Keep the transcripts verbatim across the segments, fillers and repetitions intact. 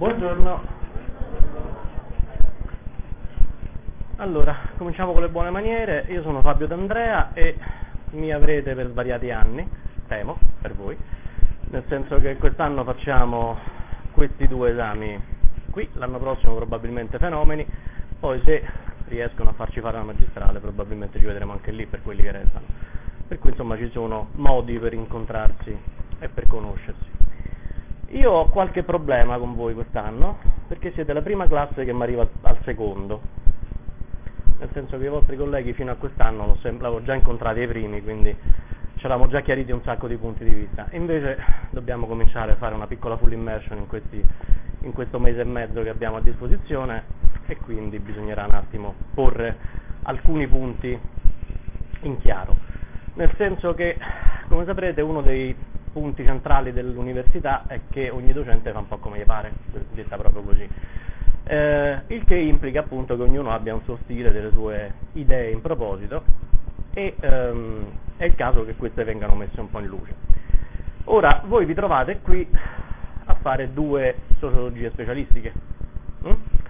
Buongiorno. Allora, cominciamo con le buone maniere. Io sono Fabio D'Andrea e mi avrete per svariati anni, temo, per voi, nel senso che quest'anno facciamo questi due esami qui, l'anno prossimo probabilmente fenomeni, poi se riescono a farci fare la magistrale probabilmente ci vedremo anche lì per quelli che restano. Per cui insomma ci sono modi per incontrarsi e per conoscersi. Io ho qualche problema con voi quest'anno, perché siete la prima classe che mi arriva al secondo, nel senso che i vostri colleghi fino a quest'anno l'avevo già incontrati ai primi, quindi ce l'avamo già chiariti un sacco di punti di vista. Invece dobbiamo cominciare a fare una piccola full immersion in, questi, in questo mese e mezzo che abbiamo a disposizione e quindi bisognerà un attimo porre alcuni punti in chiaro. Nel senso che, come saprete, uno dei punti centrali dell'università è che ogni docente fa un po' come gli pare, detta proprio così. Eh, il che implica appunto che ognuno abbia un suo stile, delle sue idee in proposito e ehm, è il caso che queste vengano messe un po' in luce. Ora, voi vi trovate qui a fare due sociologie specialistiche. Mm?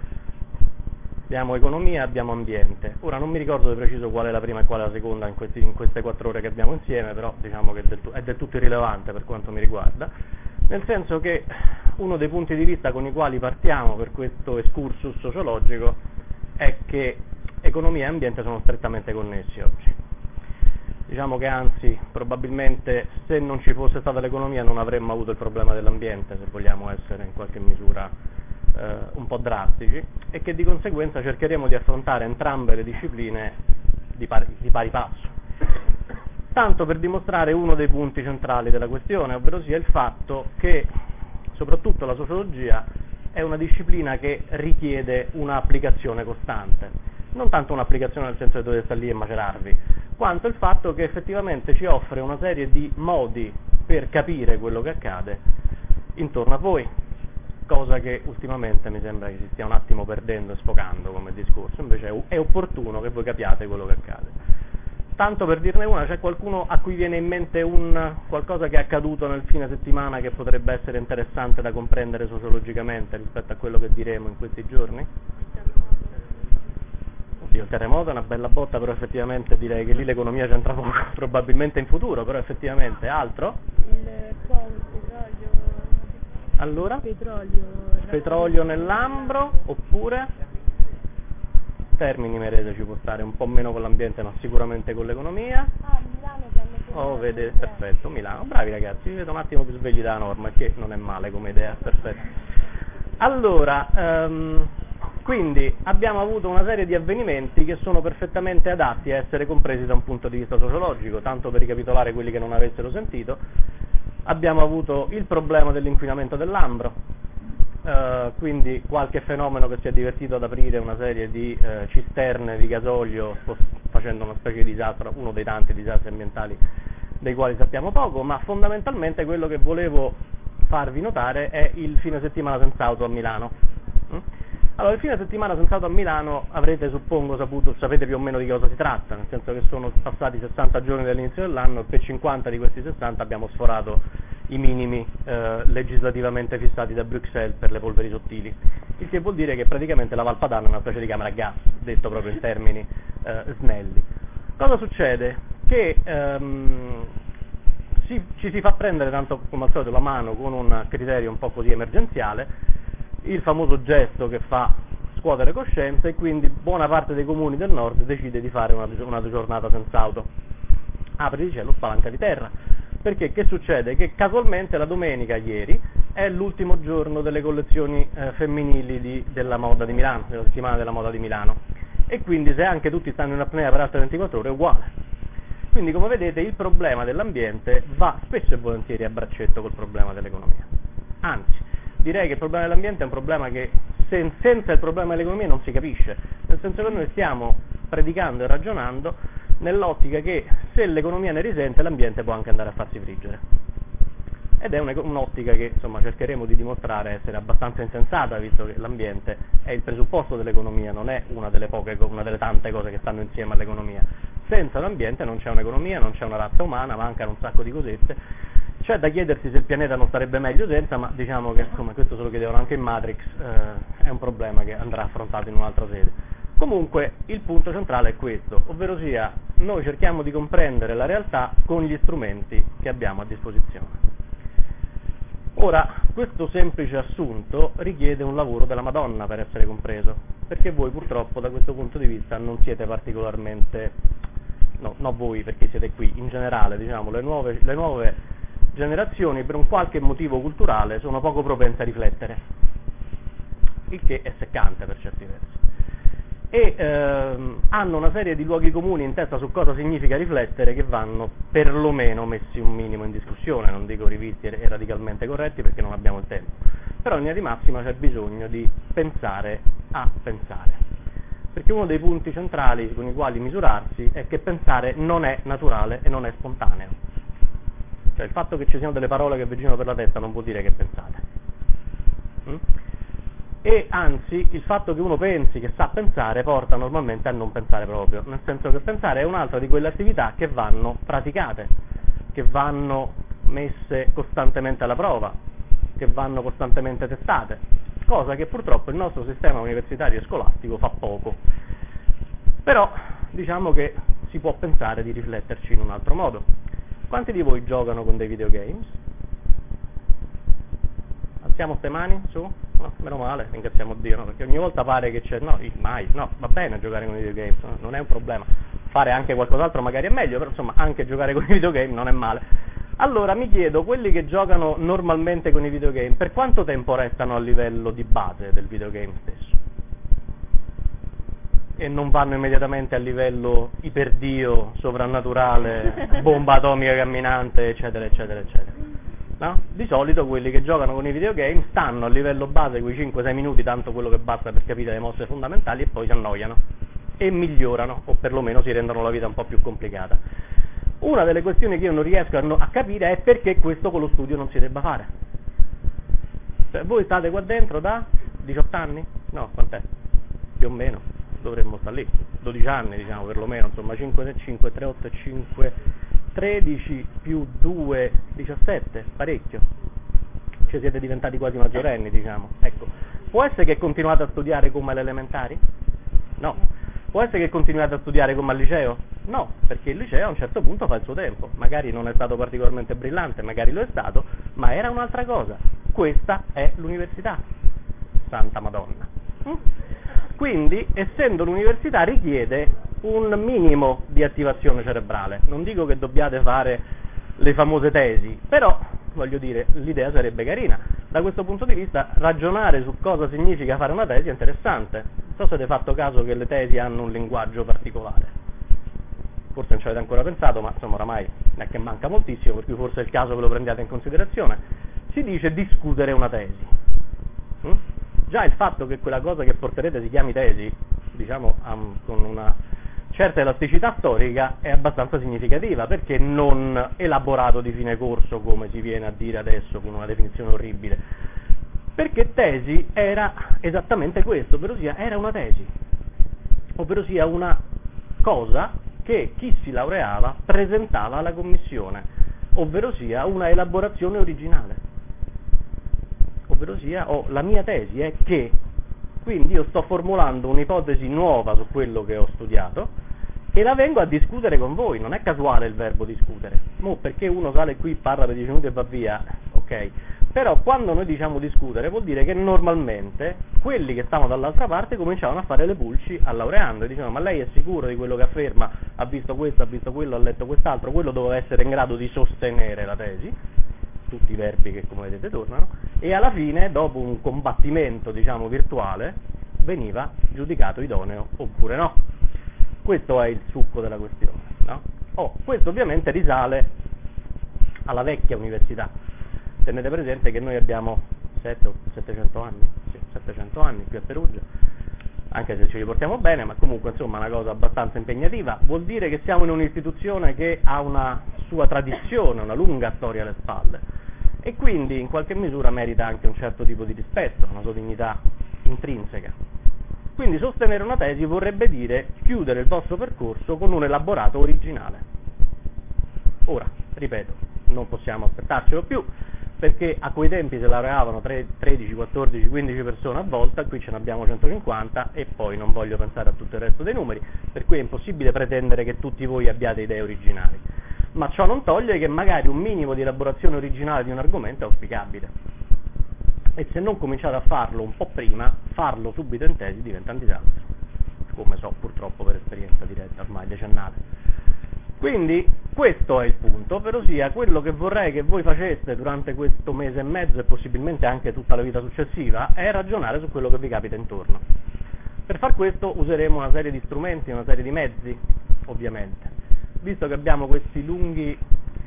Abbiamo economia e abbiamo ambiente. Ora non mi ricordo di preciso qual è la prima e qual è la seconda in, questi, in queste quattro ore che abbiamo insieme, però diciamo che è del, è del tutto irrilevante per quanto mi riguarda, nel senso che uno dei punti di vista con i quali partiamo per questo excursus sociologico è che economia e ambiente sono strettamente connessi oggi. Diciamo che anzi, probabilmente se non ci fosse stata l'economia non avremmo avuto il problema dell'ambiente, se vogliamo essere in qualche misura eh, un po' drastici, e che di conseguenza cercheremo di affrontare entrambe le discipline di pari, di pari passo. Tanto per dimostrare uno dei punti centrali della questione, ovvero sia il fatto che soprattutto la sociologia è una disciplina che richiede un'applicazione costante, non tanto un'applicazione nel senso che dovete stare lì e macerarvi, quanto il fatto che effettivamente ci offre una serie di modi per capire quello che accade intorno a voi, cosa che ultimamente mi sembra che si stia un attimo perdendo e sfocando come discorso. Invece è opportuno che voi capiate quello che accade. Tanto per dirne una, c'è qualcuno a cui viene in mente un qualcosa che è accaduto nel fine settimana che potrebbe essere interessante da comprendere sociologicamente rispetto a quello che diremo in questi giorni? Oddio, il terremoto è una bella botta, però effettivamente direi che lì l'economia c'entra poco, probabilmente in futuro, però effettivamente altro? Il petrolio. Allora? Petrolio. Petrolio nell'Ambro, oppure? Termini Merese ci può stare un po' meno con l'ambiente ma sicuramente con l'economia. Ah, Milano che hanno fatto. Oh, vede, perfetto, Milano. Bravi ragazzi, vi vedo un attimo più svegli dalla norma, che non è male come idea, perfetto. Allora, um, quindi abbiamo avuto una serie di avvenimenti che sono perfettamente adatti a essere compresi da un punto di vista sociologico, tanto per ricapitolare quelli che non avessero sentito. Abbiamo avuto il problema dell'inquinamento dell'Ambro, Uh, quindi qualche fenomeno che si è divertito ad aprire una serie di uh, cisterne di gasolio facendo una specie di disastro, uno dei tanti disastri ambientali dei quali sappiamo poco, ma fondamentalmente quello che volevo farvi notare è il fine settimana senza auto a Milano. Mm? Allora, il fine settimana senza auto a Milano avrete, suppongo, saputo, sapete più o meno di cosa si tratta, nel senso che sono passati sessanta giorni dall'inizio dell'anno e per cinquanta di questi sessanta abbiamo sforato i minimi eh, legislativamente fissati da Bruxelles per le polveri sottili, il che vuol dire che praticamente la Val Padana è una specie di camera a gas, detto proprio in termini eh, snelli. Cosa succede? Che ehm, si, ci si fa prendere tanto come al solito la mano con un criterio un po' così emergenziale, il famoso gesto che fa scuotere coscienza, e quindi buona parte dei comuni del nord decide di fare una, una giornata senza auto. Apri di cielo, spalanca di terra. Perché che succede? Che casualmente la domenica, ieri, è l'ultimo giorno delle collezioni eh, femminili di, della moda di Milano, della settimana della moda di Milano, e quindi se anche tutti stanno in apnea per altre ventiquattro ore è uguale. Quindi come vedete il problema dell'ambiente va spesso e volentieri a braccetto col problema dell'economia. Anzi, direi che il problema dell'ambiente è un problema che sen- senza il problema dell'economia non si capisce, nel senso che noi stiamo predicando e ragionando nell'ottica che se l'economia ne risente l'ambiente può anche andare a farsi friggere, ed è un'ottica che insomma cercheremo di dimostrare essere abbastanza insensata, visto che l'ambiente è il presupposto dell'economia, non è una delle poche, una delle tante cose che stanno insieme all'economia. Senza l'ambiente non c'è un'economia, non c'è una razza umana, mancano un sacco di cosette. C'è da chiedersi se il pianeta non starebbe meglio senza, ma diciamo che, come questo se lo chiedevano anche in Matrix, eh, è un problema che andrà affrontato in un'altra sede. Comunque il punto centrale è questo, ovvero sia noi cerchiamo di comprendere la realtà con gli strumenti che abbiamo a disposizione. Ora, questo semplice assunto richiede un lavoro della Madonna per essere compreso, perché voi purtroppo da questo punto di vista non siete particolarmente, no, non voi perché siete qui, in generale, diciamo, le nuove, le nuove generazioni per un qualche motivo culturale sono poco propense a riflettere, il che è seccante per certi versi. E ehm, hanno una serie di luoghi comuni in testa su cosa significa riflettere che vanno perlomeno messi un minimo in discussione, non dico rivisti e radicalmente corretti perché non abbiamo il tempo, però in linea di massima c'è bisogno di pensare a pensare, perché uno dei punti centrali con i quali misurarsi è che pensare non è naturale e non è spontaneo, cioè il fatto che ci siano delle parole che vi girano per la testa non vuol dire che pensate. Mm? E anzi il fatto che uno pensi che sa pensare porta normalmente a non pensare proprio, nel senso che pensare è un'altra di quelle attività che vanno praticate, che vanno messe costantemente alla prova, che vanno costantemente testate, cosa che purtroppo il nostro sistema universitario e scolastico fa poco. Però diciamo che si può pensare di rifletterci in un altro modo. Quanti di voi giocano con dei videogames? Alziamo ste mani, su? No, meno male, ringraziamo Dio, no? Perché ogni volta pare che c'è, no, mai, no, va bene giocare con i videogames, no? Non è un problema, fare anche qualcos'altro magari è meglio, però insomma anche giocare con i videogame non è male. Allora mi chiedo, quelli che giocano normalmente con i videogame, per quanto tempo restano a livello di base del videogame stesso? E non vanno immediatamente a livello iperdio, sovrannaturale, bomba atomica camminante, eccetera, eccetera, eccetera. No? Di solito quelli che giocano con i videogame stanno a livello base quei cinque sei minuti, tanto quello che basta per capire le mosse fondamentali, e poi si annoiano e migliorano, o perlomeno si rendono la vita un po' più complicata. Una delle questioni che io non riesco a, no, a capire è perché questo con lo studio non si debba fare. Cioè, voi state qua dentro da diciotto anni? No, quant'è? Più o meno, dovremmo stare lì, dodici anni diciamo perlomeno, insomma cinque, cinque, tre, otto, cinque, tredici più due, diciassette, parecchio. Ci siete diventati quasi maggiorenni, diciamo. Ecco, può essere che continuate a studiare come alle elementari? No. Può essere che continuate a studiare come al liceo? No, perché il liceo a un certo punto fa il suo tempo. Magari non è stato particolarmente brillante, magari lo è stato, ma era un'altra cosa. Questa è l'università. Santa Madonna. Quindi, essendo l'università, richiede un minimo di attivazione cerebrale. Non dico che dobbiate fare le famose tesi, però, voglio dire, l'idea sarebbe carina. Da questo punto di vista, ragionare su cosa significa fare una tesi è interessante. Non so se avete fatto caso che le tesi hanno un linguaggio particolare. Forse non ci avete ancora pensato, ma insomma oramai non è che manca moltissimo, per cui forse è il caso che lo prendiate in considerazione. Si dice discutere una tesi. Mm? Già il fatto che quella cosa che porterete si chiami tesi, diciamo um, con una certa elasticità storica, è abbastanza significativa, perché non elaborato di fine corso come si viene a dire adesso con una definizione orribile, perché tesi era esattamente questo, ovvero sia era una tesi, ovvero sia una cosa che chi si laureava presentava alla commissione, ovvero sia una elaborazione originale. Ovvero sia, oh, la mia tesi è che, quindi io sto formulando un'ipotesi nuova su quello che ho studiato e la vengo a discutere con voi. Non è casuale il verbo discutere, mo perché uno sale qui, parla per dieci minuti e va via, ok, però quando noi diciamo discutere vuol dire che normalmente quelli che stavano dall'altra parte cominciavano a fare le pulci al laureando e dicevano: ma lei è sicuro di quello che afferma? Ha visto questo, ha visto quello, ha letto quest'altro? Quello doveva essere in grado di sostenere la tesi, tutti i verbi che come vedete tornano, e alla fine, dopo un combattimento diciamo virtuale, veniva giudicato idoneo oppure no. Questo è il succo della questione, no? Oh, questo ovviamente risale alla vecchia università. Tenete presente che noi abbiamo settecento anni, sì, settecento anni qui a Perugia, anche se ci riportiamo bene, ma comunque insomma una cosa abbastanza impegnativa. Vuol dire che siamo in un'istituzione che ha una sua tradizione, una lunga storia alle spalle, e quindi in qualche misura merita anche un certo tipo di rispetto, una sua dignità intrinseca. Quindi sostenere una tesi vorrebbe dire chiudere il vostro percorso con un elaborato originale. Ora, ripeto, non possiamo aspettarcelo più, perché a quei tempi si laureavano tredici, quattordici, quindici persone a volta, qui ce ne abbiamo centocinquanta e poi non voglio pensare a tutto il resto dei numeri, per cui è impossibile pretendere che tutti voi abbiate idee originali, ma ciò non toglie che magari un minimo di elaborazione originale di un argomento è auspicabile, e se non cominciate a farlo un po' prima, farlo subito in tesi diventa un disastro, come so purtroppo per esperienza diretta ormai decennale. Quindi questo è il punto, ovvero sia quello che vorrei che voi faceste durante questo mese e mezzo e possibilmente anche tutta la vita successiva è ragionare su quello che vi capita intorno. Per far questo useremo una serie di strumenti, una serie di mezzi, ovviamente. Visto che abbiamo questi lunghi...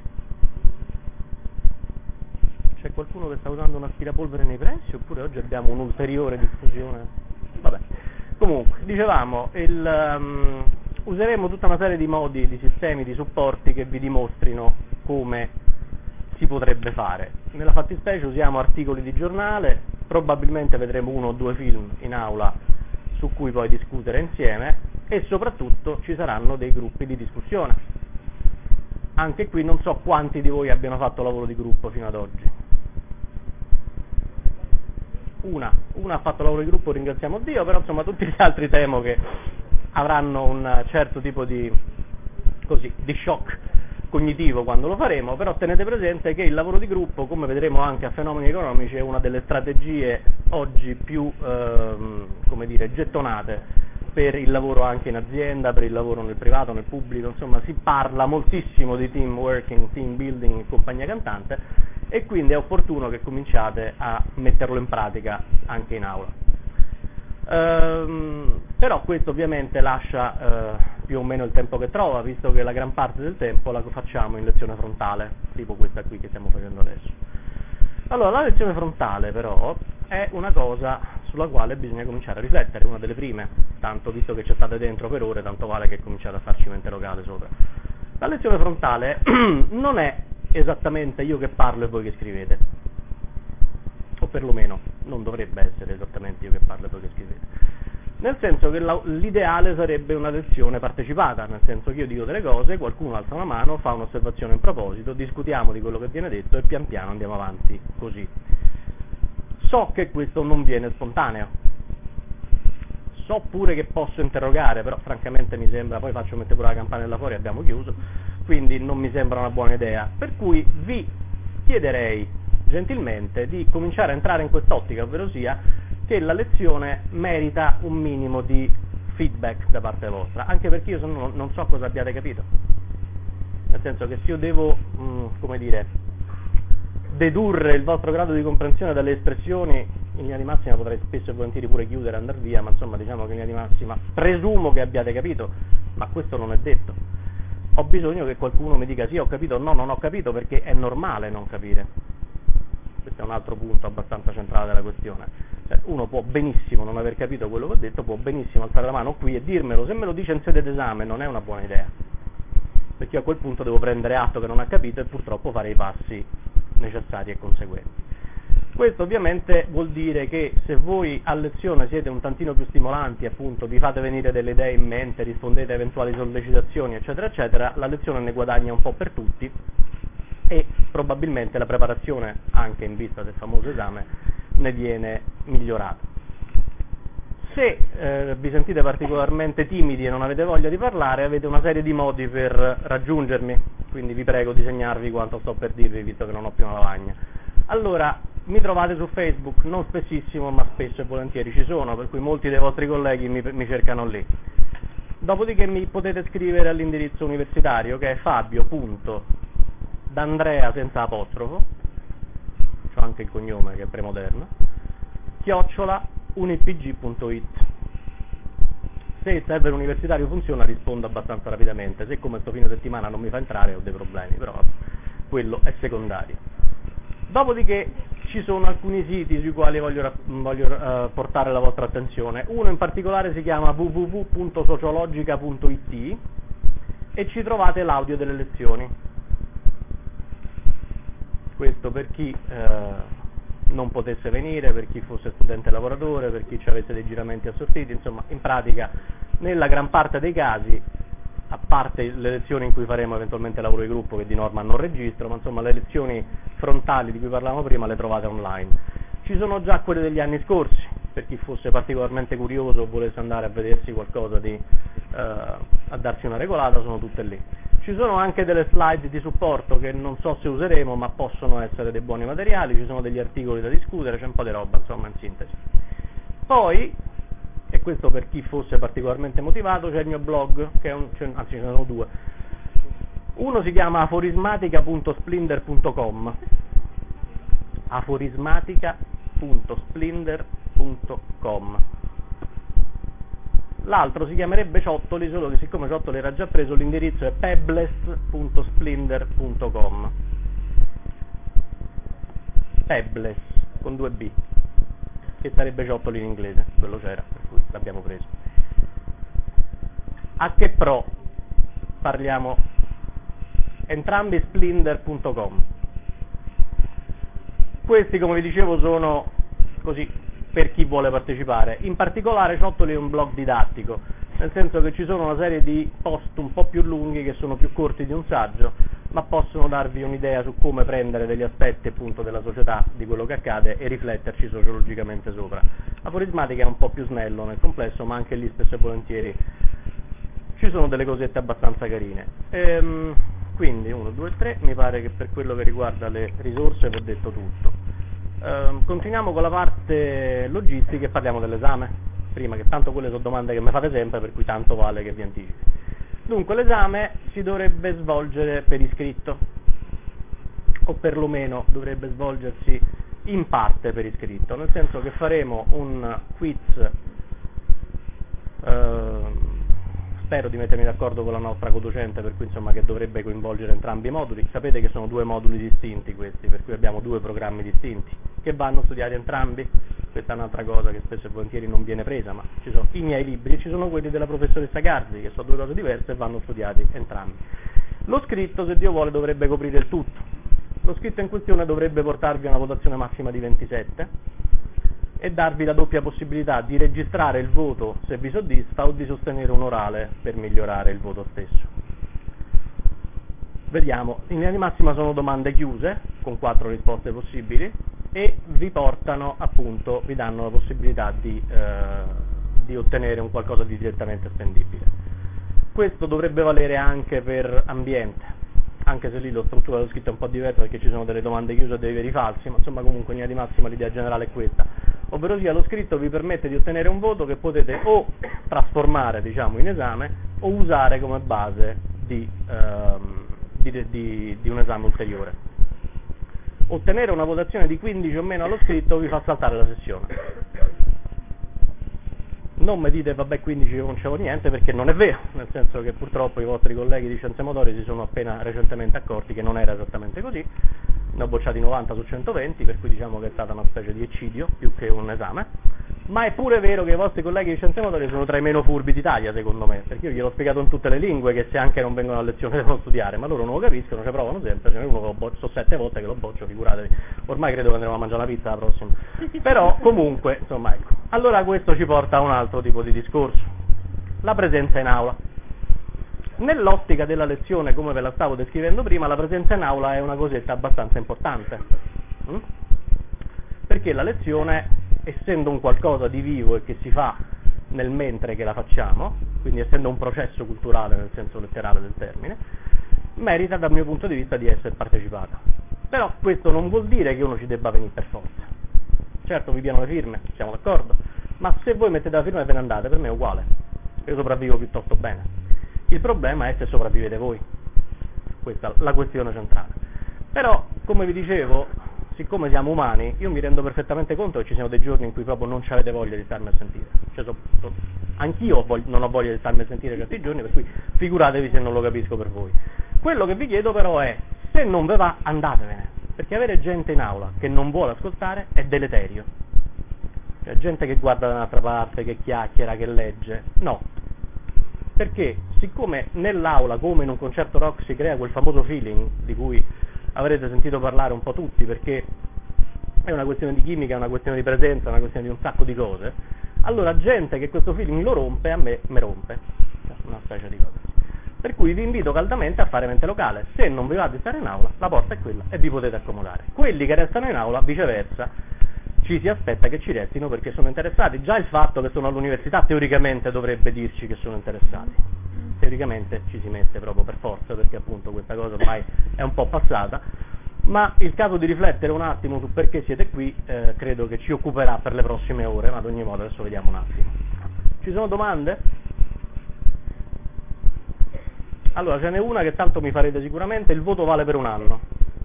C'è qualcuno che sta usando un aspirapolvere nei pressi oppure oggi abbiamo un'ulteriore diffusione? Vabbè. Comunque, dicevamo, il... Um, useremo tutta una serie di modi, di sistemi, di supporti che vi dimostrino come si potrebbe fare. Nella fattispecie usiamo articoli di giornale, probabilmente vedremo uno o due film in aula su cui poi discutere insieme e soprattutto ci saranno dei gruppi di discussione. Anche qui non so quanti di voi abbiano fatto lavoro di gruppo fino ad oggi. Una, una ha fatto lavoro di gruppo, ringraziamo Dio, però insomma tutti gli altri temo che avranno un certo tipo di, così, di shock cognitivo quando lo faremo, però tenete presente che il lavoro di gruppo, come vedremo anche a Fenomeni Economici, è una delle strategie oggi più ehm, come dire, gettonate per il lavoro anche in azienda, per il lavoro nel privato, nel pubblico, insomma si parla moltissimo di team working, team building e compagnia cantante, e quindi è opportuno che cominciate a metterlo in pratica anche in aula. Ehm, però questo ovviamente lascia eh, più o meno il tempo che trova, visto che la gran parte del tempo la facciamo in lezione frontale, tipo questa qui che stiamo facendo adesso. Allora, la lezione frontale però è una cosa sulla quale bisogna cominciare a riflettere, una delle prime, tanto visto che ci state dentro per ore, tanto vale che cominciate a farci mente locale sopra. La lezione frontale non è esattamente io che parlo e voi che scrivete, o perlomeno non dovrebbe essere esattamente io che parlo e voi che scrivete, nel senso che la, l'ideale sarebbe una lezione partecipata, nel senso che io dico delle cose, qualcuno alza una mano, fa un'osservazione in proposito, discutiamo di quello che viene detto e pian piano andiamo avanti così. So che questo non viene spontaneo, so pure che posso interrogare, però francamente mi sembra, poi faccio mettere pure la campanella fuori e abbiamo chiuso, quindi non mi sembra una buona idea, per cui vi chiederei gentilmente di cominciare a entrare in quest'ottica, ovvero sia che la lezione merita un minimo di feedback da parte vostra, anche perché io sono, non so cosa abbiate capito, nel senso che se io devo, mh, come dire, dedurre il vostro grado di comprensione dalle espressioni, in linea di massima potrei spesso e volentieri pure chiudere e andare via, ma insomma diciamo che in linea di massima presumo che abbiate capito, ma questo non è detto. Ho bisogno che qualcuno mi dica sì, ho capito, no, non ho capito, perché è normale non capire. Questo è un altro punto abbastanza centrale della questione. Cioè, uno può benissimo non aver capito quello che ho detto, può benissimo alzare la mano qui e dirmelo, se me lo dice in sede d'esame non è una buona idea, perché io a quel punto devo prendere atto che non ha capito e purtroppo fare i passi necessari e conseguenti. Questo ovviamente vuol dire che se voi a lezione siete un tantino più stimolanti, appunto vi fate venire delle idee in mente, rispondete a eventuali sollecitazioni eccetera eccetera, la lezione ne guadagna un po' per tutti e probabilmente la preparazione, anche in vista del famoso esame, ne viene migliorata. Se eh, vi sentite particolarmente timidi e non avete voglia di parlare, avete una serie di modi per raggiungermi, quindi vi prego di segnarvi quanto sto per dirvi, visto che non ho più una lavagna. Allora, mi trovate su Facebook, non spessissimo, ma spesso e volentieri ci sono, per cui molti dei vostri colleghi mi, mi cercano lì. Dopodiché mi potete scrivere all'indirizzo universitario, che è fabio.d'andrea senza apostrofo, c'ho anche il cognome che è premoderno, chiocciola unipg punto it. Se il server universitario funziona rispondo abbastanza rapidamente, se come sto fine settimana non mi fa entrare ho dei problemi, però quello è secondario. Dopodiché ci sono alcuni siti sui quali voglio, voglio uh, portare la vostra attenzione. Uno in particolare si chiama w w w punto sociologica punto i t e ci trovate l'audio delle lezioni. Questo per chi uh, non potesse venire, per chi fosse studente lavoratore, per chi ci avesse dei giramenti assortiti, insomma in pratica nella gran parte dei casi a parte le lezioni in cui faremo eventualmente lavoro di gruppo, che di norma non registro, ma insomma le lezioni frontali di cui parlavamo prima le trovate online. Ci sono già quelle degli anni scorsi, per chi fosse particolarmente curioso o volesse andare a vedersi qualcosa di, eh, a darsi una regolata, sono tutte lì. Ci sono anche delle slide di supporto che non so se useremo, ma possono essere dei buoni materiali, ci sono degli articoli da discutere, c'è un po' di roba, insomma, in sintesi. Poi, e questo per chi fosse particolarmente motivato, c'è il mio blog, che è un, cioè, anzi ce ne sono due. Uno si chiama aforismatica punto splinder punto com, aforismatica punto splinder punto com. L'altro si chiamerebbe Ciottoli, solo che siccome Ciottoli era già preso, l'indirizzo è pebbles punto splinder punto com. Pebbles, con due B, che sarebbe Ciottoli in inglese, quello c'era, per cui l'abbiamo preso. A che pro parliamo? Entrambi splinder punto com. Questi, come vi dicevo, sono così per chi vuole partecipare. In particolare Ciottoli è un blog didattico, nel senso che ci sono una serie di post un po' più lunghi che sono più corti di un saggio, ma possono darvi un'idea su come prendere degli aspetti appunto della società, di quello che accade, e rifletterci sociologicamente sopra. Aforismatica è un po' più snello nel complesso, ma anche lì spesso e volentieri ci sono delle cosette abbastanza carine. Ehm, quindi uno, due, tre, mi pare che per quello che riguarda le risorse vi ho detto tutto. Uh, continuiamo con la parte logistica e parliamo dell'esame, prima, che tanto quelle sono domande che mi fate sempre, per cui tanto vale che vi anticipi. Dunque l'esame si dovrebbe svolgere per iscritto, o perlomeno dovrebbe svolgersi in parte per iscritto, nel senso che faremo un quiz, uh, spero di mettermi d'accordo con la nostra codocente, per cui insomma che dovrebbe coinvolgere entrambi i moduli. Sapete che sono due moduli distinti questi, per cui abbiamo due programmi distinti che vanno studiati entrambi. Questa è un'altra cosa che spesso e volentieri non viene presa, ma ci sono i miei libri e ci sono quelli della professoressa Garzi, che sono due cose diverse e vanno studiati entrambi. Lo scritto, se Dio vuole, dovrebbe coprire il tutto. Lo scritto in questione dovrebbe portarvi a una votazione massima di ventisette e darvi la doppia possibilità di registrare il voto se vi soddisfa o di sostenere un orale per migliorare il voto stesso. Vediamo, in linea di massima sono domande chiuse con quattro risposte possibili e vi portano appunto, vi danno la possibilità di, eh, di ottenere un qualcosa di direttamente spendibile. Questo dovrebbe valere anche per ambiente, anche se lì la struttura dello scritto è un po' diversa perché ci sono delle domande chiuse e dei veri falsi, ma insomma comunque in linea di massima l'idea generale è questa. Ovvero sia, lo scritto vi permette di ottenere un voto che potete o trasformare, diciamo, in esame o usare come base di, ehm, di, di, di un esame ulteriore. Ottenere una votazione di quindici o meno allo scritto vi fa saltare la sessione. Non mi dite vabbè quindici non c'avevo niente, perché non è vero, nel senso che purtroppo i vostri colleghi di scienze motorie si sono appena recentemente accorti che non era esattamente così. Ne ho bocciati novanta su centoventi, per cui diciamo che è stata una specie di eccidio più che un esame, ma è pure vero che i vostri colleghi di scienze motorie sono tra i meno furbi d'Italia, secondo me, perché io gliel'ho spiegato in tutte le lingue che se anche non vengono a lezione devono studiare, ma loro non lo capiscono, ci provano sempre, ce n'è uno che lo boccio, so sette volte che lo boccio, figuratevi, ormai credo che andremo a mangiare la pizza la prossima, però comunque, insomma, ecco. Allora questo ci porta a un altro tipo di discorso, la presenza in aula. Nell'ottica della lezione, come ve la stavo descrivendo prima, la presenza in aula è una cosetta abbastanza importante, mm? perché la lezione, essendo un qualcosa di vivo e che si fa nel mentre che la facciamo, quindi essendo un processo culturale nel senso letterale del termine, merita dal mio punto di vista di essere partecipata. Però questo non vuol dire che uno ci debba venire per forza. Certo vi piano le firme, siamo d'accordo, ma se voi mettete la firma e ve ne andate, per me è uguale, io sopravvivo piuttosto bene. Il problema è se sopravvivete voi, questa è la questione centrale. Però, come vi dicevo, siccome siamo umani, io mi rendo perfettamente conto che ci siano dei giorni in cui proprio non avete voglia di starmi a sentire. Cioè, so, so, anch'io vog- non ho voglia di starmi a sentire certi giorni, per cui figuratevi se non lo capisco per voi. Quello che vi chiedo però è, se non ve va, andatevene, perché avere gente in aula che non vuole ascoltare è deleterio. Cioè, gente che guarda da un'altra parte, che chiacchiera, che legge, no. Perché siccome nell'aula, come in un concerto rock, si crea quel famoso feeling di cui avrete sentito parlare un po' tutti, perché è una questione di chimica, è una questione di presenza, è una questione di un sacco di cose, allora gente che questo feeling lo rompe, a me me rompe, una specie di cosa. Per cui vi invito caldamente a fare mente locale. Se non vi va di stare in aula, la porta è quella e vi potete accomodare. Quelli che restano in aula, viceversa, ci si aspetta che ci restino perché sono interessati. Già il fatto che sono all'università teoricamente dovrebbe dirci che sono interessati. Teoricamente ci si mette proprio per forza, perché appunto questa cosa ormai è un po' passata, ma il caso di riflettere un attimo su perché siete qui eh, credo che ci occuperà per le prossime ore, ma ad ogni modo adesso vediamo un attimo. Ci sono domande? Allora, ce n'è una che tanto mi farete sicuramente: il voto vale per un anno,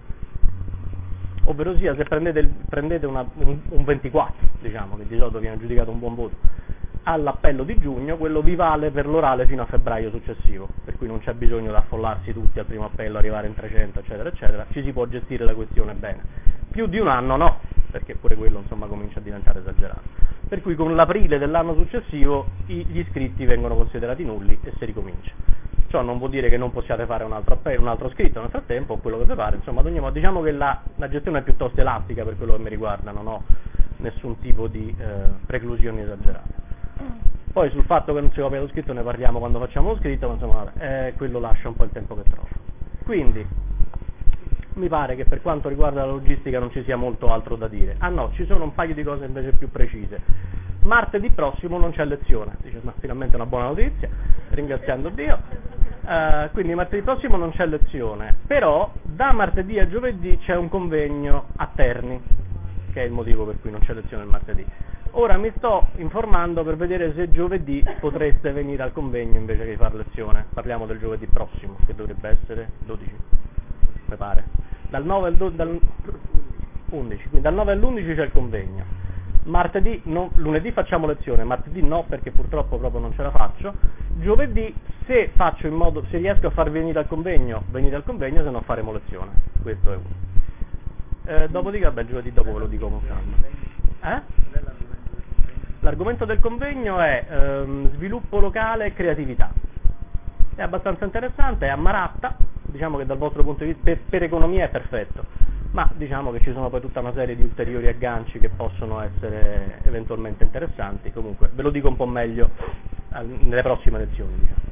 ovvero sia se prendete, il, prendete una, un, un ventiquattro, diciamo, che di solito viene giudicato un buon voto, all'appello di giugno, quello vi vale per l'orale fino a febbraio successivo, per cui non c'è bisogno di affollarsi tutti al primo appello, arrivare in trecento, eccetera, eccetera, ci si può gestire la questione bene. Più di un anno no, perché pure quello insomma comincia a diventare esagerato. Per cui con l'aprile dell'anno successivo gli iscritti vengono considerati nulli e si ricomincia. Ciò non vuol dire che non possiate fare un altro appello, un altro scritto nel frattempo, o quello che vi pare, insomma ad ogni modo diciamo che la, la gestione è piuttosto elastica per quello che mi riguarda, non ho nessun tipo di eh, preclusioni esagerate. Poi sul fatto che non si copia lo scritto ne parliamo quando facciamo lo scritto, ma insomma eh, quello lascia un po' il tempo che trova. Quindi mi pare che per quanto riguarda la logistica non ci sia molto altro da dire. Ah no, ci sono un paio di cose invece più precise. Martedì prossimo non c'è lezione, dice, ma finalmente una buona notizia, ringraziando Dio. Uh, quindi martedì prossimo non c'è lezione, però da martedì a giovedì c'è un convegno a Terni, che è il motivo per cui non c'è lezione il martedì. Ora mi sto informando per vedere se giovedì potreste venire al convegno invece che fare lezione. Parliamo del giovedì prossimo, che dovrebbe essere dodici, mi pare. Dal nove al do, dal undici, quindi dal nove all'undici c'è il convegno. Martedì, no, lunedì facciamo lezione, martedì no perché purtroppo proprio non ce la faccio. Giovedì se faccio in modo, se riesco a far venire al convegno, venite al convegno, se no faremo lezione. Questo è uno. Eh, dopodiché, vabbè, giovedì dopo ve lo dico con calma. Eh? L'argomento del convegno è ehm, sviluppo locale e creatività. È abbastanza interessante, è a Maratta, diciamo che dal vostro punto di vista per, per economia è perfetto, ma diciamo che ci sono poi tutta una serie di ulteriori agganci che possono essere eventualmente interessanti. Comunque ve lo dico un po' meglio eh, nelle prossime lezioni, diciamo.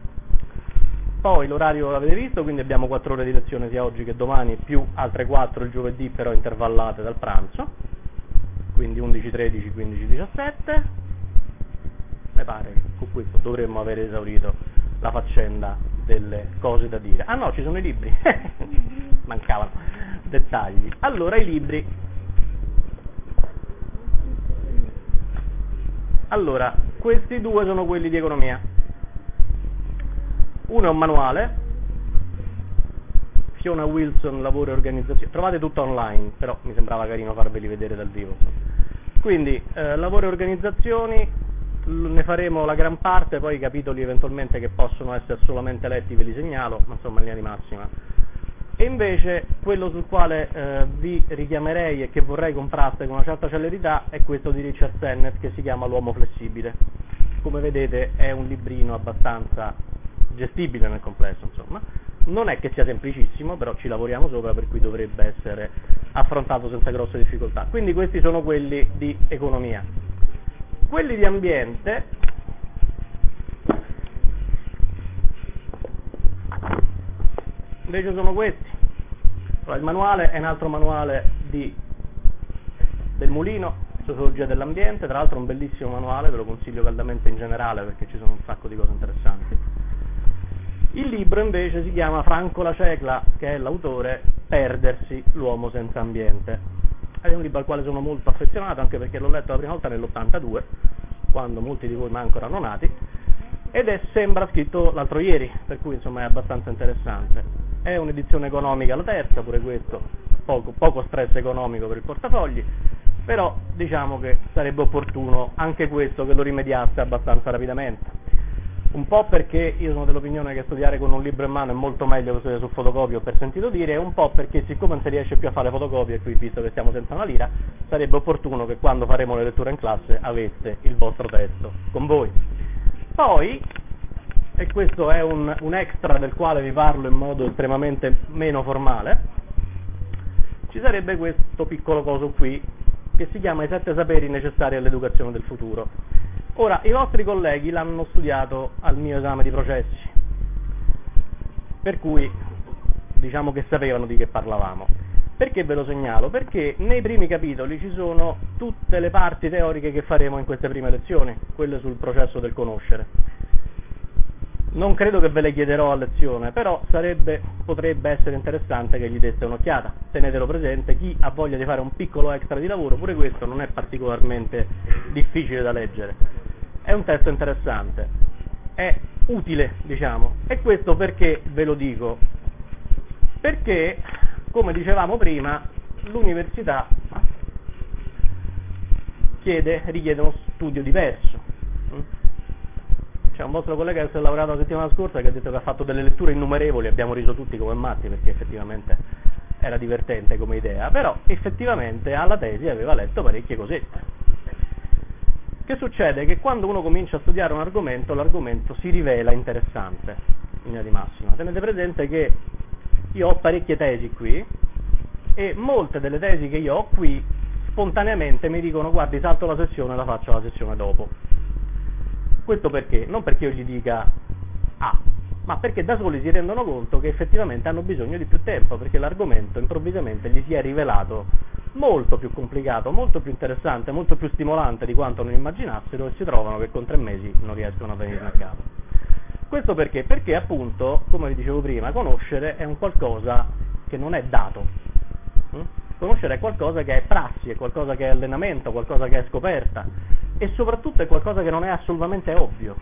Poi l'orario l'avete visto, quindi abbiamo quattro ore di lezione sia oggi che domani, più altre quattro il giovedì però intervallate dal pranzo. Quindi undici tredici, quindici diciassette, mi pare che con questo dovremmo aver esaurito la faccenda delle cose da dire. Ah no, ci sono i libri, mancavano dettagli. Allora i libri, allora questi due sono quelli di economia, uno è un manuale, Fiona Wilson, lavoro e organizzazione, trovate tutto online, però mi sembrava carino farveli vedere dal vivo. Quindi eh, lavoro e organizzazioni, ne faremo la gran parte, poi i capitoli eventualmente che possono essere solamente letti ve li segnalo, ma insomma in linea di massima. E invece quello sul quale eh, vi richiamerei e che vorrei compraste con una certa celerità è questo di Richard Sennett che si chiama L'uomo flessibile. Come vedete è un librino abbastanza gestibile nel complesso, insomma. Non è che sia semplicissimo, però ci lavoriamo sopra, per cui dovrebbe essere affrontato senza grosse difficoltà. Quindi questi sono quelli di economia. Quelli di ambiente invece sono questi. Allora, il manuale è un altro manuale di, del Mulino, Sociologia dell'ambiente, tra l'altro un bellissimo manuale, ve lo consiglio caldamente in generale perché ci sono un sacco di cose interessanti. Il libro invece si chiama Franco La Cecla, che è l'autore, Perdersi, l'uomo senza ambiente. È un libro al quale sono molto affezionato, anche perché l'ho letto la prima volta nell'ottantadue, quando molti di voi ma ancora erano nati, ed è sembra scritto l'altro ieri, per cui insomma è abbastanza interessante. È un'edizione economica la terza, pure questo, poco, poco stress economico per il portafogli, però diciamo che sarebbe opportuno anche questo che lo rimediasse abbastanza rapidamente. Un po' perché io sono dell'opinione che studiare con un libro in mano è molto meglio che studiare su fotocopia, ho per sentito dire, e un po' perché siccome non si riesce più a fare fotocopie, qui visto che stiamo senza una lira, sarebbe opportuno che quando faremo le letture in classe aveste il vostro testo con voi. Poi, e questo è un, un extra del quale vi parlo in modo estremamente meno formale, ci sarebbe questo piccolo coso qui, che si chiama I sette saperi necessari all'educazione del futuro. Ora, i vostri colleghi l'hanno studiato al mio esame di processi. per cui diciamo che sapevano di che parlavamo. Perché ve lo segnalo? Perché nei primi capitoli ci sono tutte le parti teoriche che faremo in queste prime lezioni, quelle sul processo del conoscere. Non credo che ve le chiederò a lezione, però sarebbe, potrebbe essere interessante che gli deste un'occhiata. Tenetelo presente, chi ha voglia di fare un piccolo extra di lavoro, pure questo non è particolarmente difficile da leggere. È un testo interessante, è utile, diciamo. E questo perché ve lo dico? Perché, come dicevamo prima, l'università chiede, richiede uno studio diverso. C'è un vostro collega che si è lavorato la settimana scorsa che ha detto che ha fatto delle letture innumerevoli, abbiamo riso tutti come matti perché effettivamente era divertente come idea, però effettivamente alla tesi aveva letto parecchie cosette. Che succede? Che quando uno comincia a studiare un argomento, l'argomento si rivela interessante, in linea di massima. Tenete presente che io ho parecchie tesi qui e molte delle tesi che io ho qui spontaneamente mi dicono guardi salto la sessione e la faccio la sessione dopo. Questo perché? Non perché io gli dica ah, ma perché da soli si rendono conto che effettivamente hanno bisogno di più tempo, perché l'argomento improvvisamente gli si è rivelato molto più complicato, molto più interessante, molto più stimolante di quanto non immaginassero e si trovano che con tre mesi non riescono a venirne a capo. Questo perché? Perché appunto, come vi dicevo prima, conoscere è un qualcosa che non è dato. Conoscere è qualcosa che è prassi, è qualcosa che è allenamento, qualcosa che è scoperta e soprattutto è qualcosa che non è assolutamente ovvio.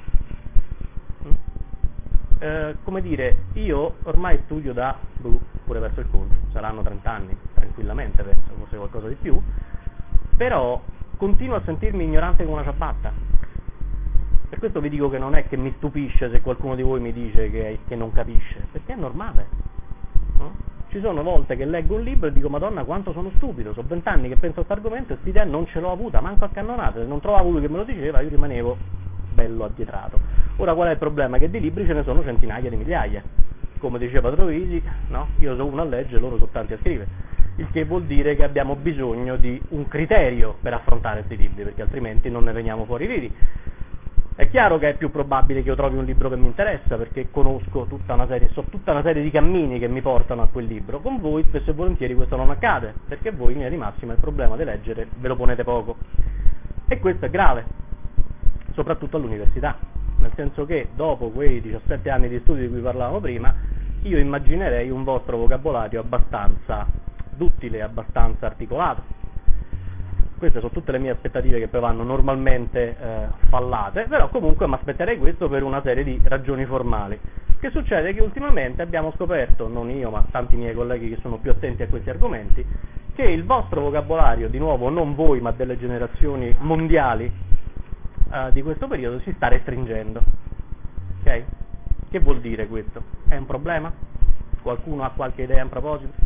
Eh, come dire, io ormai studio da, buh, pure verso il conto, saranno trenta anni, tranquillamente penso, forse qualcosa di più, però continuo a sentirmi ignorante come una ciabatta. Per questo vi dico che non è che mi stupisce se qualcuno di voi mi dice che, che non capisce, perché è normale. No? Ci sono volte che leggo un libro e dico Madonna quanto sono stupido, sono vent'anni che penso a questo argomento e questa idea non ce l'ho avuta, manco a cannonate, se non trovavo lui che me lo diceva io rimanevo bello addietato. Ora qual è il problema? Che di libri ce ne sono centinaia di migliaia, come diceva Troisi, no? Io sono uno a leggere, loro sono tanti a scrivere, il che vuol dire che abbiamo bisogno di un criterio per affrontare questi libri, perché altrimenti non ne veniamo fuori vivi. È chiaro che è più probabile che io trovi un libro che mi interessa, perché conosco tutta una serie, so tutta una serie di cammini che mi portano a quel libro. Con voi spesso e volentieri questo non accade, perché voi in linea di massima il problema di leggere ve lo ponete poco. E questo è grave, soprattutto all'università, nel senso che dopo quei diciassette anni di studio di cui parlavamo prima, io immaginerei un vostro vocabolario abbastanza duttile, abbastanza articolato. Queste sono tutte le mie aspettative che poi vanno normalmente eh, fallate, però comunque mi aspetterei questo per una serie di ragioni formali. Che succede? Che ultimamente abbiamo scoperto, non io ma tanti miei colleghi che sono più attenti a questi argomenti, che il vostro vocabolario, di nuovo non voi ma delle generazioni mondiali eh, di questo periodo, si sta restringendo. Ok? Che vuol dire questo? È un problema? Qualcuno ha qualche idea in proposito?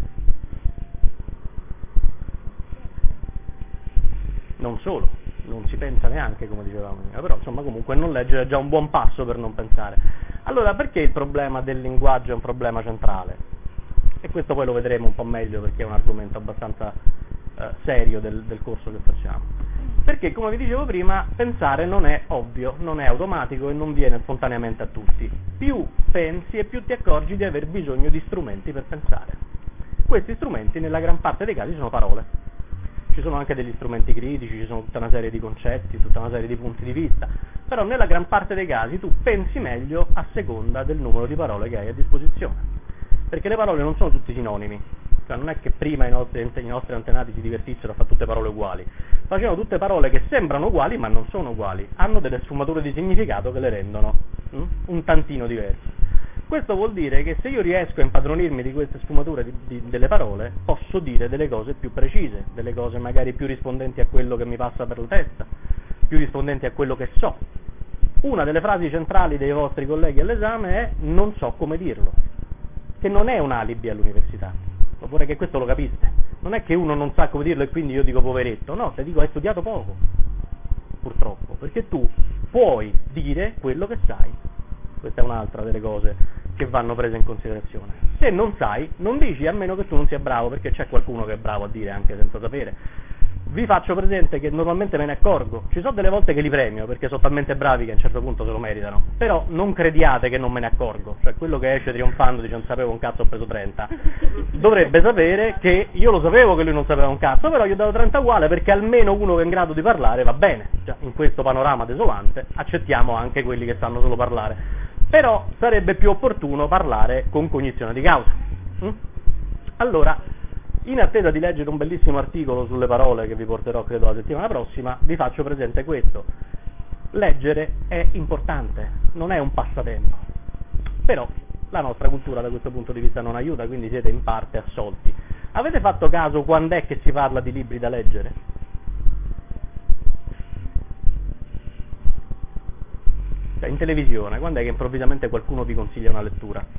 Non solo, non si pensa neanche, come dicevamo prima, però insomma comunque non leggere è già un buon passo per non pensare. Allora perché il problema del linguaggio è un problema centrale? E questo poi lo vedremo un po' meglio perché è un argomento abbastanza eh, serio del, del corso che facciamo. Perché come vi dicevo prima, pensare non è ovvio, non è automatico e non viene spontaneamente a tutti. Più pensi e più ti accorgi di aver bisogno di strumenti per pensare. Questi strumenti nella gran parte dei casi sono parole. Ci sono anche degli strumenti critici, ci sono tutta una serie di concetti, tutta una serie di punti di vista, però nella gran parte dei casi tu pensi meglio a seconda del numero di parole che hai a disposizione, perché le parole non sono tutti sinonimi, cioè non è che prima i nostri, i nostri antenati si divertissero a fare tutte parole uguali, facevano tutte parole che sembrano uguali ma non sono uguali, hanno delle sfumature di significato che le rendono hm, un tantino diverse. Questo vuol dire che se io riesco a impadronirmi di queste sfumature di, di, delle parole, posso dire delle cose più precise, delle cose magari più rispondenti a quello che mi passa per la testa, più rispondenti a quello che so. Una delle frasi centrali dei vostri colleghi all'esame è non so come dirlo, che non è un alibi all'università, vorrei che questo lo capiste. Non è che uno non sa come dirlo e quindi io dico poveretto, no, te dico hai studiato poco, purtroppo, perché tu puoi dire quello che sai. Questa è un'altra delle cose che vanno prese in considerazione. Se non sai, non dici, a meno che tu non sia bravo, perché c'è qualcuno che è bravo a dire anche senza sapere. vi faccio presente che normalmente me ne accorgo, ci sono delle volte che li premio perché sono talmente bravi che a un certo punto se lo meritano, però non crediate che non me ne accorgo, cioè quello che esce trionfando dice non sapevo un cazzo ho preso trenta, dovrebbe sapere che io lo sapevo che lui non sapeva un cazzo, però gli ho dato trenta uguale perché almeno uno che è in grado di parlare va bene, cioè, in questo panorama desolante accettiamo anche quelli che sanno solo parlare, però sarebbe più opportuno parlare con cognizione di causa. Mm? Allora, in attesa di leggere un bellissimo articolo sulle parole che vi porterò credo la settimana prossima, vi faccio presente questo. Leggere è importante, non è un passatempo. Però la nostra cultura da questo punto di vista non aiuta, quindi siete in parte assolti. Avete fatto caso quando è che si parla di libri da leggere? Cioè, in televisione, quando è che improvvisamente qualcuno vi consiglia una lettura?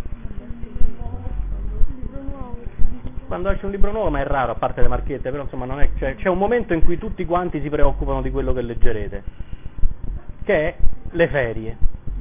Quando esce un libro nuovo, ma è raro, a parte le marchette, però insomma non è, cioè, c'è un momento in cui tutti quanti si preoccupano di quello che leggerete, che è le ferie,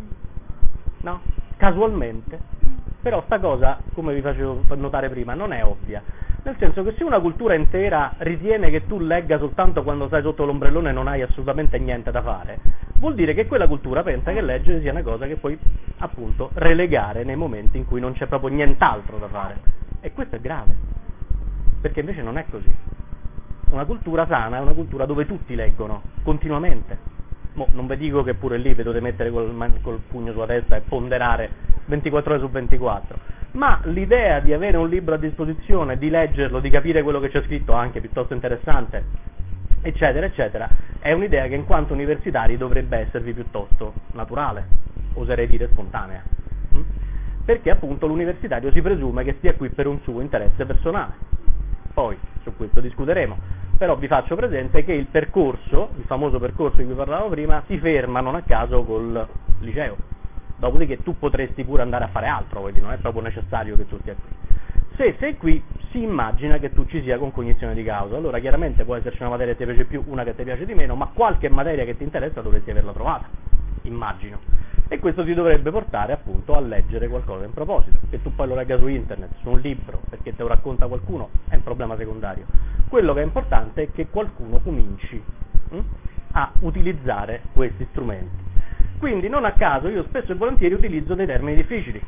no? Casualmente, però sta cosa, come vi facevo notare prima, non è ovvia, nel senso che se una cultura intera ritiene che tu legga soltanto quando stai sotto l'ombrellone e non hai assolutamente niente da fare, vuol dire che quella cultura pensa che leggere sia una cosa che puoi appunto relegare nei momenti in cui non c'è proprio nient'altro da fare, e questo è grave. Perché invece non è così. Una cultura sana è una cultura dove tutti leggono, continuamente. Mo, non vi dico che pure lì vi dovete mettere col, col pugno sulla testa e ponderare ventiquattro ore su ventiquattro, ma l'idea di avere un libro a disposizione, di leggerlo, di capire quello che c'è scritto, anche piuttosto interessante, eccetera, eccetera, è un'idea che in quanto universitari dovrebbe esservi piuttosto naturale, oserei dire spontanea. Perché appunto l'universitario si presume che stia qui per un suo interesse personale. Poi su questo discuteremo, però vi faccio presente che il percorso, il famoso percorso di cui parlavo prima, si ferma non a caso col liceo, dopodiché tu potresti pure andare a fare altro, quindi non è proprio necessario che tu stia qui. Se sei qui si immagina che tu ci sia con cognizione di causa, allora chiaramente può esserci una materia che ti piace più, una che ti piace di meno, ma qualche materia che ti interessa dovresti averla trovata, immagino. E questo ti dovrebbe portare appunto a leggere qualcosa in proposito, che tu poi lo legga su internet, su un libro, perché te lo racconta qualcuno, è un problema secondario. Quello che è importante è che qualcuno cominci hm, a utilizzare questi strumenti. Quindi non a caso io spesso e volentieri utilizzo dei termini difficili,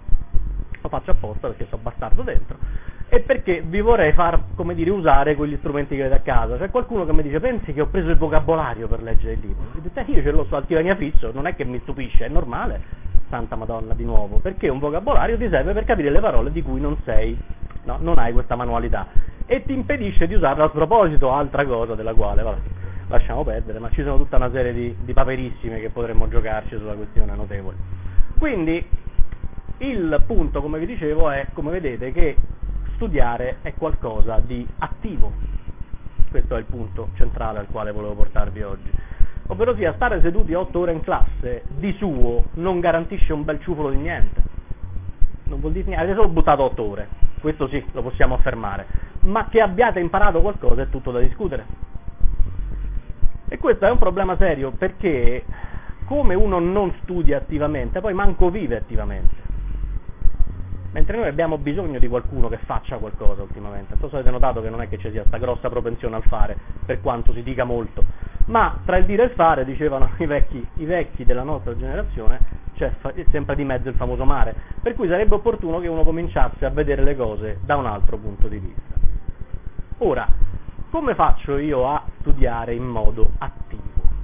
lo faccio apposta perché sono bastardo dentro, e perché vi vorrei far, come dire, usare quegli strumenti che avete a casa. C'è qualcuno che mi dice, pensi che ho preso il vocabolario per leggere il libro? Io ce l'ho su scrivania fisso, non è che mi stupisce, è normale, santa madonna di nuovo, perché un vocabolario ti serve per capire le parole di cui non sei, no, non hai questa manualità, e ti impedisce di usarla a sproposito, altra cosa della quale, vabbè, lasciamo perdere, ma ci sono tutta una serie di, di paperissime che potremmo giocarci sulla questione notevole. Quindi, il punto, come vi dicevo, è, come vedete, che studiare è qualcosa di attivo. Questo è il punto centrale al quale volevo portarvi oggi. Ovvero sia, stare seduti otto ore in classe di suo non garantisce un bel ciufolo di niente. Non vuol dire niente, avete solo buttato otto ore, questo sì, lo possiamo affermare, ma che abbiate imparato qualcosa è tutto da discutere. E questo è un problema serio, perché come uno non studia attivamente, poi manco vive attivamente. Mentre noi abbiamo bisogno di qualcuno che faccia qualcosa ultimamente. Non so se avete notato che non è che ci sia questa grossa propensione al fare, per quanto si dica molto, ma tra il dire e il fare, dicevano i vecchi, i vecchi della nostra generazione, c'è sempre di mezzo il famoso mare, per cui sarebbe opportuno che uno cominciasse a vedere le cose da un altro punto di vista. Ora, come faccio io a studiare in modo attivo?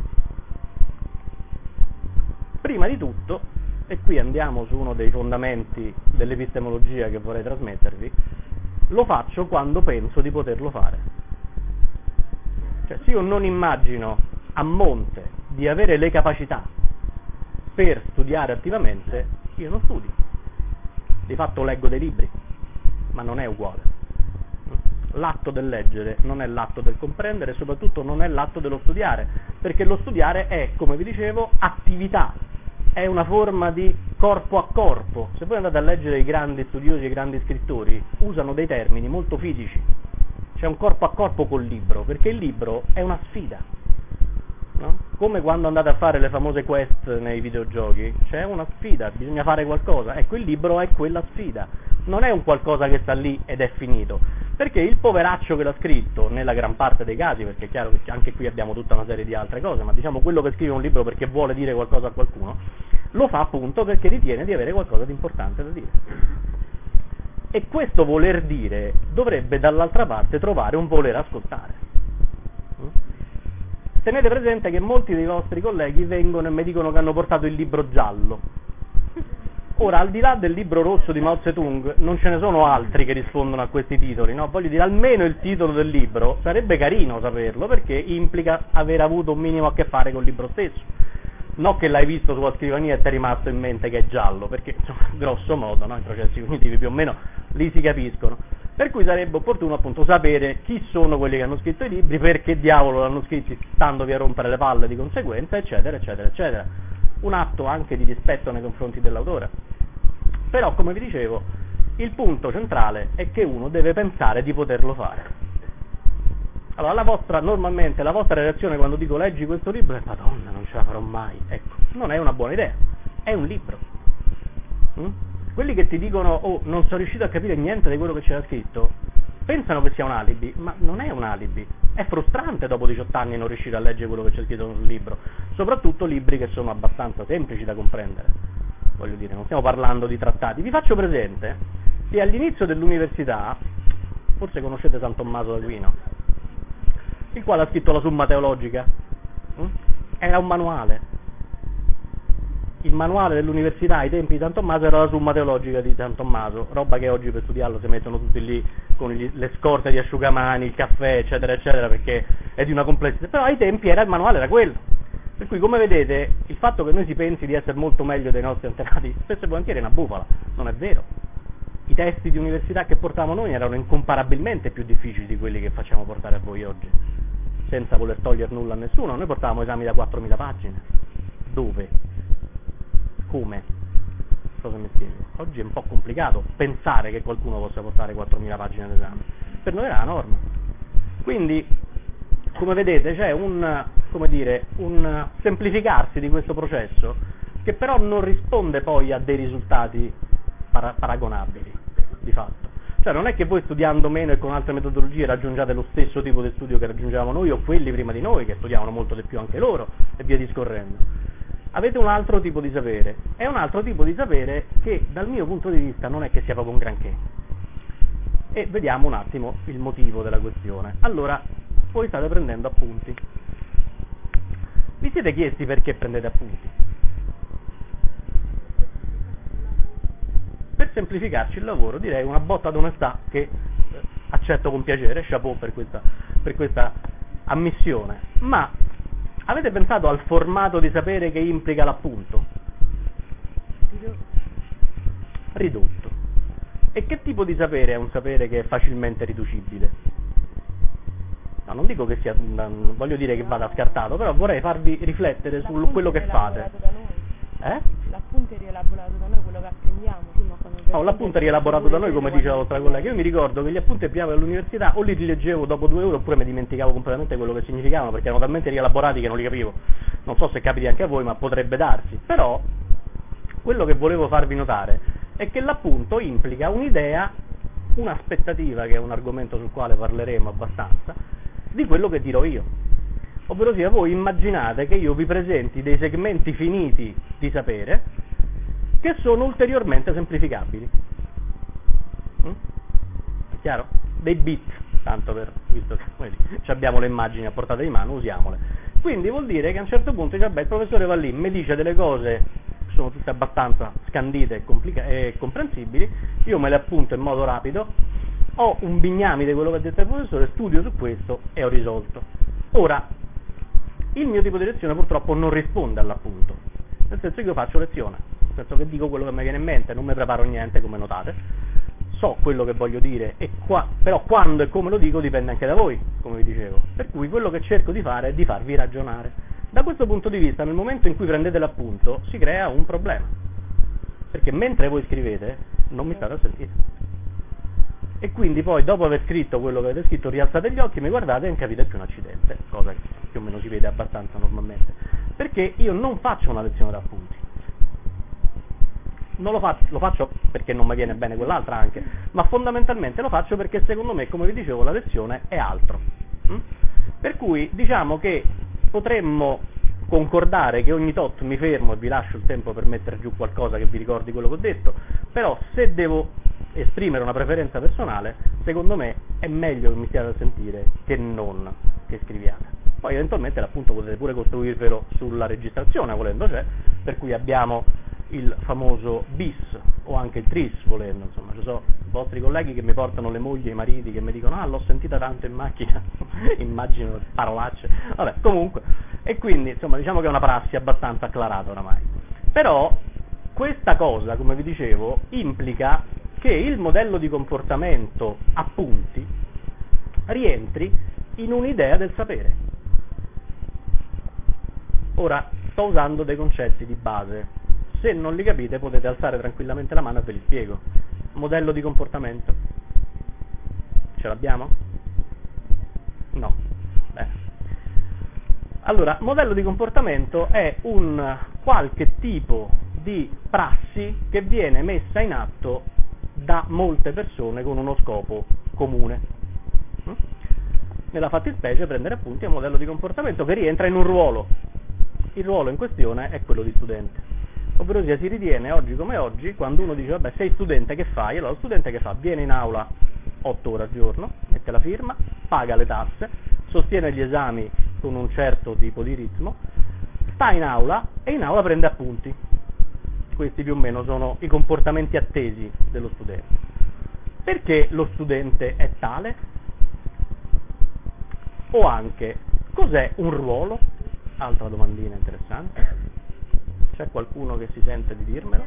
Prima di tutto, e qui andiamo su uno dei fondamenti dell'epistemologia che vorrei trasmettervi, lo faccio quando penso di poterlo fare. Cioè, se io non immagino a monte di avere le capacità per studiare attivamente, io non studio. Di fatto leggo dei libri, ma non è uguale. L'atto del leggere non è l'atto del comprendere, e soprattutto non è l'atto dello studiare, perché lo studiare è, come vi dicevo, attività. È una forma di corpo a corpo. Se voi andate a leggere i grandi studiosi e i grandi scrittori, usano dei termini molto fisici. C'è un corpo a corpo col libro, perché il libro è una sfida, no? Come quando andate a fare le famose quest nei videogiochi, c'è una sfida, bisogna fare qualcosa. Ecco, il libro è quella sfida, non è un qualcosa che sta lì ed è finito. Perché il poveraccio che l'ha scritto, nella gran parte dei casi, perché è chiaro che anche qui abbiamo tutta una serie di altre cose, ma diciamo quello che scrive un libro perché vuole dire qualcosa a qualcuno, lo fa appunto perché ritiene di avere qualcosa di importante da dire. E questo voler dire dovrebbe dall'altra parte trovare un voler ascoltare. Tenete presente che molti dei vostri colleghi vengono e mi dicono che hanno portato il libro giallo. Ora, al di là del libro rosso di Mao Zedong, non ce ne sono altri che rispondono a questi titoli, no? Voglio dire, almeno il titolo del libro sarebbe carino saperlo, perché implica aver avuto un minimo a che fare col libro stesso. Non che l'hai visto sulla scrivania e ti è rimasto in mente che è giallo, perché insomma, grosso modo, no? I processi cognitivi più o meno lì si capiscono. Per cui sarebbe opportuno appunto sapere chi sono quelli che hanno scritto i libri, perché diavolo l'hanno scritti standovi a rompere le palle di conseguenza, eccetera, eccetera, eccetera. Un atto anche di rispetto nei confronti dell'autore. Però, come vi dicevo, il punto centrale è che uno deve pensare di poterlo fare. Allora, la vostra, normalmente, la vostra reazione quando dico leggi questo libro è Madonna, non ce la farò mai. Ecco, non è una buona idea, è un libro. Mm? Quelli che ti dicono, oh, non sono riuscito a capire niente di quello che c'era scritto, pensano che sia un alibi, ma non è un alibi. È frustrante dopo diciotto anni non riuscire a leggere quello che c'è scritto sul libro, soprattutto libri che sono abbastanza semplici da comprendere. Voglio dire, non stiamo parlando di trattati. Vi faccio presente che all'inizio dell'università, forse conoscete San Tommaso d'Aquino, il quale ha scritto la Summa Teologica, era un manuale. Il manuale dell'università ai tempi di San Tommaso era la Summa Teologica di San Tommaso, roba che oggi per studiarlo si mettono tutti lì con gli, le scorte di asciugamani, il caffè, eccetera, eccetera, perché è di una complessità. Però ai tempi era il manuale, era quello. Per cui, come vedete, il fatto che noi si pensi di essere molto meglio dei nostri antenati, spesso e volentieri è una bufala, non è vero. I testi di università che portavamo noi erano incomparabilmente più difficili di quelli che facciamo portare a voi oggi, senza voler togliere nulla a nessuno. Noi portavamo esami da quattromila pagine. Dove? Come? Cosa mi spiego? Oggi è un po' complicato pensare che qualcuno possa portare quattromila pagine d'esame. Per noi era la norma. Quindi, come vedete, c'è un, come dire, un semplificarsi di questo processo che però non risponde poi a dei risultati para- paragonabili, di fatto. Cioè non è che voi studiando meno e con altre metodologie raggiungiate lo stesso tipo di studio che raggiungevamo noi o quelli prima di noi, che studiavano molto di più anche loro, e via discorrendo. Avete un altro tipo di sapere, è un altro tipo di sapere che dal mio punto di vista non è che sia proprio un granché. E vediamo un attimo il motivo della questione. Allora, voi state prendendo appunti. Vi siete chiesti perché prendete appunti? Per semplificarci il lavoro, direi una botta d'onestà che eh, accetto con piacere, chapeau per questa, per questa ammissione. Ma avete pensato al formato di sapere che implica l'appunto? Ridotto. E che tipo di sapere è un sapere che è facilmente riducibile? No, non dico che sia, non voglio dire che vada scartato, però vorrei farvi riflettere su quello che fate. Eh? L'appunto è rielaborato da noi, quello che apprendiamo. No, l'appunto è rielaborato da noi, come diceva l'altra collega. Io mi ricordo che gli appunti che prima all'università o li rileggevo dopo due ore oppure mi dimenticavo completamente quello che significavano, perché erano talmente rielaborati che non li capivo. Non so se capiti anche a voi, ma potrebbe darsi. Però quello che volevo farvi notare è che l'appunto implica un'idea, un'aspettativa, che è un argomento sul quale parleremo abbastanza, di quello che dirò io. Ovvero sia, voi immaginate che io vi presenti dei segmenti finiti di sapere che sono ulteriormente semplificabili. Mm? È chiaro? Dei bit, tanto per, visto che noi abbiamo le immagini a portata di mano, usiamole. Quindi vuol dire che a un certo punto dice, vabbè, il professore va lì, mi dice delle cose che sono tutte abbastanza scandite e, complica- e comprensibili, io me le appunto in modo rapido, ho un bignami di quello che ha detto il professore, studio su questo e ho risolto. Ora, il mio tipo di lezione purtroppo non risponde all'appunto, nel senso che io faccio lezione, nel senso che dico quello che mi viene in mente, non mi preparo niente, come notate, so quello che voglio dire, e qua, però quando e come lo dico dipende anche da voi, come vi dicevo, per cui quello che cerco di fare è di farvi ragionare. Da questo punto di vista, nel momento in cui prendete l'appunto, si crea un problema, perché mentre voi scrivete non mi state a sentire. E quindi poi, dopo aver scritto quello che avete scritto, rialzate gli occhi, mi guardate e non capite più un accidente, cosa che più o meno si vede abbastanza normalmente, perché io non faccio una lezione d'appunti. non lo faccio, lo faccio perché non mi viene bene quell'altra anche, ma fondamentalmente lo faccio perché secondo me, come vi dicevo, la lezione è altro. Mm? Per cui diciamo che potremmo concordare che ogni tot mi fermo e vi lascio il tempo per mettere giù qualcosa che vi ricordi quello che ho detto, però se devo esprimere una preferenza personale, secondo me è meglio che mi stiate a sentire che non che scriviate. Poi eventualmente appunto potete pure costruirvelo sulla registrazione volendo, c'è, per cui abbiamo il famoso bis o anche il tris volendo, insomma ci sono vostri colleghi che mi portano le mogli e i mariti che mi dicono ah l'ho sentita tanto in macchina, immagino parolacce, vabbè comunque, e quindi insomma diciamo che è una prassi abbastanza acclarata oramai. Però questa cosa, come vi dicevo, implica che il modello di comportamento a punti rientri in un'idea del sapere. Ora sto usando dei concetti di base, se non li capite potete alzare tranquillamente la mano e ve li spiego. Modello di comportamento, ce l'abbiamo? No, bene. Allora, modello di comportamento è un qualche tipo di prassi che viene messa in atto da molte persone con uno scopo comune. Nella fattispecie prendere appunti è un modello di comportamento che rientra in un ruolo. Il ruolo in questione è quello di studente. Ovvero sia, si ritiene oggi come oggi, quando uno dice vabbè sei studente che fai? Allora lo studente che fa? Viene in aula otto ore al giorno, mette la firma, paga le tasse, sostiene gli esami con un certo tipo di ritmo, sta in aula e in aula prende appunti. Questi più o meno sono i comportamenti attesi dello studente. Perché lo studente è tale? O anche, cos'è un ruolo? Altra domandina interessante. C'è qualcuno che si sente di dirmelo?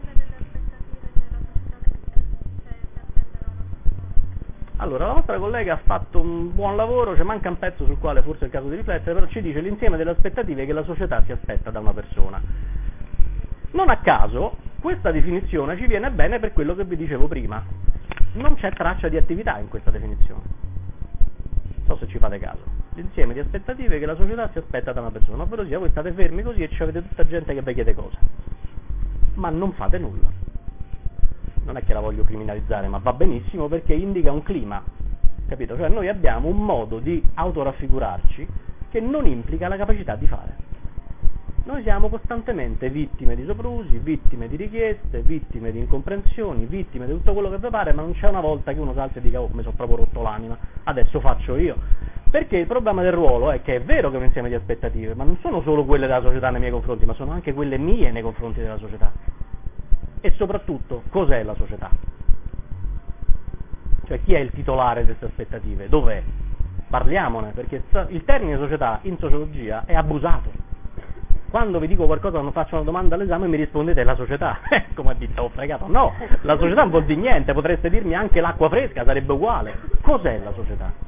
Allora, la nostra collega ha fatto un buon lavoro, ci manca un pezzo sul quale forse è il caso di riflettere, però ci dice l'insieme delle aspettative che la società si aspetta da una persona. Non a caso, questa definizione ci viene bene per quello che vi dicevo prima. Non c'è traccia di attività in questa definizione. Non so se ci fate caso. L'insieme di aspettative che la società si aspetta da una persona, ovvero sia voi state fermi così e ci avete tutta gente che vi chiede cose, ma non fate nulla. Non è che la voglio criminalizzare, ma va benissimo perché indica un clima, capito? Cioè noi abbiamo un modo di autoraffigurarci che non implica la capacità di fare. Noi siamo costantemente vittime di soprusi, vittime di richieste, vittime di incomprensioni, vittime di tutto quello che vi pare, ma non c'è una volta che uno salta e dica oh mi sono proprio rotto l'anima, adesso faccio io. Perché il problema del ruolo è che è vero che è un insieme di aspettative, ma non sono solo quelle della società nei miei confronti, ma sono anche quelle mie nei confronti della società. E soprattutto, cos'è la società? Cioè, chi è il titolare di queste aspettative? Dov'è? Parliamone, perché il termine società in sociologia è abusato. Quando vi dico qualcosa, quando faccio una domanda all'esame, mi rispondete la società. Come a dire, ho fregato. No, la società non vuol dire niente, potreste dirmi anche l'acqua fresca, sarebbe uguale. Cos'è la società?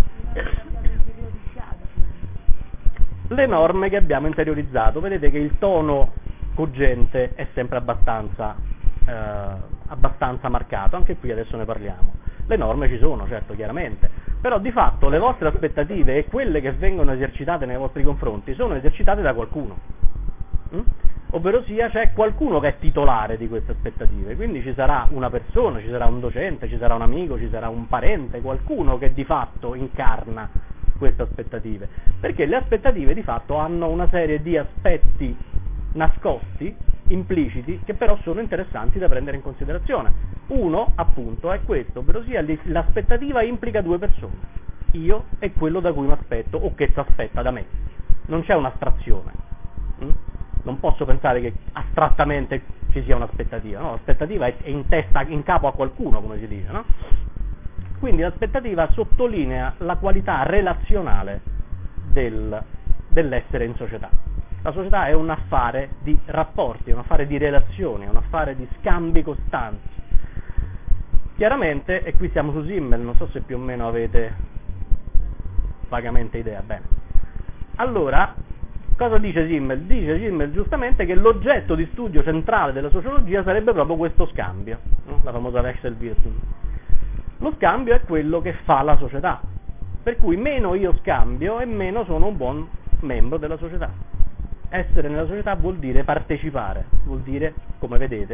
Le norme che abbiamo interiorizzato, vedete che il tono cogente è sempre abbastanza, eh, abbastanza marcato, anche qui adesso ne parliamo. Le norme ci sono, certo, chiaramente, però di fatto le vostre aspettative e quelle che vengono esercitate nei vostri confronti sono esercitate da qualcuno, mm? Ovvero sia c'è qualcuno che è titolare di queste aspettative, quindi ci sarà una persona, ci sarà un docente, ci sarà un amico, ci sarà un parente, qualcuno che di fatto incarna queste aspettative, perché le aspettative di fatto hanno una serie di aspetti nascosti, impliciti, che però sono interessanti da prendere in considerazione. Uno, appunto, è questo, ovvero sia l'aspettativa implica due persone, io e quello da cui mi aspetto o che si aspetta da me. Non c'è un'astrazione. Hm? Non posso pensare che astrattamente ci sia un'aspettativa, no? L'aspettativa è in testa, in capo a qualcuno, come si dice, no? Quindi l'aspettativa sottolinea la qualità relazionale del, dell'essere in società. La società è un affare di rapporti, è un affare di relazioni, è un affare di scambi costanti. Chiaramente, e qui siamo su Simmel, non so se più o meno avete vagamente idea, bene. Allora, cosa dice Simmel? Dice Simmel giustamente che l'oggetto di studio centrale della sociologia sarebbe proprio questo scambio, no? La famosa Wechselwirkung. Lo scambio è quello che fa la società, per cui meno io scambio e meno sono un buon membro della società. Essere nella società vuol dire partecipare, vuol dire, come vedete,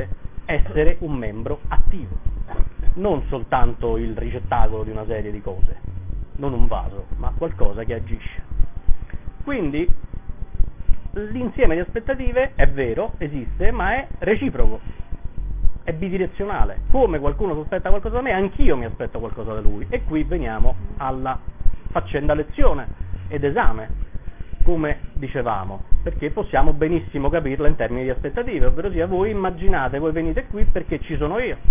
essere un membro attivo, non soltanto il ricettacolo di una serie di cose, non un vaso, ma qualcosa che agisce. Quindi l'insieme di aspettative è vero, esiste, ma è reciproco, è bidirezionale. Come qualcuno si aspetta qualcosa da me, anch'io mi aspetto qualcosa da lui. E qui veniamo alla faccenda lezione ed esame, come dicevamo, perché possiamo benissimo capirla in termini di aspettative, ovvero sia voi immaginate, voi venite qui perché ci sono io,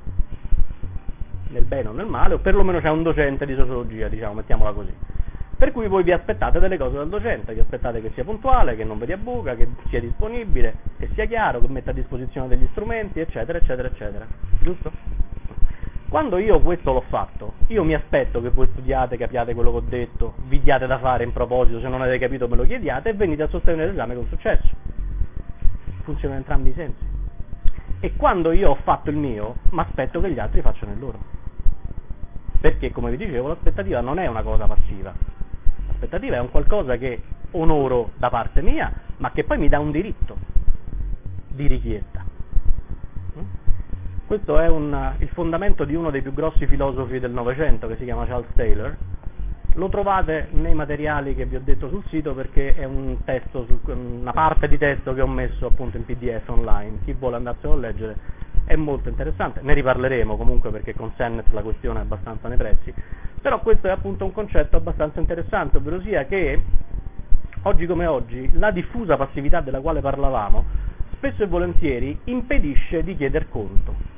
nel bene o nel male, o perlomeno c'è un docente di sociologia, diciamo, mettiamola così. Per cui voi vi aspettate delle cose dal docente, vi aspettate che sia puntuale, che non vi dia buca, che sia disponibile, che sia chiaro, che metta a disposizione degli strumenti, eccetera, eccetera, eccetera. Giusto? Quando io questo l'ho fatto, io mi aspetto che voi studiate, capiate quello che ho detto, vi diate da fare in proposito, se non avete capito me lo chiediate, e venite a sostenere l'esame con successo. Funziona in entrambi i sensi. E quando io ho fatto il mio, mi aspetto che gli altri facciano il loro. Perché, come vi dicevo, l'aspettativa non è una cosa passiva. L'aspettativa è un qualcosa che onoro da parte mia, ma che poi mi dà un diritto di richiesta. Questo è un, il fondamento di uno dei più grossi filosofi del Novecento, che si chiama Charles Taylor. Lo trovate nei materiali che vi ho detto sul sito, perché è un testo, una parte di testo che ho messo appunto in P D F online. Chi vuole andarselo a leggere è molto interessante, ne riparleremo comunque perché con Sennett la questione è abbastanza nei prezzi. Però questo è appunto un concetto abbastanza interessante, ovvero sia che oggi come oggi la diffusa passività della quale parlavamo spesso e volentieri impedisce di chieder conto.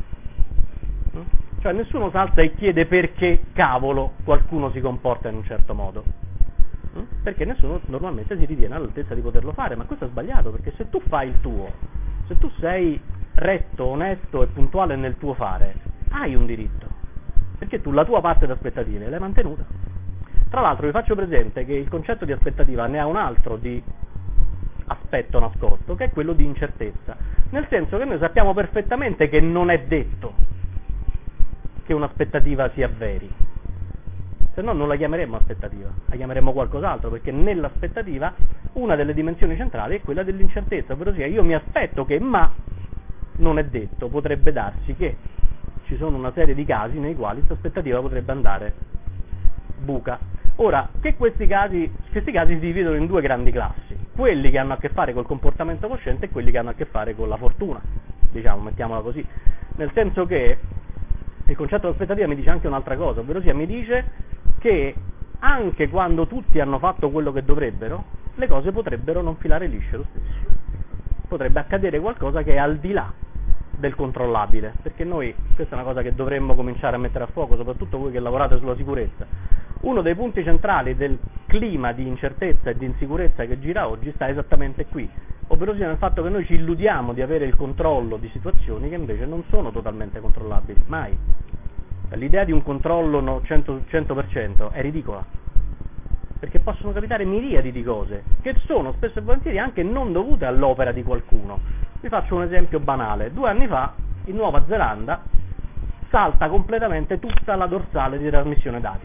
Cioè nessuno salta e chiede perché cavolo qualcuno si comporta in un certo modo, perché nessuno normalmente si ritiene all'altezza di poterlo fare, ma questo è sbagliato, perché se tu fai il tuo, se tu sei retto, onesto e puntuale nel tuo fare, hai un diritto, perché tu la tua parte di aspettative l'hai mantenuta. Tra l'altro vi faccio presente che il concetto di aspettativa ne ha un altro di aspetto nascosto, che è quello di incertezza, nel senso che noi sappiamo perfettamente che non è detto che un'aspettativa si avveri, se no non la chiameremmo aspettativa, la chiameremmo qualcos'altro, perché nell'aspettativa una delle dimensioni centrali è quella dell'incertezza, ovvero sia io mi aspetto che, ma non è detto, potrebbe darsi che ci sono una serie di casi nei quali questa aspettativa potrebbe andare buca. Ora, che questi casi, questi casi si dividono in due grandi classi, quelli che hanno a che fare col comportamento cosciente e quelli che hanno a che fare con la fortuna, diciamo, mettiamola così, nel senso che il concetto di aspettativa mi dice anche un'altra cosa, ovvero sia mi dice che anche quando tutti hanno fatto quello che dovrebbero, le cose potrebbero non filare lisce lo stesso. Potrebbe accadere qualcosa che è al di là del controllabile, perché noi, questa è una cosa che dovremmo cominciare a mettere a fuoco, soprattutto voi che lavorate sulla sicurezza. Uno dei punti centrali del clima di incertezza e di insicurezza che gira oggi sta esattamente qui, ovvero sia nel fatto che noi ci illudiamo di avere il controllo di situazioni che invece non sono totalmente controllabili, mai. L'idea di un controllo no, cento per cento è ridicola, perché possono capitare miriadi di cose che sono spesso e volentieri anche non dovute all'opera di qualcuno. Vi faccio un esempio banale: due anni fa in Nuova Zelanda salta completamente tutta la dorsale di trasmissione dati.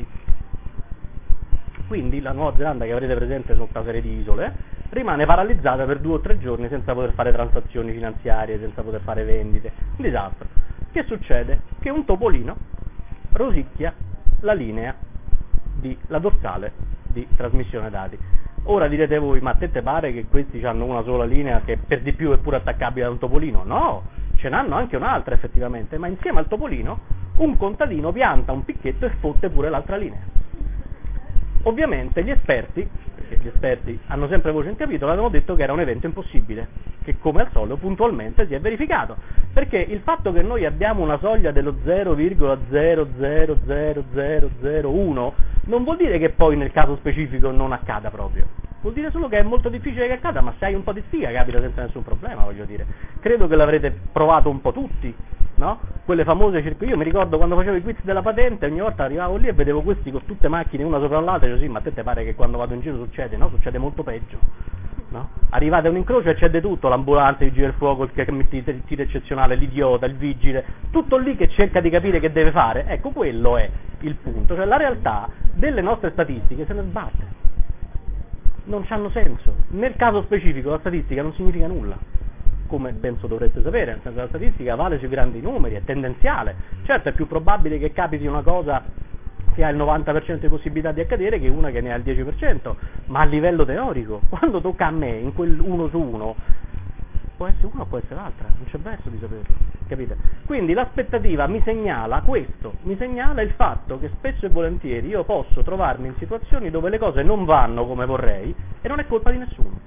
Quindi la Nuova Zelanda, che avrete presente sono una serie di isole, rimane paralizzata per due o tre giorni senza poter fare transazioni finanziarie, senza poter fare vendite. Un disastro. Che succede? Che un topolino rosicchia la linea di la dorsale di trasmissione dati. Ora direte voi, ma a te te pare che questi hanno una sola linea che per di più è pure attaccabile a un topolino? No, ce n'hanno anche un'altra effettivamente, ma insieme al topolino un contadino pianta un picchetto e fotte pure l'altra linea. Ovviamente gli esperti, perché gli esperti hanno sempre voce in capitolo, avevano detto che era un evento impossibile, che come al solito puntualmente si è verificato, perché il fatto che noi abbiamo una soglia dello zero virgola zero zero zero zero zero uno non vuol dire che poi nel caso specifico non accada proprio, vuol dire solo che è molto difficile che accada, ma se hai un po' di sfiga capita senza nessun problema, voglio dire. Credo che l'avrete provato un po' tutti, no? Quelle famose circuiti. Io mi ricordo quando facevo i quiz della patente, ogni volta arrivavo lì e vedevo questi con tutte macchine una sopra l'altra, e dicevo sì, ma a te te pare che quando vado in giro succede? No, succede molto peggio, no? Arrivate a un incrocio e c'è di tutto, l'ambulanza, il vigile del fuoco, il che metti il tiro eccezionale, l'idiota, il vigile, tutto lì che cerca di capire che deve fare. Ecco, quello è il punto, cioè la realtà delle nostre statistiche se ne sbatte, non c'hanno senso. Nel caso specifico la statistica non significa nulla, come penso dovreste sapere, nel senso che la statistica vale sui grandi numeri, è tendenziale. Certo è più probabile che capiti una cosa che ha il novanta per cento di possibilità di accadere che una che ne ha il dieci per cento, ma a livello teorico, quando tocca a me, in quel uno su uno, può essere una o può essere l'altra, non c'è verso di saperlo, capite? Quindi l'aspettativa mi segnala questo, mi segnala il fatto che spesso e volentieri io posso trovarmi in situazioni dove le cose non vanno come vorrei e non è colpa di nessuno.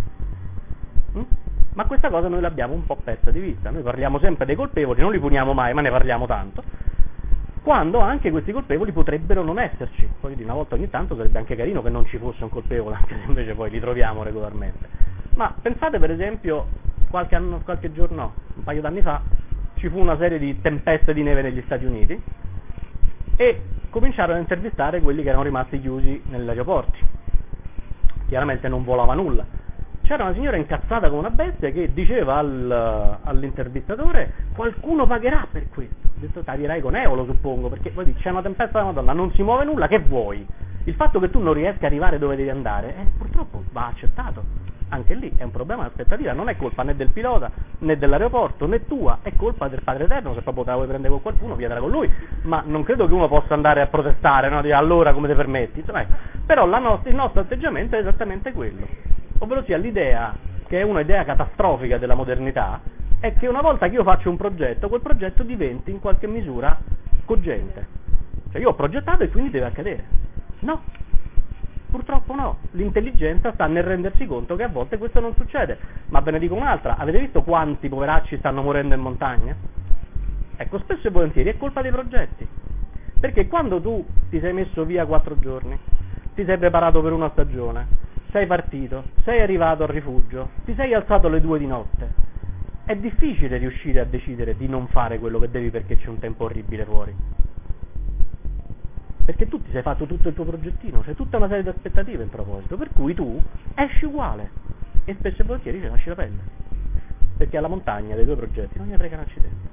Mm? Ma questa cosa noi l'abbiamo un po' persa di vista, noi parliamo sempre dei colpevoli, non li puniamo mai, ma ne parliamo tanto, quando anche questi colpevoli potrebbero non esserci. Poi di una volta ogni tanto sarebbe anche carino che non ci fosse un colpevole, anche se invece poi li troviamo regolarmente. Ma pensate per esempio, qualche anno, qualche giorno, no, un paio d'anni fa, ci fu una serie di tempeste di neve negli Stati Uniti e cominciarono a intervistare quelli che erano rimasti chiusi negli aeroporti. Chiaramente non volava nulla. C'era una signora incazzata come una bestia che diceva al, all'intervistatore: qualcuno pagherà per questo. Ho detto, taglierai con euro, suppongo, perché poi c'è una tempesta della Madonna, non si muove nulla, che vuoi? Il fatto che tu non riesca ad arrivare dove devi andare, eh, purtroppo va accettato. Anche lì è un problema di aspettativa, non è colpa né del pilota né dell'aeroporto né tua, è colpa del Padre Eterno. Se proprio te la vuoi prendere con qualcuno, vietela con lui, ma non credo che uno possa andare a protestare, no? Dire allora come ti permetti, insomma, ecco. Però la nostra, il nostro atteggiamento è esattamente quello, ovvero sia l'idea, che è un'idea catastrofica della modernità, è che una volta che io faccio un progetto, quel progetto diventi in qualche misura cogente, cioè io ho progettato e quindi deve accadere. No, purtroppo no, l'intelligenza sta nel rendersi conto che a volte questo non succede. Ma ve ne dico un'altra: avete visto quanti poveracci stanno morendo in montagna? Ecco, spesso e volentieri è colpa dei progetti, perché quando tu ti sei messo via quattro giorni, ti sei preparato per una stagione, sei partito, sei arrivato al rifugio, ti sei alzato alle due di notte, è difficile riuscire a decidere di non fare quello che devi perché c'è un tempo orribile fuori. Perché tu ti sei fatto tutto il tuo progettino, c'è tutta una serie di aspettative in proposito, per cui tu esci uguale e spesso e volentieri ci lasci la pelle, perché alla montagna dei tuoi progetti non ne frega un accidente.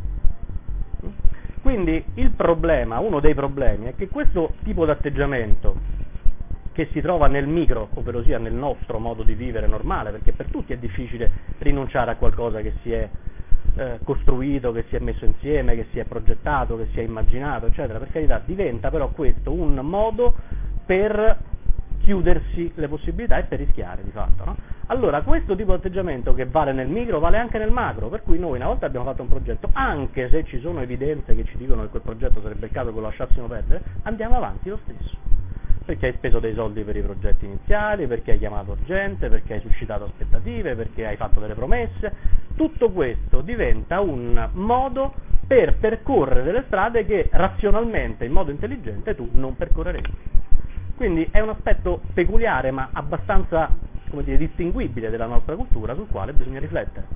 Quindi il problema, uno dei problemi, è che questo tipo di atteggiamento che si trova nel micro, ovvero sia nel nostro modo di vivere normale, perché per tutti è difficile rinunciare a qualcosa che si è Eh, costruito, che si è messo insieme, che si è progettato, che si è immaginato, eccetera, per carità, diventa però questo un modo per chiudersi le possibilità e per rischiare di fatto, no? Allora questo tipo di atteggiamento che vale nel micro vale anche nel macro, per cui noi una volta abbiamo fatto un progetto, anche se ci sono evidenze che ci dicono che quel progetto sarebbe il caso che lo lasciassimo perdere, andiamo avanti lo stesso, perché hai speso dei soldi per i progetti iniziali, perché hai chiamato gente, perché hai suscitato aspettative, perché hai fatto delle promesse. Tutto questo diventa un modo per percorrere delle strade che razionalmente, in modo intelligente, tu non percorreresti. Quindi è un aspetto peculiare ma abbastanza, come dire, distinguibile della nostra cultura, sul quale bisogna riflettere.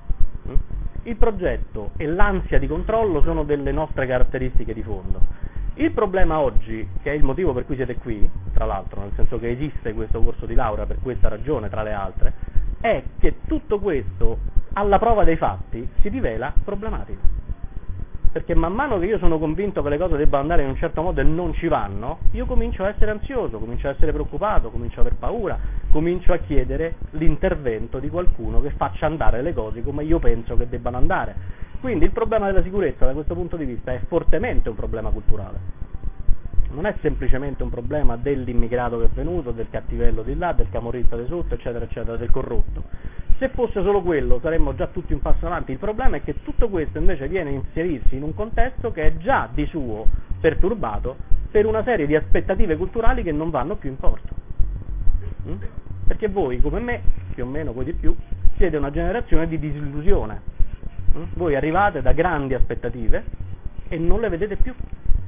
Il progetto e l'ansia di controllo sono delle nostre caratteristiche di fondo. Il problema oggi, che è il motivo per cui siete qui, tra l'altro, nel senso che esiste questo corso di laurea per questa ragione, tra le altre, è che tutto questo, alla prova dei fatti, si rivela problematico. Perché man mano che io sono convinto che le cose debbano andare in un certo modo e non ci vanno, io comincio a essere ansioso, comincio a essere preoccupato, comincio a aver paura, comincio a chiedere l'intervento di qualcuno che faccia andare le cose come io penso che debbano andare. Quindi il problema della sicurezza da questo punto di vista è fortemente un problema culturale. Non è semplicemente un problema dell'immigrato che è venuto, del cattivello di là, del camorrista di sotto, eccetera, eccetera, del corrotto. Se fosse solo quello saremmo già tutti un passo avanti. Il problema è che tutto questo invece viene a inserirsi in un contesto che è già di suo perturbato per una serie di aspettative culturali che non vanno più in porto. Mm? Perché voi, come me, più o meno voi di più, siete una generazione di disillusione. Mm? Voi arrivate da grandi aspettative e non le vedete più.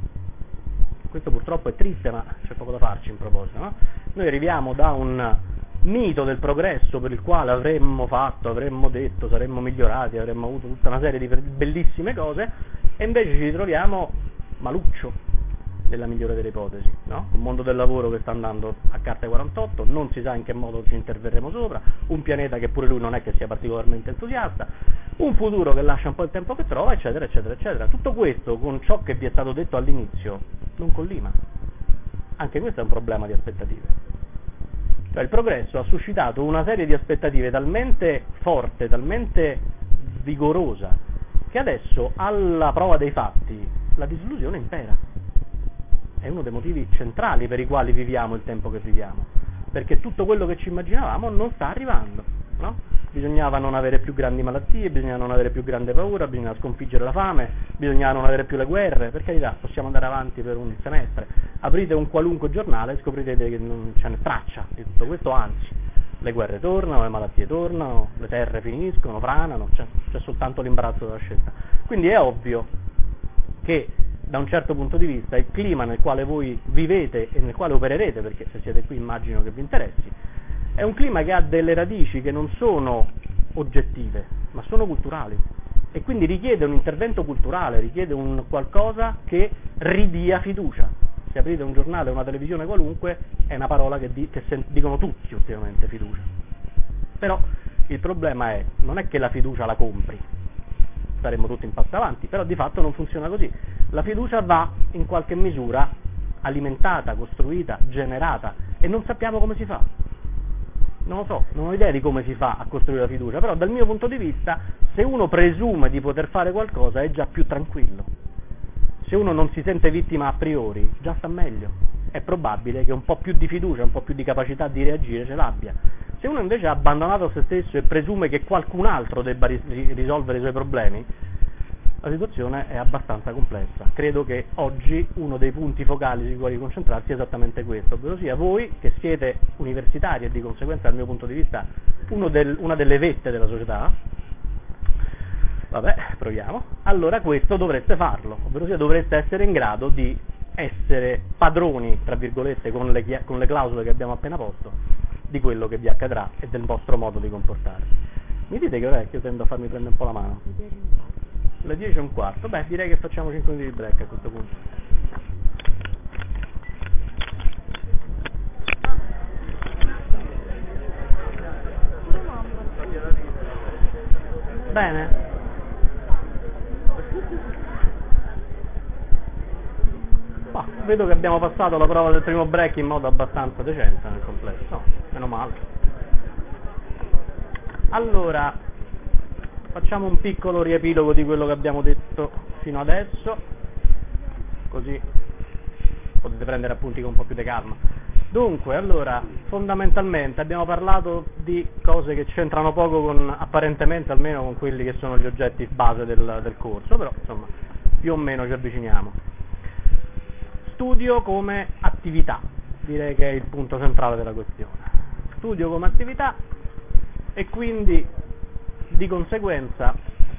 Questo purtroppo è triste, ma c'è poco da farci in proposito, no? Noi arriviamo da un mito del progresso per il quale avremmo fatto, avremmo detto, saremmo migliorati, avremmo avuto tutta una serie di bellissime cose, e invece ci ritroviamo maluccio, nella migliore delle ipotesi, no? Un mondo del lavoro che sta andando a carte quarantotto, non si sa in che modo ci interverremo sopra, un pianeta che pure lui non è che sia particolarmente entusiasta, un futuro che lascia un po' il tempo che trova, eccetera, eccetera, eccetera. Tutto questo con ciò che vi è stato detto all'inizio non collima. Anche questo è un problema di aspettative. Cioè il progresso ha suscitato una serie di aspettative talmente forte, talmente vigorosa, che adesso, alla prova dei fatti, la disillusione impera. È uno dei motivi centrali per i quali viviamo il tempo che viviamo, perché tutto quello che ci immaginavamo non sta arrivando, no? Bisognava non avere più grandi malattie, bisognava non avere più grande paura, bisognava sconfiggere la fame, bisognava non avere più le guerre. Per carità, possiamo andare avanti per un semestre, aprite un qualunque giornale e scoprirete che non c'è traccia di tutto questo, anzi, le guerre tornano, le malattie tornano, le terre finiscono, franano, c'è, c'è soltanto l'imbarazzo della scelta. Quindi è ovvio che da un certo punto di vista il clima nel quale voi vivete e nel quale opererete, perché se siete qui immagino che vi interessi, è un clima che ha delle radici che non sono oggettive, ma sono culturali, e quindi richiede un intervento culturale, richiede un qualcosa che ridia fiducia. Se aprite un giornale o una televisione qualunque, è una parola che, di, che sen- dicono tutti ultimamente, fiducia. Però il problema è, non è che la fiducia la compri, saremmo tutti in passo avanti, però di fatto non funziona così. La fiducia va in qualche misura alimentata, costruita, generata, e non sappiamo come si fa. Non lo so, non ho idea di come si fa a costruire la fiducia, però dal mio punto di vista, se uno presume di poter fare qualcosa è già più tranquillo. Se uno non si sente vittima a priori, già sta meglio. È probabile che un po' più di fiducia, un po' più di capacità di reagire ce l'abbia. Se uno invece ha abbandonato se stesso e presume che qualcun altro debba ris- risolvere i suoi problemi, la situazione è abbastanza complessa. Credo che oggi uno dei punti focali sui quali concentrarsi è esattamente questo, ovvero sia voi che siete universitari e di conseguenza dal mio punto di vista uno del, una delle vette della società. Vabbè, proviamo. Allora questo dovreste farlo, ovvero sia dovreste essere in grado di essere padroni, tra virgolette, con le, con le clausole che abbiamo appena posto, di quello che vi accadrà e del vostro modo di comportarvi. Mi dite che ora è che io tendo a farmi prendere un po' la mano? Le dieci e un quarto, beh direi che facciamo cinque minuti di break a questo punto. Bene. Oh, vedo che abbiamo passato la prova del primo break in modo abbastanza decente nel complesso, no, meno male. Allora, facciamo un piccolo riepilogo di quello che abbiamo detto fino adesso, così potete prendere appunti con un po' più di calma. Dunque, allora, fondamentalmente abbiamo parlato di cose che c'entrano poco con, apparentemente almeno, con quelli che sono gli oggetti base del, del corso, però insomma più o meno ci avviciniamo. Studio come attività, direi che è il punto centrale della questione. Studio come attività e quindi di conseguenza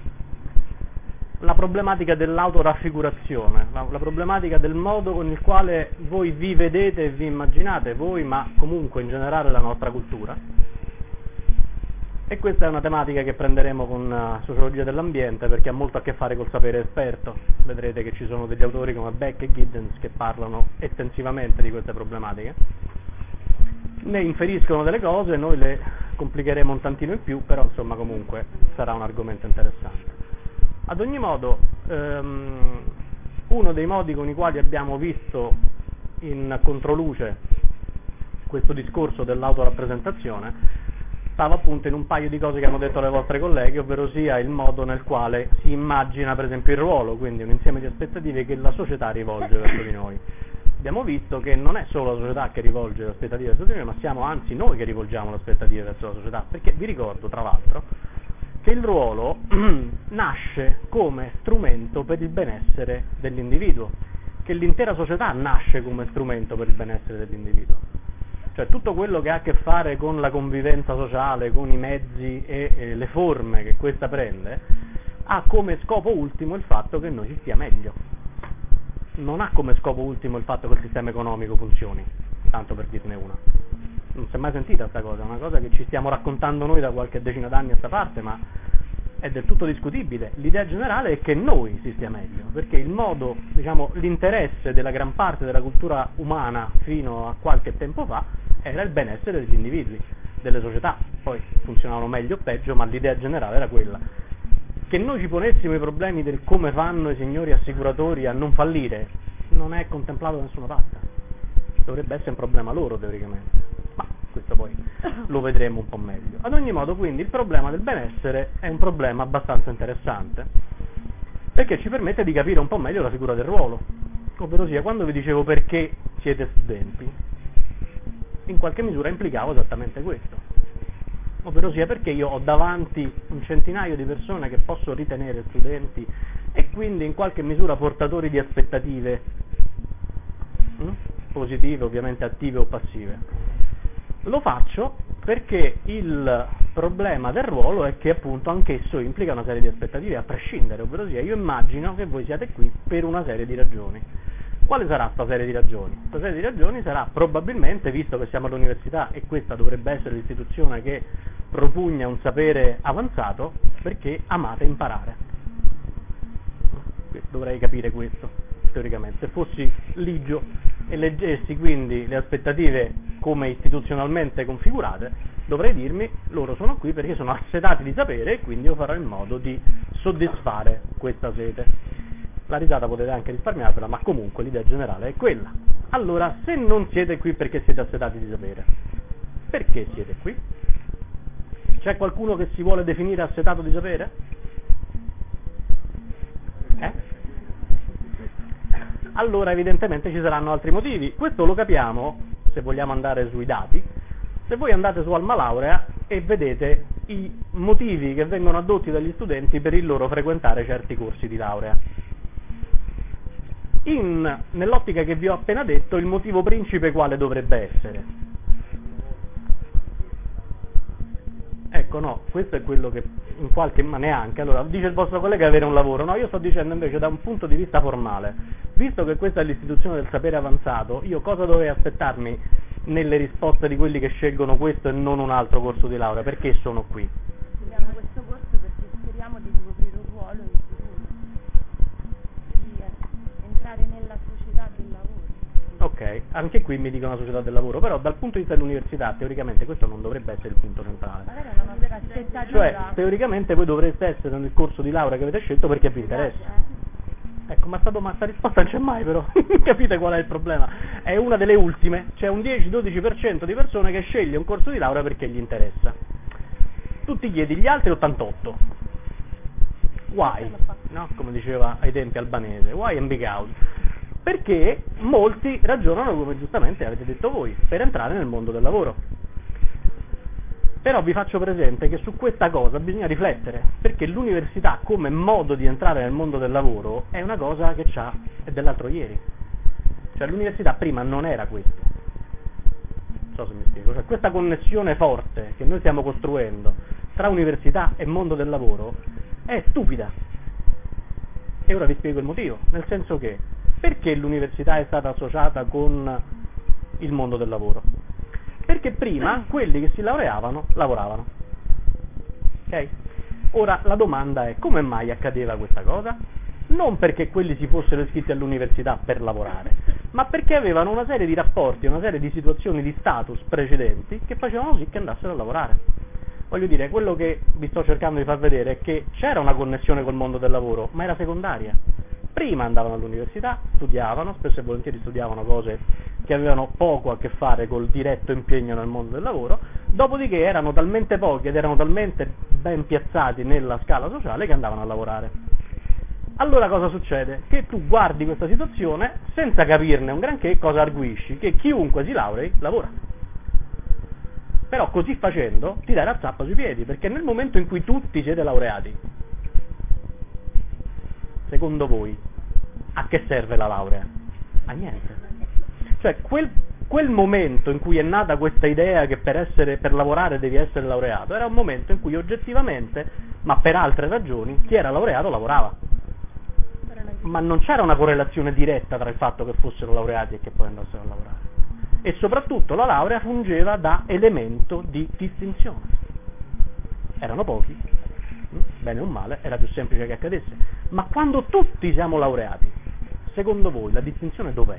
la problematica dell'autoraffigurazione, la, la problematica del modo con il quale voi vi vedete e vi immaginate, voi, ma comunque in generale la nostra cultura. E questa è una tematica che prenderemo con uh, sociologia dell'ambiente, perché ha molto a che fare col sapere esperto. Vedrete che ci sono degli autori come Beck e Giddens che parlano estensivamente di queste problematiche. Ne inferiscono delle cose, noi le complicheremo un tantino in più, però insomma comunque sarà un argomento interessante. Ad ogni modo, um, uno dei modi con i quali abbiamo visto in controluce questo discorso dell'autorappresentazione stava appunto in un paio di cose che hanno detto le vostre colleghe, ovvero sia il modo nel quale si immagina per esempio il ruolo, quindi un insieme di aspettative che la società rivolge verso di noi. Abbiamo visto che non è solo la società che rivolge le aspettative verso di noi, ma siamo anzi noi che rivolgiamo le aspettative verso la società, perché vi ricordo tra l'altro che il ruolo nasce come strumento per il benessere dell'individuo, che l'intera società nasce come strumento per il benessere dell'individuo. Cioè tutto quello che ha a che fare con la convivenza sociale, con i mezzi e, e le forme che questa prende, ha come scopo ultimo il fatto che noi ci stia meglio. Non ha come scopo ultimo il fatto che il sistema economico funzioni, tanto per dirne una. Non si è mai sentita questa cosa, è una cosa che ci stiamo raccontando noi da qualche decina d'anni a sta parte, ma è del tutto discutibile. L'idea generale è che noi si stia meglio, perché il modo, diciamo, l'interesse della gran parte della cultura umana fino a qualche tempo fa era il benessere degli individui, delle società. Poi funzionavano meglio o peggio, ma l'idea generale era quella. Che noi ci ponessimo i problemi del come fanno i signori assicuratori a non fallire non è contemplato da nessuna parte. Dovrebbe essere un problema loro teoricamente, ma questo poi lo vedremo un po' meglio. Ad ogni modo, quindi, il problema del benessere è un problema abbastanza interessante, perché ci permette di capire un po' meglio la figura del ruolo. Ovvero sia, quando vi dicevo perché siete studenti, in qualche misura implicavo esattamente questo. Ovvero sia perché io ho davanti un centinaio di persone che posso ritenere studenti e quindi in qualche misura portatori di aspettative hm? positive, ovviamente attive o passive. Lo faccio perché il problema del ruolo è che appunto anch'esso implica una serie di aspettative a prescindere, ovvero sia io immagino che voi siate qui per una serie di ragioni. Quale sarà questa serie di ragioni? Questa serie di ragioni sarà probabilmente, visto che siamo all'università e questa dovrebbe essere l'istituzione che propugna un sapere avanzato, perché amate imparare. Dovrei capire questo, teoricamente. Se fossi ligio e leggessi quindi le aspettative come istituzionalmente configurate, dovrei dirmi, loro sono qui perché sono assetati di sapere e quindi io farò in modo di soddisfare questa sete. La risata potete anche risparmiarvela, ma comunque l'idea generale è quella. Allora, se non siete qui perché siete assetati di sapere, perché siete qui? C'è qualcuno che si vuole definire assetato di sapere? Eh? Allora evidentemente ci saranno altri motivi. Questo lo capiamo, se vogliamo andare sui dati, se voi andate su Alma Laurea e vedete i motivi che vengono addotti dagli studenti per il loro frequentare certi corsi di laurea. In, nell'ottica che vi ho appena detto, il motivo principe quale dovrebbe essere? Ecco, no, questo è quello che in qualche ma neanche. Allora, dice il vostro collega avere un lavoro, no, io sto dicendo invece da un punto di vista formale. Visto che questa è l'istituzione del sapere avanzato, io cosa dovrei aspettarmi nelle risposte di quelli che scelgono questo e non un altro corso di laurea? Perché sono qui? Scegliamo questo corso perché speriamo di ricoprire un ruolo in futuro, di entrare nella società del lavoro. Ok, anche qui mi dicono società del lavoro, però dal punto di vista dell'università teoricamente questo non dovrebbe essere il punto centrale. Magari è una nostra aspettativa. Cioè, teoricamente voi dovreste essere nel corso di laurea che avete scelto perché vi interessa. Ecco, ma sta, ma sta risposta non c'è mai però, capite qual è il problema? È una delle ultime, c'è un dieci dodici per cento di persone che sceglie un corso di laurea perché gli interessa. Tu ti chiedi gli altri ottantotto. Why? No? Come diceva ai tempi albanese, why and because? Perché molti ragionano come giustamente avete detto voi, per entrare nel mondo del lavoro. Però vi faccio presente che su questa cosa bisogna riflettere, perché l'università come modo di entrare nel mondo del lavoro è una cosa che c'ha, è dell'altro ieri. Cioè l'università prima non era questo. Non so se mi spiego. Cioè questa connessione forte che noi stiamo costruendo tra università e mondo del lavoro è stupida. E ora vi spiego il motivo, nel senso che perché l'università è stata associata con il mondo del lavoro? Perché prima quelli che si laureavano lavoravano. Ok? Ora la domanda è: come mai accadeva questa cosa? Non perché quelli si fossero iscritti all'università per lavorare, ma perché avevano una serie di rapporti, una serie di situazioni di status precedenti che facevano sì che andassero a lavorare. Voglio dire, quello che vi sto cercando di far vedere è che c'era una connessione col mondo del lavoro, ma era secondaria. Prima andavano all'università, studiavano, spesso e volentieri studiavano cose che avevano poco a che fare col diretto impegno nel mondo del lavoro, dopodiché erano talmente pochi ed erano talmente ben piazzati nella scala sociale che andavano a lavorare. Allora cosa succede? Che tu guardi questa situazione senza capirne un granché, cosa arguisci? Che chiunque si laurei lavora. Però così facendo ti dai la zappa sui piedi, perché nel momento in cui tutti siete laureati, secondo voi, a che serve la laurea? A niente. Cioè, quel, quel momento in cui è nata questa idea che per, essere, per lavorare devi essere laureato, era un momento in cui oggettivamente, ma per altre ragioni, chi era laureato lavorava. Ma non c'era una correlazione diretta tra il fatto che fossero laureati e che poi andassero a lavorare. E soprattutto la laurea fungeva da elemento di distinzione. Erano pochi, bene o male, era più semplice che accadesse. Ma quando tutti siamo laureati, secondo voi la distinzione dov'è?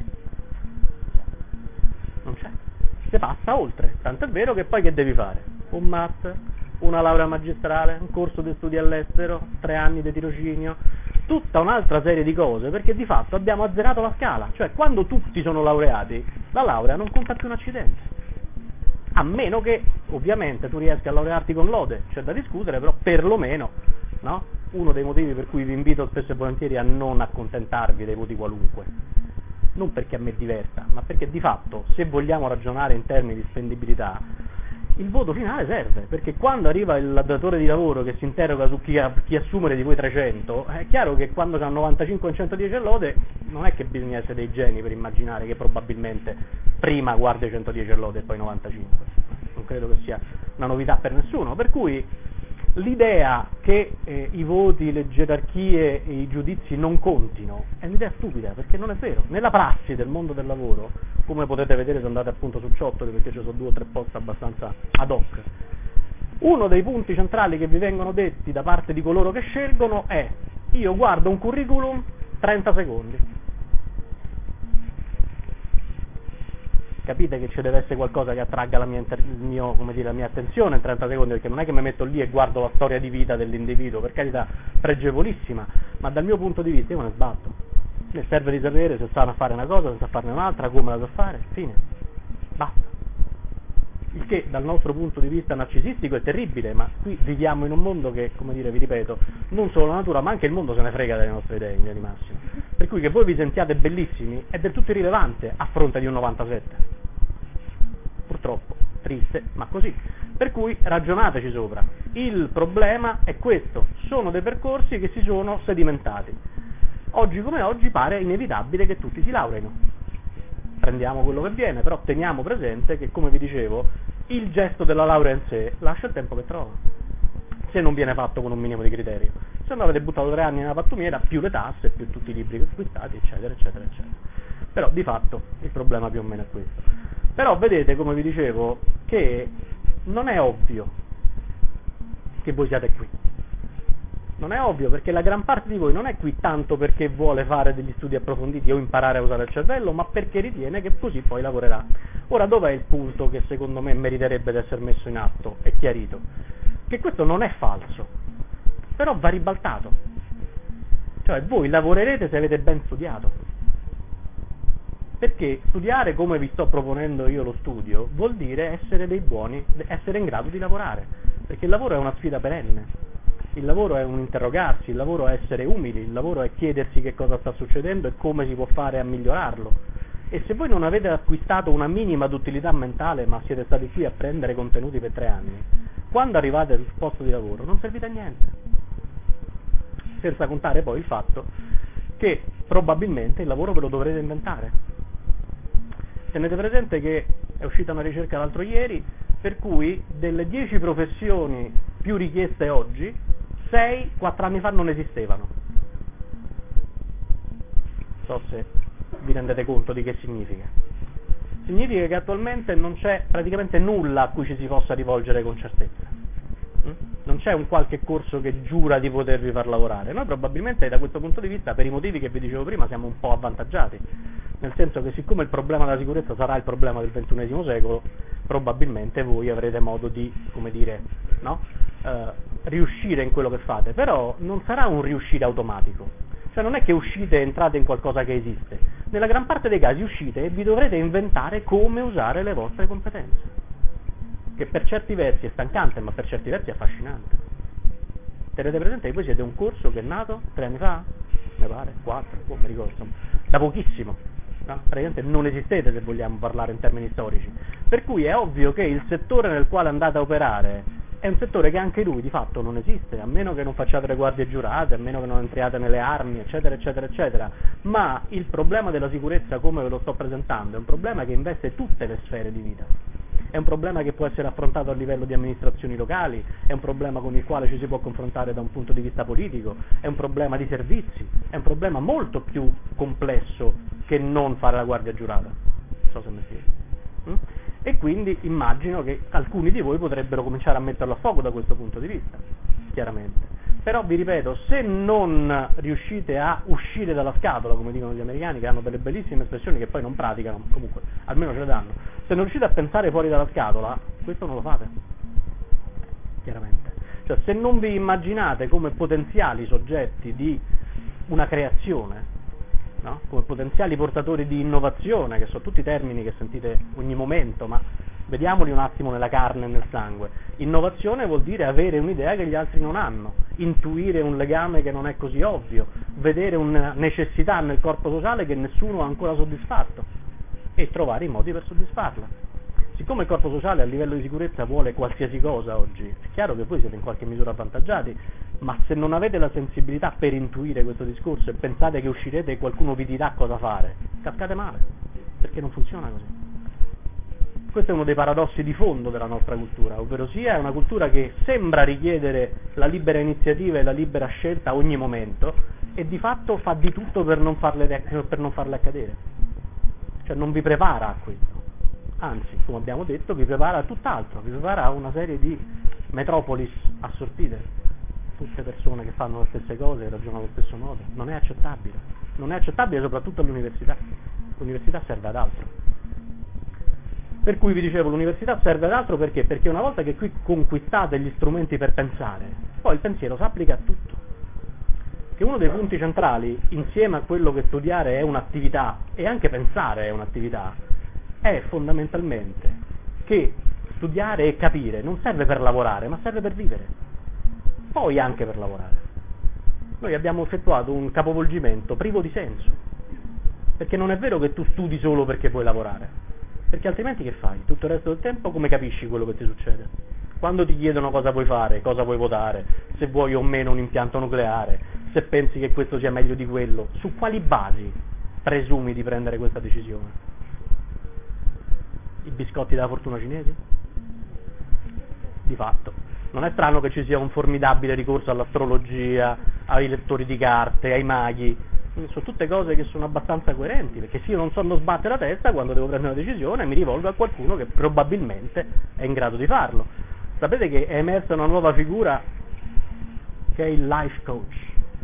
Non c'è. Si passa oltre. Tanto è vero che poi che devi fare? Un master, una laurea magistrale, un corso di studi all'estero, tre anni di tirocinio, tutta un'altra serie di cose, perché di fatto abbiamo azzerato la scala. Cioè quando tutti sono laureati, la laurea non conta più un accidente. a meno che ovviamente tu riesca a laurearti con lode, c'è da discutere, però perlomeno, no? Uno dei motivi per cui vi invito spesso e volentieri a non accontentarvi dei voti qualunque, non perché a me diverta, ma perché di fatto, se vogliamo ragionare in termini di spendibilità, il voto finale serve, perché quando arriva il datore di lavoro che si interroga su chi, chi assumere di voi trecento, è chiaro che quando c'è novantacinque e centodieci lode non è che bisogna essere dei geni per immaginare che probabilmente prima guarda i centodieci lode e poi novantacinque, non credo che sia una novità per nessuno, per cui l'idea che eh, i voti, le gerarchie e i giudizi non contino è un'idea stupida, perché non è vero. Nella prassi del mondo del lavoro, come potete vedere se andate appunto su Ciottoli, perché ci sono due o tre post abbastanza ad hoc, uno dei punti centrali che vi vengono detti da parte di coloro che scelgono è: io guardo un curriculum trenta secondi. Capite che ci deve essere qualcosa che attragga la mia, inter- il mio, come dire, la mia attenzione in trenta secondi, perché non è che mi metto lì e guardo la storia di vita dell'individuo, per carità, pregevolissima, ma dal mio punto di vista io me ne sbatto. Mi serve di sapere se sa fare una cosa, se sa farne un'altra, come la sa fare, fine, basta. Il che dal nostro punto di vista narcisistico è terribile, ma qui viviamo in un mondo che, come dire, vi ripeto, non solo la natura ma anche il mondo se ne frega delle nostre idee in linea di massima, per cui che voi vi sentiate bellissimi è del tutto irrilevante a fronte di un novantasette, purtroppo, triste, ma così, per cui ragionateci sopra. Il problema è questo: sono dei percorsi che si sono sedimentati, oggi come oggi pare inevitabile che tutti si laureino. Prendiamo quello che viene, però teniamo presente che, come vi dicevo, il gesto della laurea in sé lascia il tempo che trova, se non viene fatto con un minimo di criterio. Se no avete buttato tre anni nella pattumiera, più le tasse, più tutti i libri acquistati, eccetera, eccetera, eccetera. Però di fatto il problema più o meno è questo. Però vedete, come vi dicevo, che non è ovvio che voi siate qui. Non è ovvio, perché la gran parte di voi non è qui tanto perché vuole fare degli studi approfonditi o imparare a usare il cervello, ma perché ritiene che così poi lavorerà. Ora, dov'è il punto che secondo me meriterebbe di essere messo in atto e chiarito? Che questo non è falso, però va ribaltato. Cioè, voi lavorerete se avete ben studiato. Perché studiare, come vi sto proponendo io lo studio, vuol dire essere dei buoni, essere in grado di lavorare, perché il lavoro è una sfida perenne. Il lavoro è un interrogarsi, il lavoro è essere umili, il lavoro è chiedersi che cosa sta succedendo e come si può fare a migliorarlo. E se voi non avete acquistato una minima d'utilità mentale, ma siete stati qui a prendere contenuti per tre anni, quando arrivate sul posto di lavoro non servite a niente. Senza contare poi il fatto che probabilmente il lavoro ve lo dovrete inventare. Tenete presente che è uscita una ricerca l'altro ieri per cui delle dieci professioni più richieste oggi, sei, quattro anni fa non esistevano. Non so se vi rendete conto di che significa. Significa che attualmente non c'è praticamente nulla a cui ci si possa rivolgere con certezza. Non c'è un qualche corso che giura di potervi far lavorare. Noi probabilmente da questo punto di vista, per i motivi che vi dicevo prima, siamo un po' avvantaggiati, nel senso che siccome il problema della sicurezza sarà il problema del ventunesimo secolo, probabilmente voi avrete modo di, come dire, no? eh, riuscire in quello che fate, però non sarà un riuscire automatico, cioè non è che uscite e entrate in qualcosa che esiste, nella gran parte dei casi uscite e vi dovrete inventare come usare le vostre competenze, che per certi versi è stancante, ma per certi versi è affascinante. Tenete presente che voi siete un corso che è nato tre anni fa, mi pare, quattro, oh, mi ricordo, insomma, da pochissimo, no? Praticamente non esistete, se vogliamo parlare in termini storici, per cui è ovvio che il settore nel quale andate a operare è un settore che anche lui di fatto non esiste, a meno che non facciate le guardie giurate, a meno che non entriate nelle armi, eccetera, eccetera, eccetera, ma il problema della sicurezza, come ve lo sto presentando, è un problema che investe tutte le sfere di vita. È un problema che può essere affrontato a livello di amministrazioni locali, è un problema con il quale ci si può confrontare da un punto di vista politico, è un problema di servizi, è un problema molto più complesso che non fare la guardia giurata. Non so se mi spiego. Mm? E quindi immagino che alcuni di voi potrebbero cominciare a metterlo a fuoco da questo punto di vista, chiaramente. Però vi ripeto, se non riuscite a uscire dalla scatola, come dicono gli americani, che hanno delle bellissime espressioni che poi non praticano, comunque almeno ce le danno, se non riuscite a pensare fuori dalla scatola, questo non lo fate, chiaramente. Cioè, se non vi immaginate come potenziali soggetti di una creazione, no? Come potenziali portatori di innovazione, che sono tutti termini che sentite ogni momento, ma vediamoli un attimo nella carne e nel sangue. Innovazione vuol dire avere un'idea che gli altri non hanno, intuire un legame che non è così ovvio, vedere una necessità nel corpo sociale che nessuno ha ancora soddisfatto e trovare i modi per soddisfarla. Siccome il corpo sociale a livello di sicurezza vuole qualsiasi cosa oggi, è chiaro che voi siete in qualche misura avvantaggiati, ma se non avete la sensibilità per intuire questo discorso e pensate che uscirete e qualcuno vi dirà cosa fare, cascate male, perché non funziona così. Questo è uno dei paradossi di fondo della nostra cultura, ovvero sia è una cultura che sembra richiedere la libera iniziativa e la libera scelta a ogni momento e di fatto fa di tutto per non farle, per non farle accadere, cioè non vi prepara a questo. Anzi, come abbiamo detto, vi prepara a tutt'altro, vi prepara a una serie di metropolis assortite, tutte persone che fanno le stesse cose, che ragionano allo stesso modo. Non è accettabile, non è accettabile soprattutto all'università. L'università serve ad altro. Per cui vi dicevo, l'università serve ad altro perché? Perché una volta che qui conquistate gli strumenti per pensare, poi il pensiero si applica a tutto. Che uno dei punti centrali, insieme a quello che studiare è un'attività e anche pensare è un'attività, è fondamentalmente che studiare e capire non serve per lavorare, ma serve per vivere, poi anche per lavorare. Noi abbiamo effettuato un capovolgimento privo di senso, perché non è vero che tu studi solo perché puoi lavorare, perché altrimenti che fai? Tutto il resto del tempo come capisci quello che ti succede? Quando ti chiedono cosa vuoi fare, cosa vuoi votare, se vuoi o meno un impianto nucleare, se pensi che questo sia meglio di quello, su quali basi presumi di prendere questa decisione? I biscotti della fortuna cinesi? Di fatto. Non è strano che ci sia un formidabile ricorso all'astrologia, ai lettori di carte, ai maghi. Sono tutte cose che sono abbastanza coerenti, perché se io non so non sbattere la testa quando devo prendere una decisione, mi rivolgo a qualcuno che probabilmente è in grado di farlo. Sapete che è emersa una nuova figura che è il life coach.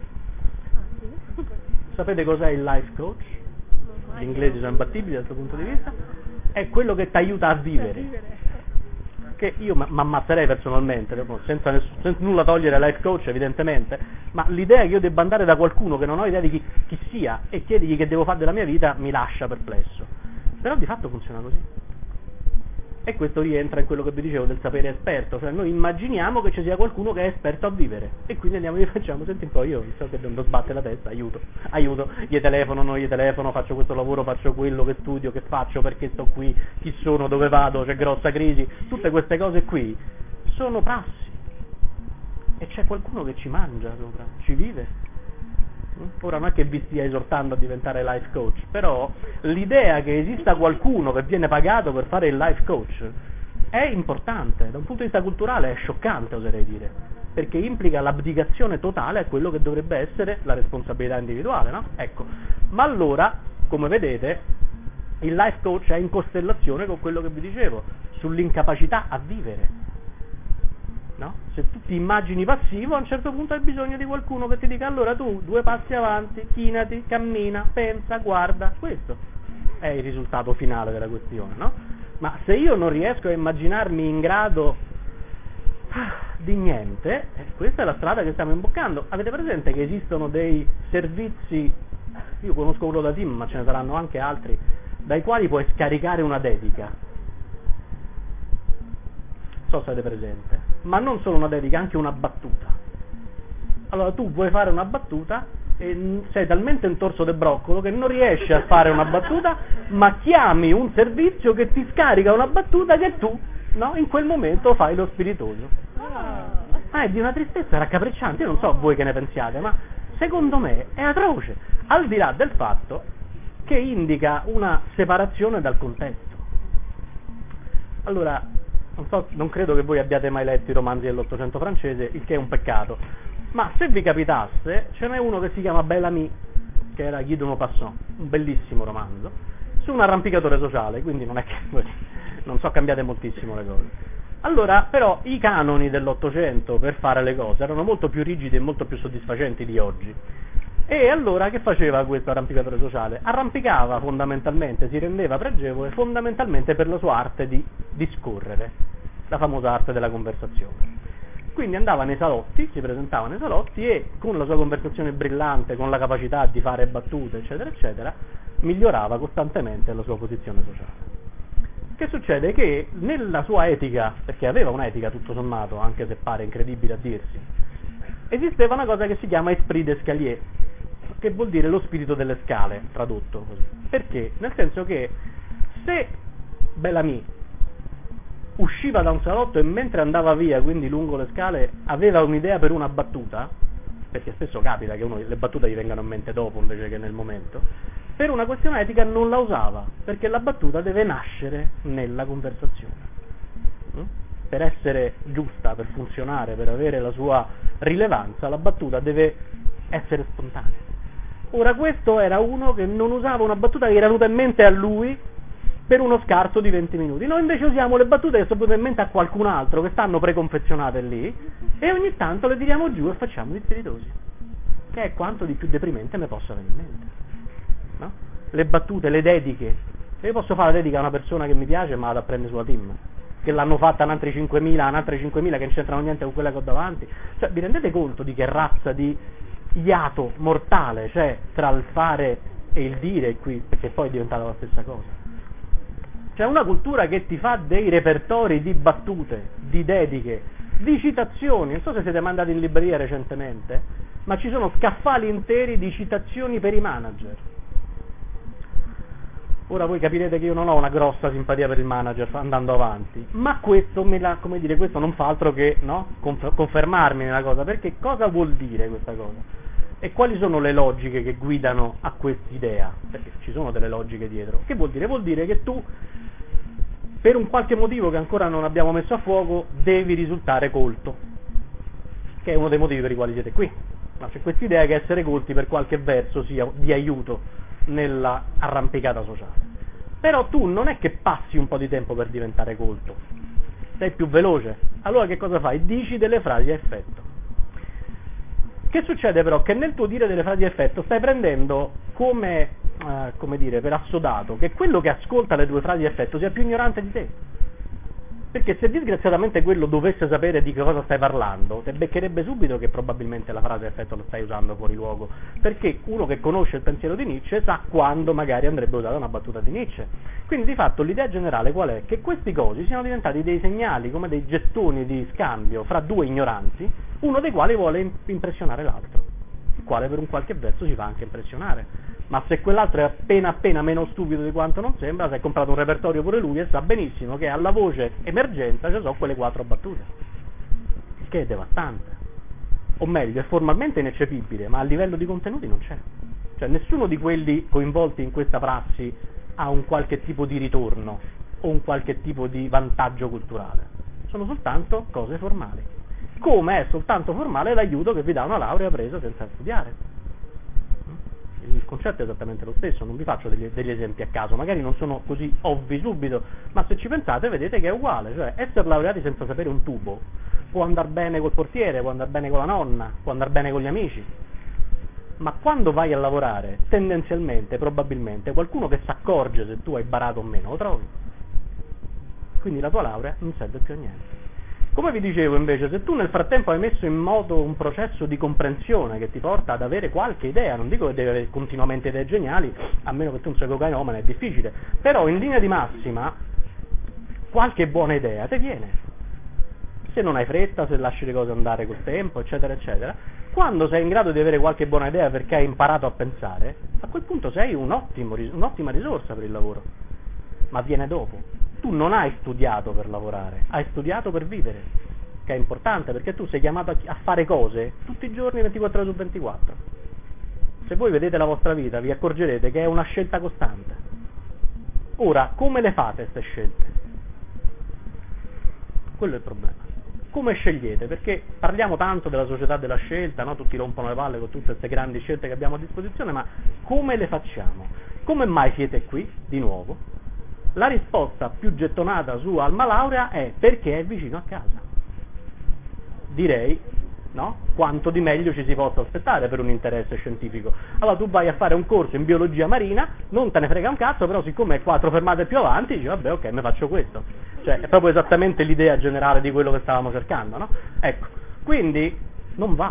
Sapete cos'è il life coach? Gli inglesi sono imbattibili dal suo punto di vista. È quello che ti aiuta a vivere. Che io mi ammazzerei personalmente, senza, ness- senza nulla togliere al life coach evidentemente, ma l'idea che io debba andare da qualcuno che non ho idea di chi, chi sia e chiedergli che devo fare della mia vita mi lascia perplesso. Però di fatto funziona così. E questo rientra in quello che vi dicevo del sapere esperto, cioè noi immaginiamo che ci sia qualcuno che è esperto a vivere e quindi andiamo e gli facciamo, senti un po', io so che non sbatte la testa, aiuto, aiuto, gli telefono, non gli telefono, faccio questo lavoro, faccio quello, che studio, che faccio, perché sto qui, chi sono, dove vado, c'è grossa crisi, tutte queste cose qui sono prassi e c'è qualcuno che ci mangia sopra, ci vive. Ora non è che vi stia esortando a diventare life coach, però l'idea che esista qualcuno che viene pagato per fare il life coach è importante, da un punto di vista culturale è scioccante, oserei dire, perché implica l'abdicazione totale a quello che dovrebbe essere la responsabilità individuale, no? Ecco, ma allora, come vedete, il life coach è in costellazione con quello che vi dicevo, sull'incapacità a vivere. No? Se tu ti immagini passivo, a un certo punto hai bisogno di qualcuno che ti dica allora tu due passi avanti, chinati, cammina, pensa, guarda, questo è il risultato finale della questione, no? Ma se io non riesco a immaginarmi in grado di niente, eh, questa è la strada che stiamo imboccando. Avete presente che esistono dei servizi, io conosco quello da Team, ma ce ne saranno anche altri, dai quali puoi scaricare una dedica? So se avete presente, ma non solo una dedica, anche una battuta. Allora tu vuoi fare una battuta e sei talmente intorso de broccolo che non riesci a fare una battuta, ma chiami un servizio che ti scarica una battuta che tu, no, in quel momento fai lo spiritoso. Ah, è di una tristezza raccapricciante, io non so voi che ne pensiate, ma secondo me è atroce, al di là del fatto che indica una separazione dal contesto. Allora, Non, so, non credo che voi abbiate mai letto i romanzi dell'Ottocento francese, il che è un peccato, ma se vi capitasse, ce n'è uno che si chiama Bel Ami, che era Guy de Maupassant, un bellissimo romanzo, su un arrampicatore sociale, quindi non è che non so, cambiate moltissimo le cose. Allora, però, i canoni dell'Ottocento per fare le cose erano molto più rigidi e molto più soddisfacenti di oggi. E allora che faceva questo arrampicatore sociale? Arrampicava fondamentalmente, si rendeva pregevole fondamentalmente per la sua arte di discorrere, la famosa arte della conversazione. Quindi andava nei salotti, si presentava nei salotti e con la sua conversazione brillante, con la capacità di fare battute, eccetera, eccetera, migliorava costantemente la sua posizione sociale. Che succede? Che nella sua etica, perché aveva un'etica tutto sommato, anche se pare incredibile a dirsi, esisteva una cosa che si chiama esprit d'escalier, che vuol dire lo spirito delle scale, tradotto così. Perché? Nel senso che se Bellamy usciva da un salotto e mentre andava via, quindi lungo le scale, aveva un'idea per una battuta, perché spesso capita che uno, le battute gli vengano in mente dopo invece che nel momento, per una questione etica non la usava, perché la battuta deve nascere nella conversazione. Mm? Per essere giusta, per funzionare, per avere la sua rilevanza, la battuta deve essere spontanea. Ora questo era uno che non usava una battuta che era venuta in mente a lui per uno scarto di venti minuti. Noi invece usiamo le battute che sono venute in mente a qualcun altro, che stanno preconfezionate lì, e ogni tanto le tiriamo giù e facciamo gli spiritosi, che è quanto di più deprimente mi possa venire in mente. No? Le battute, le dediche. Io posso fare la dedica a una persona che mi piace, ma vado a prendere sulla team, che l'hanno fatta un altri cinquemila, un altri cinquemila che non c'entrano niente con quella che ho davanti. Cioè, vi rendete conto di che razza di iato mortale c'è tra il fare e il dire qui, perché poi è diventata la stessa cosa. C'è una cultura che ti fa dei repertori di battute, di dediche, di citazioni. Non so se siete mai andati in libreria recentemente, ma ci sono scaffali interi di citazioni per i manager. Ora voi capirete che io non ho una grossa simpatia per il manager andando avanti, ma questo, me la, come dire, questo non fa altro che, no, confermarmi nella cosa, perché cosa vuol dire questa cosa? E quali sono le logiche che guidano a quest'idea? Perché ci sono delle logiche dietro. Che vuol dire? Vuol dire che tu, per un qualche motivo che ancora non abbiamo messo a fuoco, devi risultare colto, che è uno dei motivi per i quali siete qui. No, c'è quest'idea che essere colti per qualche verso sia di aiuto nella arrampicata sociale. Però tu non è che passi un po' di tempo per diventare colto, sei più veloce. Allora che cosa fai? Dici delle frasi a effetto. Che succede però? Che nel tuo dire delle frasi a effetto stai prendendo come, eh, come dire, per assodato che quello che ascolta le tue frasi a effetto sia più ignorante di te. Perché se disgraziatamente quello dovesse sapere di che cosa stai parlando, te beccherebbe subito che probabilmente la frase a effetto lo stai usando fuori luogo, perché uno che conosce il pensiero di Nietzsche sa quando magari andrebbe usata una battuta di Nietzsche. Quindi di fatto l'idea generale qual è? Che questi cosi siano diventati dei segnali, come dei gettoni di scambio fra due ignoranti, uno dei quali vuole impressionare l'altro, il quale per un qualche verso si fa anche impressionare. Ma se quell'altro è appena appena meno stupido di quanto non sembra, si è comprato un repertorio pure lui e sa benissimo che alla voce emergenza ci sono quelle quattro battute, il che è devastante. O meglio, è formalmente ineccepibile, ma a livello di contenuti non c'è. Cioè nessuno di quelli coinvolti in questa prassi ha un qualche tipo di ritorno o un qualche tipo di vantaggio culturale. Sono soltanto cose formali. Come è soltanto formale l'aiuto che vi dà una laurea presa senza studiare. Il concetto è esattamente lo stesso, non vi faccio degli, degli esempi a caso, magari non sono così ovvi subito, ma se ci pensate vedete che è uguale, cioè essere laureati senza sapere un tubo può andare bene col portiere, può andare bene con la nonna, può andare bene con gli amici, ma quando vai a lavorare, tendenzialmente, probabilmente, qualcuno che si accorge se tu hai barato o meno lo trovi, quindi la tua laurea non serve più a niente. Come vi dicevo invece, se tu nel frattempo hai messo in moto un processo di comprensione che ti porta ad avere qualche idea, non dico che devi avere continuamente idee geniali, a meno che tu non sia cocainomane, è difficile, però in linea di massima qualche buona idea ti viene. Se non hai fretta, se lasci le cose andare col tempo, eccetera, eccetera, quando sei in grado di avere qualche buona idea perché hai imparato a pensare, a quel punto sei un ottimo, un'ottima risorsa per il lavoro, ma viene dopo. Tu non hai studiato per lavorare, hai studiato per vivere, che è importante perché tu sei chiamato a fare cose tutti i giorni ventiquattro ore su ventiquattro. Se voi vedete la vostra vita vi accorgerete che è una scelta costante. Ora, come le fate queste scelte? Quello è il problema. Come scegliete? Perché parliamo tanto della società della scelta, no? Tutti rompono le palle con tutte queste grandi scelte che abbiamo a disposizione, ma come le facciamo? Come mai siete qui, di nuovo? La risposta più gettonata su Alma Laurea è perché è vicino a casa. Direi, no? Quanto di meglio ci si possa aspettare per un interesse scientifico. Allora tu vai a fare un corso in biologia marina, non te ne frega un cazzo, però siccome è quattro fermate più avanti, dici vabbè ok, mi faccio questo. Cioè è proprio esattamente l'idea generale di quello che stavamo cercando, no? Ecco, quindi non va.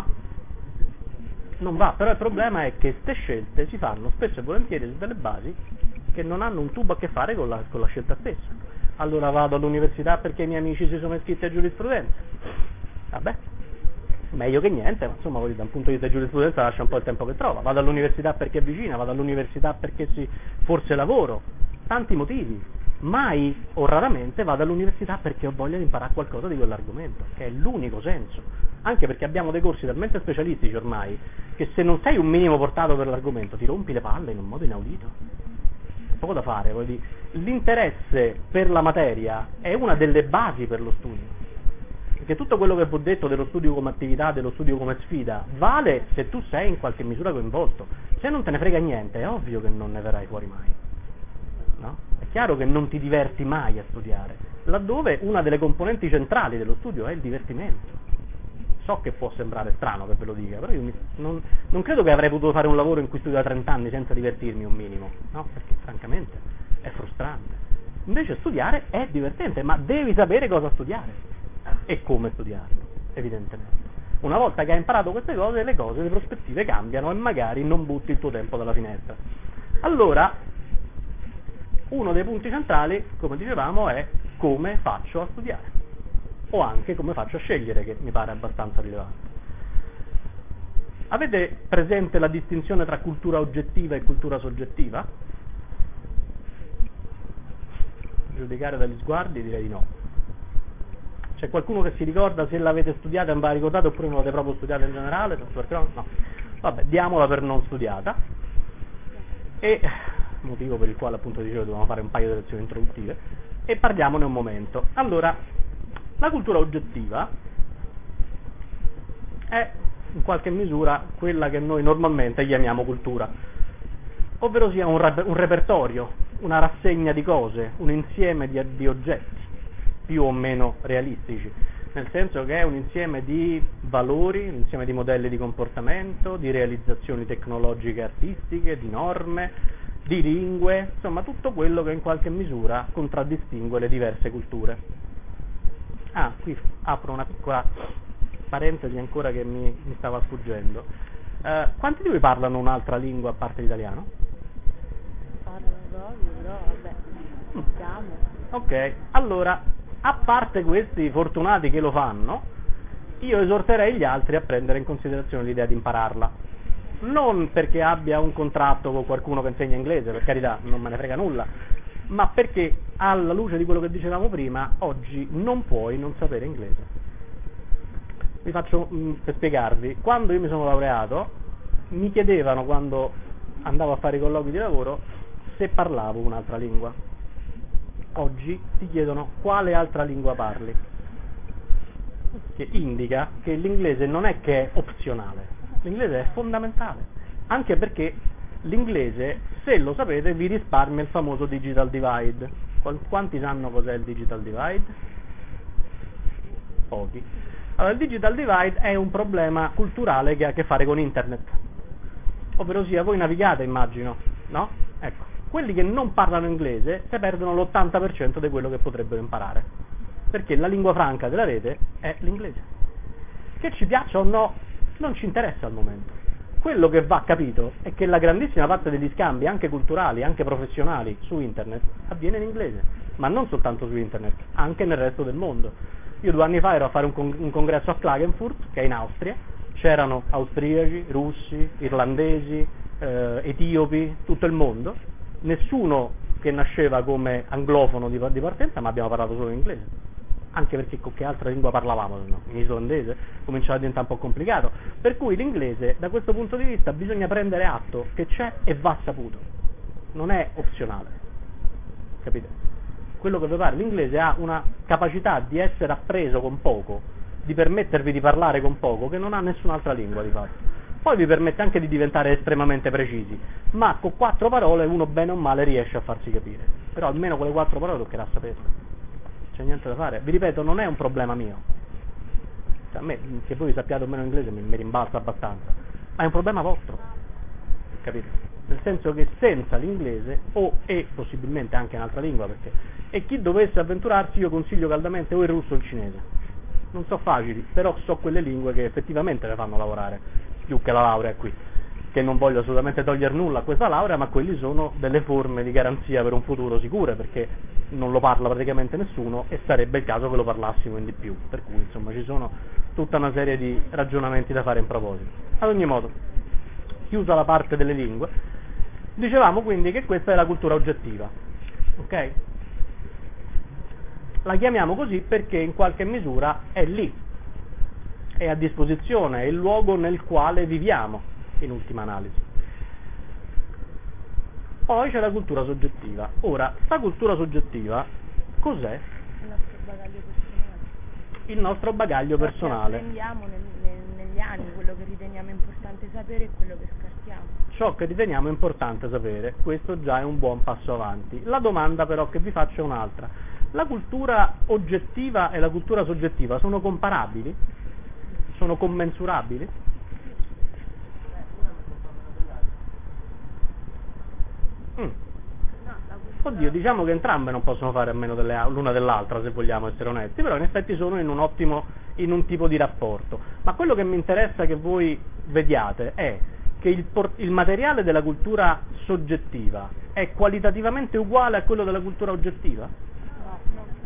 Non va, però il problema è che queste scelte si fanno spesso e volentieri su delle basi che non hanno un tubo a che fare con la, con la scelta stessa. Allora vado all'università perché i miei amici si sono iscritti a giurisprudenza. Vabbè, meglio che niente, ma insomma da un punto di vista di giurisprudenza lascia un po' il tempo che trova. Vado all'università perché è vicina, vado all'università perché si, forse lavoro, tanti motivi. Mai o raramente vado all'università perché ho voglia di imparare qualcosa di quell'argomento, che è l'unico senso. Anche perché abbiamo dei corsi talmente specialistici ormai che se non sei un minimo portato per l'argomento ti rompi le palle in un modo inaudito. Poco da fare, voglio dire. L'interesse per la materia è una delle basi per lo studio, perché tutto quello che vi ho detto dello studio come attività, dello studio come sfida, vale se tu sei in qualche misura coinvolto. Se non te ne frega niente, è ovvio che non ne verrai fuori mai, no? È chiaro che non ti diverti mai a studiare, laddove una delle componenti centrali dello studio è il divertimento. So che può sembrare strano che ve lo dica, però io mi, non, non credo che avrei potuto fare un lavoro in cui studio da trenta anni senza divertirmi un minimo, no? Perché francamente è frustrante. Invece studiare è divertente, ma devi sapere cosa studiare e come studiarlo, evidentemente. Una volta che hai imparato queste cose, le cose, le prospettive cambiano e magari non butti il tuo tempo dalla finestra. Allora, uno dei punti centrali, come dicevamo, è come faccio a studiare, o anche come faccio a scegliere, che mi pare abbastanza rilevante. Avete presente la distinzione tra cultura oggettiva e cultura soggettiva? Giudicare dagli sguardi direi di no. C'è qualcuno che si ricorda se l'avete studiata e non ve la ricordate oppure non l'avete proprio studiata in generale? No. Vabbè, diamola per non studiata. E motivo per il quale appunto dicevo dobbiamo fare un paio di lezioni introduttive e parliamone un momento. Allora, la cultura oggettiva è in qualche misura quella che noi normalmente chiamiamo cultura, ovvero sia un, re- un repertorio, una rassegna di cose, un insieme di, di oggetti più o meno realistici, nel senso che è un insieme di valori, un insieme di modelli di comportamento, di realizzazioni tecnologiche e artistiche, di norme, di lingue, insomma tutto quello che in qualche misura contraddistingue le diverse culture. Ah, qui apro una piccola parentesi ancora che mi, mi stava sfuggendo. Eh, quanti di voi parlano un'altra lingua a parte l'italiano? Parlo proprio, però vabbè, siamo. Ok, allora, a parte questi fortunati che lo fanno, io esorterei gli altri a prendere in considerazione l'idea di impararla. Non perché abbia un contratto con qualcuno che insegna inglese, per carità, non me ne frega nulla, ma perché alla luce di quello che dicevamo prima, oggi non puoi non sapere inglese. Vi faccio, mh, per spiegarvi, quando io mi sono laureato, mi chiedevano quando andavo a fare i colloqui di lavoro se parlavo un'altra lingua. Oggi ti chiedono quale altra lingua parli, che indica che l'inglese non è che è opzionale, l'inglese è fondamentale, anche perché l'inglese, se lo sapete, vi risparmia il famoso digital divide. Quanti sanno cos'è il digital divide? Pochi. Allora, il digital divide è un problema culturale che ha a che fare con internet, ovvero sia voi navigate, immagino, no? Ecco, quelli che non parlano inglese se perdono l'ottanta per cento di quello che potrebbero imparare, perché la lingua franca della rete è l'inglese. Che ci piaccia o no, non ci interessa al momento. Quello che va capito è che la grandissima parte degli scambi, anche culturali, anche professionali, su internet, avviene in inglese, ma non soltanto su internet, anche nel resto del mondo. Io due anni fa ero a fare un, con- un congresso a Klagenfurt, che è in Austria, c'erano austriaci, russi, irlandesi, eh, etiopi, tutto il mondo, nessuno che nasceva come anglofono di, di partenza, ma abbiamo parlato solo in inglese. Anche perché con che altra lingua parlavamo? No? In islandese cominciava a diventare un po' complicato, per cui l'inglese da questo punto di vista bisogna prendere atto che c'è e va saputo, non è opzionale, capite? Quello che vi pare, l'inglese ha una capacità di essere appreso con poco, di permettervi di parlare con poco, che non ha nessun'altra lingua di fatto. Poi vi permette anche di diventare estremamente precisi, ma con quattro parole uno bene o male riesce a farsi capire, però almeno quelle quattro parole toccherà saperle. C'è niente da fare, vi ripeto, non è un problema mio, cioè, a me che voi sappiate o meno inglese mi, mi rimbalza abbastanza, ma è un problema vostro, capite? Nel senso che senza l'inglese, o e possibilmente anche un'altra lingua, perché e chi dovesse avventurarsi io consiglio caldamente o il russo o il cinese, non so facili, però so quelle lingue che effettivamente le fanno lavorare più che la laurea qui. che non voglio assolutamente togliere nulla a questa laurea, ma quelli sono delle forme di garanzia per un futuro sicure, perché non lo parla praticamente nessuno e sarebbe il caso che lo parlassimo in di più, per cui insomma ci sono tutta una serie di ragionamenti da fare in proposito. Ad ogni modo, chiusa la parte delle lingue, dicevamo quindi che questa è la cultura oggettiva, ok? La chiamiamo così perché in qualche misura è lì, è a disposizione, è il luogo nel quale viviamo, in ultima analisi. Poi c'è la cultura soggettiva. Ora, sta cultura soggettiva cos'è? Il nostro bagaglio personale. Il nostro bagaglio Ciò che personale. apprendiamo nel, nel, negli anni, quello che riteniamo importante sapere e quello che scartiamo. Ciò che riteniamo importante sapere, questo già è un buon passo avanti. La domanda però che vi faccio è un'altra. La cultura oggettiva e la cultura soggettiva sono comparabili? Sono commensurabili? Mm. Oddio, diciamo che entrambe non possono fare a meno delle, l'una dell'altra, se vogliamo essere onesti, però in effetti sono in un ottimo, in un tipo di rapporto. Ma quello che mi interessa che voi vediate è che il, il materiale della cultura soggettiva è qualitativamente uguale a quello della cultura oggettiva? No,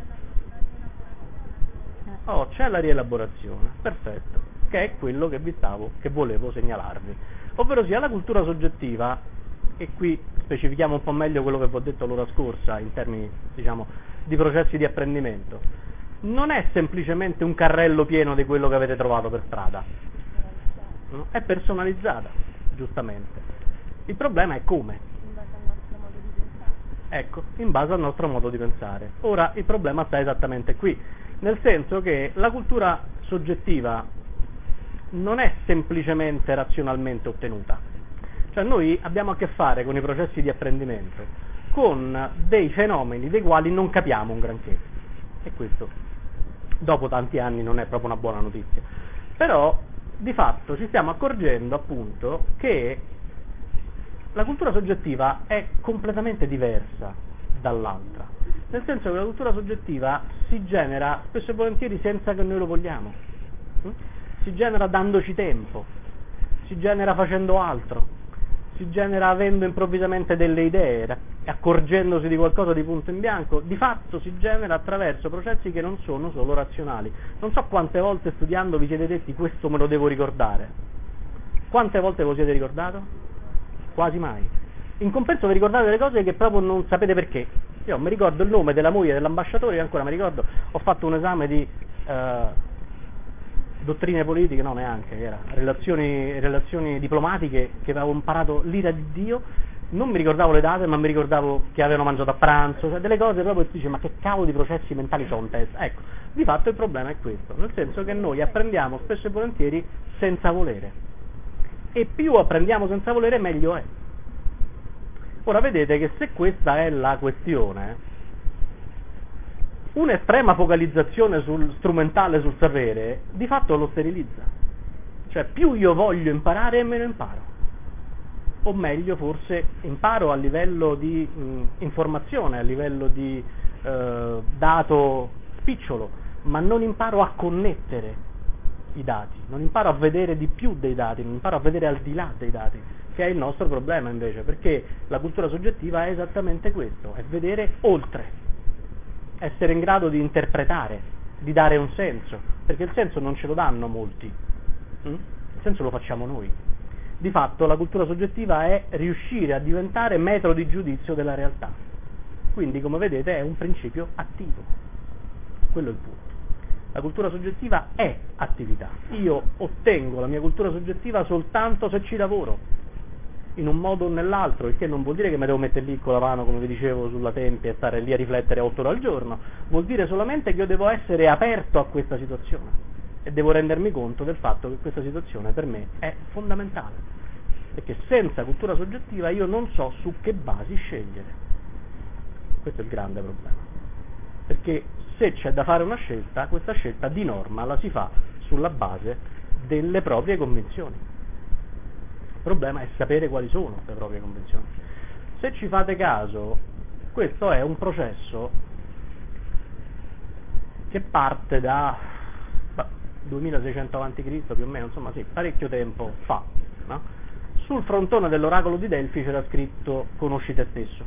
no. Oh, c'è la rielaborazione, perfetto, che è quello che vi stavo, che volevo segnalarvi. Ovvero sia la cultura soggettiva, e qui specifichiamo un po' meglio quello che vi ho detto l'ora scorsa in termini, diciamo, di processi di apprendimento, non è semplicemente un carrello pieno di quello che avete trovato per strada, no? È personalizzata, giustamente. Il problema è come. In base al nostro modo di pensare. Ecco, in base al nostro modo di pensare. Ora, il problema sta esattamente qui, nel senso che la cultura soggettiva non è semplicemente razionalmente ottenuta. Cioè noi abbiamo a che fare con i processi di apprendimento, con dei fenomeni dei quali non capiamo un granché. E questo, dopo tanti anni, non è proprio una buona notizia. Però, di fatto, ci stiamo accorgendo, appunto, che la cultura soggettiva è completamente diversa dall'altra. Nel senso che la cultura soggettiva si genera spesso e volentieri senza che noi lo vogliamo. Si genera dandoci tempo, si genera facendo altro, si genera avendo improvvisamente delle idee, accorgendosi di qualcosa di punto in bianco, di fatto si genera attraverso processi che non sono solo razionali. Non so quante volte studiando vi siete detti questo me lo devo ricordare. Quante volte ve lo siete ricordato? Quasi mai. In compenso vi ricordate delle cose che proprio non sapete perché. Io mi ricordo il nome della moglie dell'ambasciatore, io ancora mi ricordo, ho fatto un esame di eh, dottrine politiche, no neanche, era relazioni, relazioni diplomatiche che avevo imparato l'ira di Dio, non mi ricordavo le date, ma mi ricordavo che avevano mangiato a pranzo, cioè delle cose proprio che dice ma che cavolo di processi mentali sono in testa. Ecco, di fatto il problema è questo, nel senso che noi apprendiamo spesso e volentieri senza volere, e più apprendiamo senza volere meglio è. Ora vedete che se questa è la questione, un'estrema focalizzazione sul strumentale, sul sapere, di fatto lo sterilizza. Cioè più io voglio imparare e meno imparo. O meglio, forse imparo a livello di mh, informazione, a livello di eh, dato spicciolo, ma non imparo a connettere i dati, non imparo a vedere di più dei dati, non imparo a vedere al di là dei dati, che è il nostro problema invece, perché la cultura soggettiva è esattamente questo, è vedere oltre, essere in grado di interpretare, di dare un senso, perché il senso non ce lo danno molti, mm? Il senso lo facciamo noi. Di fatto la cultura soggettiva è riuscire a diventare metro di giudizio della realtà, quindi come vedete è un principio attivo, quello è il punto. La cultura soggettiva è attività, io ottengo la mia cultura soggettiva soltanto se ci lavoro, in un modo o nell'altro, il che non vuol dire che mi devo mettere lì con la mano, come vi dicevo, sulla tempia e stare lì a riflettere otto ore al giorno, vuol dire solamente che io devo essere aperto a questa situazione e devo rendermi conto del fatto che questa situazione per me è fondamentale, perché senza cultura soggettiva io non so su che basi scegliere. Questo è il grande problema, perché se c'è da fare una scelta, questa scelta di norma la si fa sulla base delle proprie convinzioni. Il problema è sapere quali sono le proprie convinzioni. Se ci fate caso, questo è un processo che parte da bah, duemilaseicento avanti Cristo più o meno, insomma sì, parecchio tempo fa, no? sul frontone dell'oracolo di Delfi c'era scritto conosci te stesso.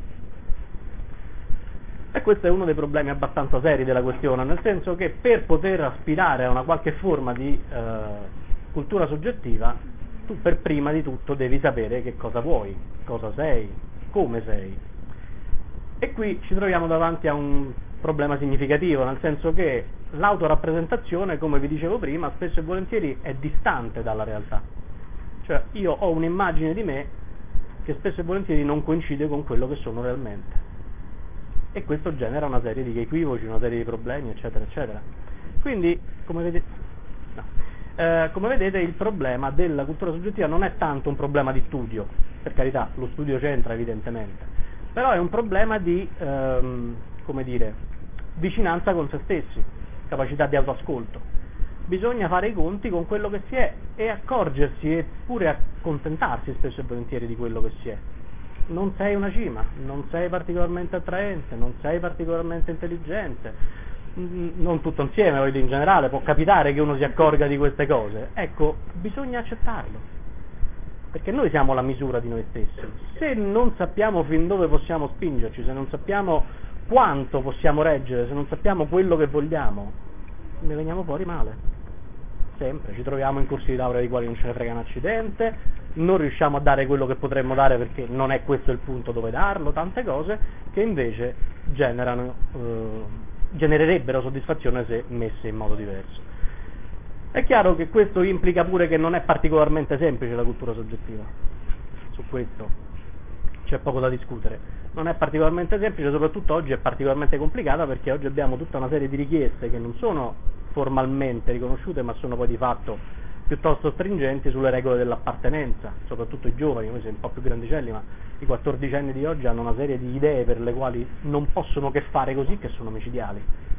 E questo è uno dei problemi abbastanza seri della questione, nel senso che per poter aspirare a una qualche forma di eh, cultura soggettiva, tu per prima di tutto devi sapere che cosa vuoi, cosa sei, come sei. E qui ci troviamo davanti a un problema significativo, nel senso che l'autorappresentazione, come vi dicevo prima, spesso e volentieri è distante dalla realtà. Cioè io ho un'immagine di me che spesso e volentieri non coincide con quello che sono realmente. E questo genera una serie di equivoci, una serie di problemi, eccetera, eccetera. Quindi, come vedete, no. eh, come vedete il problema della cultura soggettiva non è tanto un problema di studio, per carità, lo studio c'entra evidentemente, però è un problema di, ehm, come dire, vicinanza con se stessi, capacità di autoascolto. Bisogna fare i conti con quello che si è e accorgersi e pure accontentarsi spesso e volentieri di quello che si è. Non sei una cima, non sei particolarmente attraente, non sei particolarmente intelligente, non tutto insieme, voglio dire, in generale può capitare che uno si accorga di queste cose. Ecco, bisogna accettarlo, perché noi siamo la misura di noi stessi. Se non sappiamo fin dove possiamo spingerci, se non sappiamo quanto possiamo reggere, se non sappiamo quello che vogliamo, ne veniamo fuori male. Sempre, ci troviamo in corsi di laurea di quali non ce ne frega un accidente, non riusciamo a dare quello che potremmo dare perché non è questo il punto dove darlo, tante cose che invece generano, eh, genererebbero soddisfazione se messe in modo diverso. È chiaro che questo implica pure che non è particolarmente semplice la cultura soggettiva, su questo c'è poco da discutere, non è particolarmente semplice, soprattutto oggi è particolarmente complicata perché oggi abbiamo tutta una serie di richieste che non sono formalmente riconosciute ma sono poi di fatto piuttosto stringenti sulle regole dell'appartenenza, soprattutto i giovani, noi siamo un po' più grandicelli, ma i quattordicenni di oggi hanno una serie di idee per le quali non possono che fare così, che sono micidiali.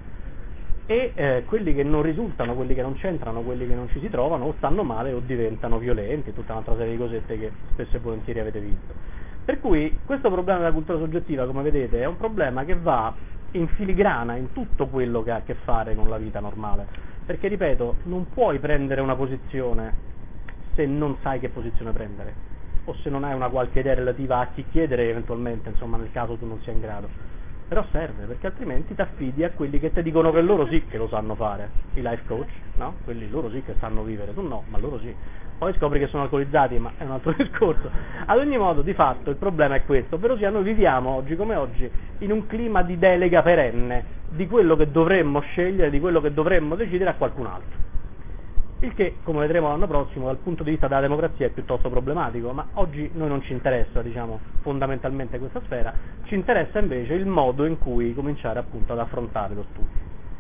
E eh, quelli che non risultano, quelli che non c'entrano, quelli che non ci si trovano, o stanno male o diventano violenti, tutta un'altra serie di cosette che spesso e volentieri avete visto. Per cui questo problema della cultura soggettiva, come vedete, è un problema che va in filigrana in tutto quello che ha a che fare con la vita normale, perché ripeto, non puoi prendere una posizione se non sai che posizione prendere, o se non hai una qualche idea relativa a chi chiedere eventualmente, insomma, nel caso tu non sia in grado. Però serve, perché altrimenti ti affidi a quelli che ti dicono che loro sì che lo sanno fare, i life coach, no? Quelli loro sì che sanno vivere, tu no, ma loro sì. Poi scopri che sono alcolizzati, ma è un altro discorso. Ad ogni modo, di fatto, il problema è questo, ovvero sia noi viviamo oggi come oggi in un clima di delega perenne di quello che dovremmo scegliere, di quello che dovremmo decidere a qualcun altro. Il che, come vedremo l'anno prossimo, dal punto di vista della democrazia è piuttosto problematico, ma oggi noi non ci interessa, diciamo, fondamentalmente questa sfera, ci interessa invece il modo in cui cominciare appunto ad affrontare lo studio.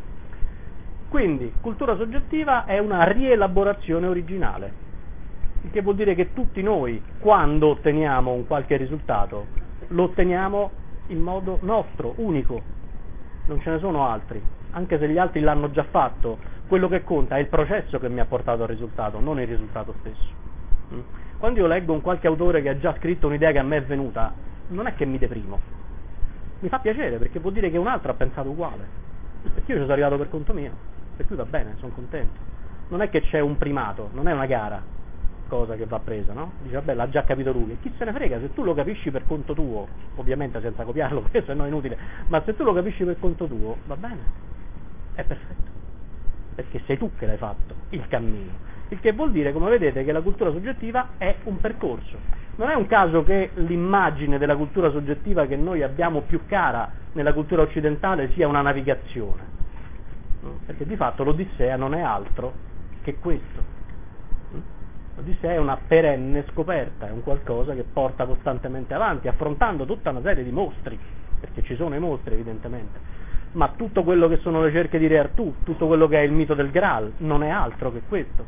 Quindi, cultura soggettiva è una rielaborazione originale, il che vuol dire che tutti noi, quando otteniamo un qualche risultato, lo otteniamo in modo nostro, unico, non ce ne sono altri, anche se gli altri l'hanno già fatto. Quello che conta è il processo che mi ha portato al risultato, non il risultato stesso. Quando io leggo un qualche autore che ha già scritto un'idea che a me è venuta, non è che mi deprimo, mi fa piacere perché vuol dire che un altro ha pensato uguale, perché io ci sono arrivato per conto mio, per cui va bene, sono contento. Non è che c'è un primato, non è una gara, cosa che va presa, no? Dice vabbè, l'ha già capito lui, e chi se ne frega, se tu lo capisci per conto tuo, ovviamente senza copiarlo perché sennò è inutile, ma se tu lo capisci per conto tuo, va bene, è perfetto, perché sei tu che l'hai fatto, il cammino. Il che vuol dire, come vedete, che la cultura soggettiva è un percorso. Non è un caso che l'immagine della cultura soggettiva che noi abbiamo più cara nella cultura occidentale sia una navigazione, perché di fatto l'Odissea non è altro che questo. L'Odissea è una perenne scoperta, è un qualcosa che porta costantemente avanti, affrontando tutta una serie di mostri, perché ci sono i mostri evidentemente, ma tutto quello che sono le cerche di Re Artù, tutto quello che è il mito del Graal, non è altro che questo.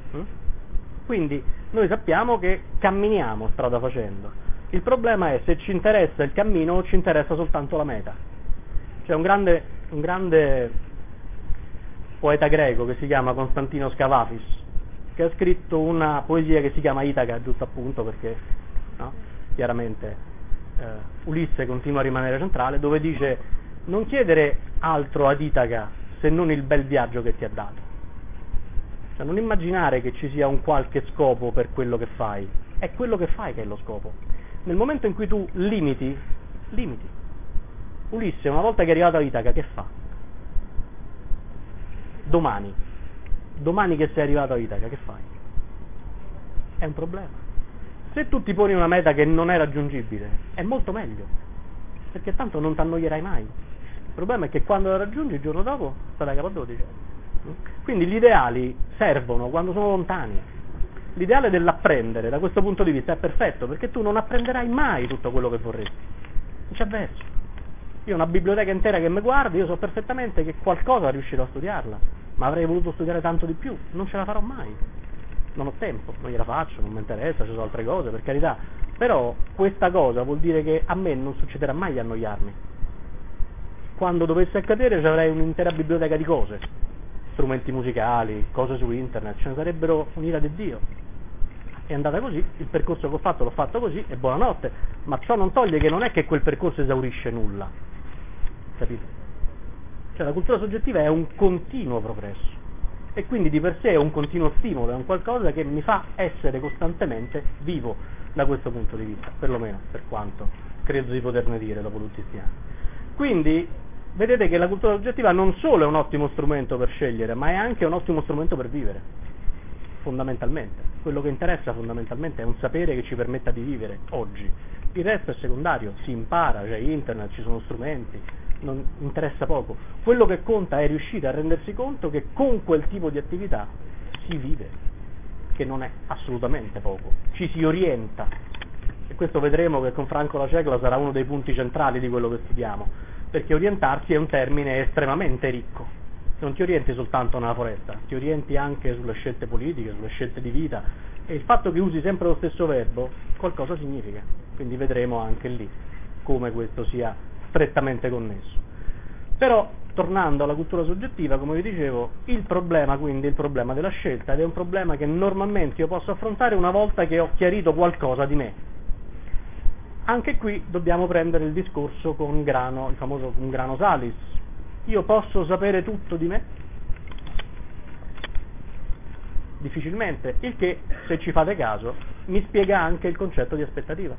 Quindi noi sappiamo che camminiamo strada facendo. Il problema è se ci interessa il cammino o ci interessa soltanto la meta. C'è un grande, un grande poeta greco che si chiama Konstantinos Kavafis, che ha scritto una poesia che si chiama Itaca, giusto appunto perché, no? Chiaramente eh, Ulisse continua a rimanere centrale, dove dice: non chiedere altro ad Itaca se non il bel viaggio che ti ha dato. Cioè non immaginare che ci sia un qualche scopo per quello che fai, è quello che fai che è lo scopo. Nel momento in cui tu limiti, limiti. Ulisse, una volta che è arrivato a Itaca, che fa? Domani, domani che sei arrivato a Itaca, che fai? È un problema. Se tu ti poni una meta che non è raggiungibile, è molto meglio, perché tanto non ti annoierai mai. Il problema è che quando la raggiungi il giorno dopo sarai capo a dodici. Quindi gli ideali servono quando sono lontani. L'ideale dell'apprendere da questo punto di vista è perfetto, perché tu non apprenderai mai tutto quello che vorresti. Non c'è verso. Io ho una biblioteca intera che mi guarda, io so perfettamente che qualcosa riuscirò a studiarla, ma avrei voluto studiare tanto di più, non ce la farò mai. Non ho tempo, non gliela faccio, non mi interessa, ci sono altre cose, per carità. Però questa cosa vuol dire che a me non succederà mai di annoiarmi. Quando dovesse accadere ci avrei un'intera biblioteca di cose, strumenti musicali, cose su internet, ce ne sarebbero un'ira di Dio. È andata così, il percorso che ho fatto l'ho fatto così e buonanotte, ma ciò non toglie che non è che quel percorso esaurisce nulla, capito? Cioè la cultura soggettiva è un continuo progresso e quindi di per sé è un continuo stimolo, è un qualcosa che mi fa essere costantemente vivo da questo punto di vista, perlomeno per quanto credo di poterne dire dopo tutti questi anni. Quindi vedete che la cultura soggettiva non solo è un ottimo strumento per scegliere, ma è anche un ottimo strumento per vivere, fondamentalmente. Quello che interessa fondamentalmente è un sapere che ci permetta di vivere oggi. Il resto è secondario, si impara, c'è internet, ci sono strumenti, non interessa poco. Quello che conta è riuscire a rendersi conto che con quel tipo di attività si vive, che non è assolutamente poco, ci si orienta. E questo vedremo che con Franco La Cecla sarà uno dei punti centrali di quello che studiamo, perché orientarsi è un termine estremamente ricco. Non ti orienti soltanto nella foresta, ti orienti anche sulle scelte politiche, sulle scelte di vita, e il fatto che usi sempre lo stesso verbo qualcosa significa, quindi vedremo anche lì come questo sia strettamente connesso. Però, tornando alla cultura soggettiva, come vi dicevo, il problema quindi è il problema della scelta, ed è un problema che normalmente io posso affrontare una volta che ho chiarito qualcosa di me. Anche qui dobbiamo prendere il discorso con grano, il famoso con grano salis. Io posso sapere tutto di me? Difficilmente, il che, se ci fate caso, mi spiega anche il concetto di aspettativa.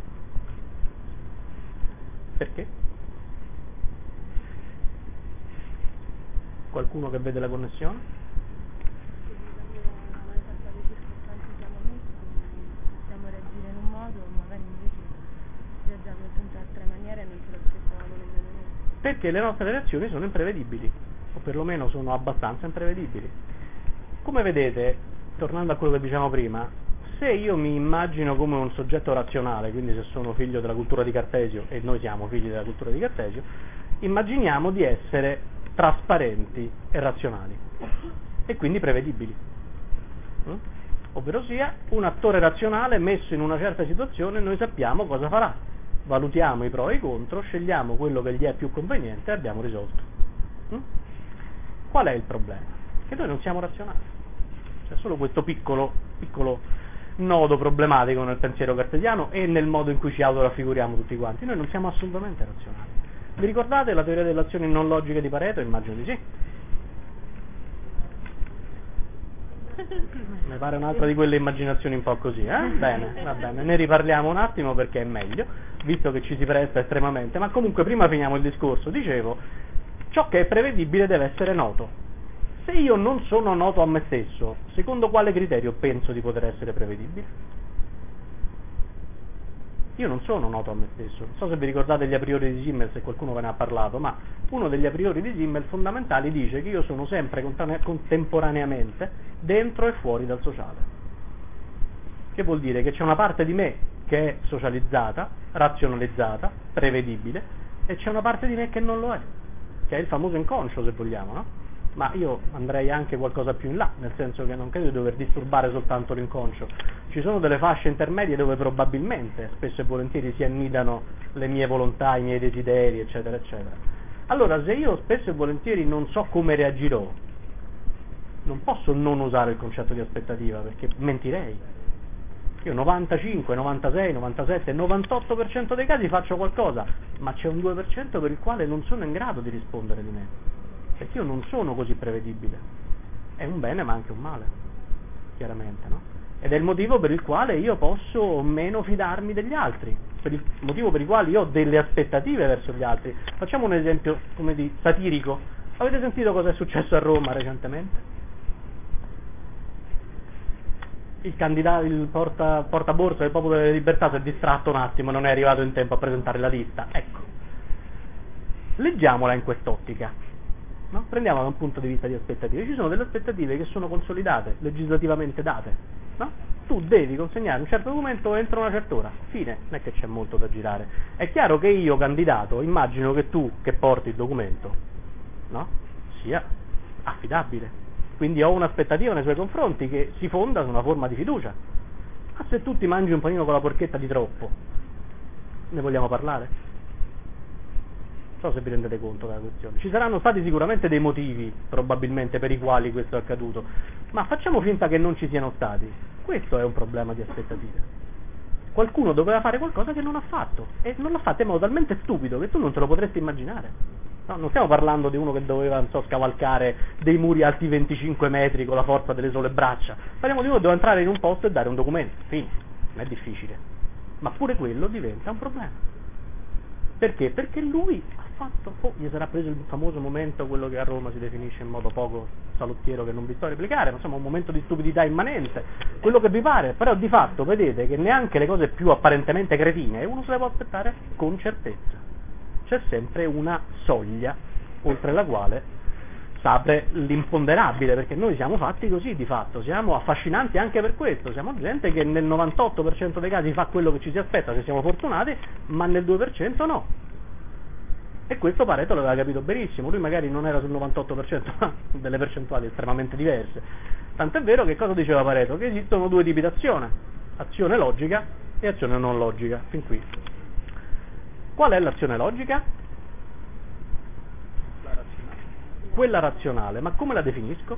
Perché? Qualcuno che vede la connessione? Siamo reagire in un modo, magari invece reagiamo in altre maniere e non ce lo aspettavamo nemmeno noi. Perché le nostre reazioni sono imprevedibili, o perlomeno sono abbastanza imprevedibili. Come vedete, tornando a quello che dicevamo prima, se io mi immagino come un soggetto razionale, quindi se sono figlio della cultura di Cartesio, e noi siamo figli della cultura di Cartesio, immaginiamo di essere trasparenti e razionali, e quindi prevedibili. Mm? Ovvero sia, un attore razionale messo in una certa situazione, noi sappiamo cosa farà. Valutiamo i pro e i contro, scegliamo quello che gli è più conveniente e abbiamo risolto. Mm? Qual è il problema? Che noi non siamo razionali. C'è solo questo piccolo, piccolo nodo problematico nel pensiero cartesiano e nel modo in cui ci autoraffiguriamo tutti quanti. Noi non siamo assolutamente razionali. Vi ricordate la teoria delle azioni non logiche di Pareto? Immagino di sì. Mi pare un'altra di quelle immaginazioni un po' così, eh? Bene, va bene, ne riparliamo un attimo perché è meglio, visto che ci si presta estremamente, ma comunque prima finiamo il discorso. Dicevo, ciò che è prevedibile deve essere noto. Se io non sono noto a me stesso, secondo quale criterio penso di poter essere prevedibile? Io non sono noto a me stesso. Non so se vi ricordate gli a priori di Simmel, se qualcuno ve ne ha parlato, ma uno degli a priori di Simmel fondamentali dice che io sono sempre contemporaneamente dentro e fuori dal sociale. Che vuol dire che c'è una parte di me che è socializzata, razionalizzata, prevedibile, e c'è una parte di me che non lo è, che è il famoso inconscio, se vogliamo, no? Ma io andrei anche qualcosa più in là, nel senso che non credo di dover disturbare soltanto l'inconscio. Ci sono delle fasce intermedie dove probabilmente, spesso e volentieri, si annidano le mie volontà, i miei desideri, eccetera, eccetera. Allora, se io spesso e volentieri non so come reagirò, non posso non usare il concetto di aspettativa, perché mentirei. Io novantacinque, novantasei, novantasette, novantotto per cento dei casi faccio qualcosa, ma c'è un due per cento per il quale non sono in grado di rispondere di me. Perché io non sono così prevedibile. È un bene ma anche un male, chiaramente, no? ed è il motivo per il quale io posso o meno fidarmi degli altri, per il motivo per il quale io ho delle aspettative verso gli altri. Facciamo un esempio, come di satirico. Avete sentito cosa è successo a Roma recentemente? Il candidato, il porta, portaborsa del Popolo delle Libertà si è distratto un attimo, non è arrivato in tempo a presentare la lista. Ecco, leggiamola in quest'ottica, no? Prendiamola da un punto di vista di aspettative. Ci sono delle aspettative che sono consolidate, legislativamente date, no? Tu devi consegnare un certo documento entro una certa ora, fine, non è che c'è molto da girare. È chiaro che io, candidato, immagino che tu che porti il documento, no? Sia affidabile. Quindi ho un'aspettativa nei suoi confronti che si fonda su una forma di fiducia. Ma se tu ti mangi un panino con la porchetta di troppo, ne vogliamo parlare? Non so se vi rendete conto della questione. Ci saranno stati sicuramente dei motivi, probabilmente, per i quali questo è accaduto, ma facciamo finta che non ci siano stati. Questo è un problema di aspettative. Qualcuno doveva fare qualcosa che non ha fatto, e non l'ha fatto in modo talmente stupido che tu non te lo potresti immaginare. No, non stiamo parlando di uno che doveva, non so, scavalcare dei muri alti venticinque metri con la forza delle sole braccia. Parliamo di uno che doveva entrare in un posto e dare un documento. Fine. Non è difficile. Ma pure quello diventa un problema. Perché? Perché lui ha fatto, oh, gli sarà preso il famoso momento, quello che a Roma si definisce in modo poco salottiero, che non vi sto a replicare, ma insomma un momento di stupidità immanente, quello che vi pare, però di fatto vedete che neanche le cose più apparentemente cretine uno se le può aspettare con certezza. C'è sempre una soglia oltre la quale s'apre l'imponderabile, perché noi siamo fatti così di fatto, siamo affascinanti anche per questo, siamo gente che nel novantotto per cento dei casi fa quello che ci si aspetta se siamo fortunati, ma nel due per cento no. E questo Pareto l'aveva capito benissimo, lui magari non era sul novantotto per cento, ma delle percentuali estremamente diverse. Tant'è vero che cosa diceva Pareto? Che esistono due tipi d'azione, azione logica e azione non logica, fin qui. Qual è l'azione logica? La razionale. Quella razionale, ma come la definisco?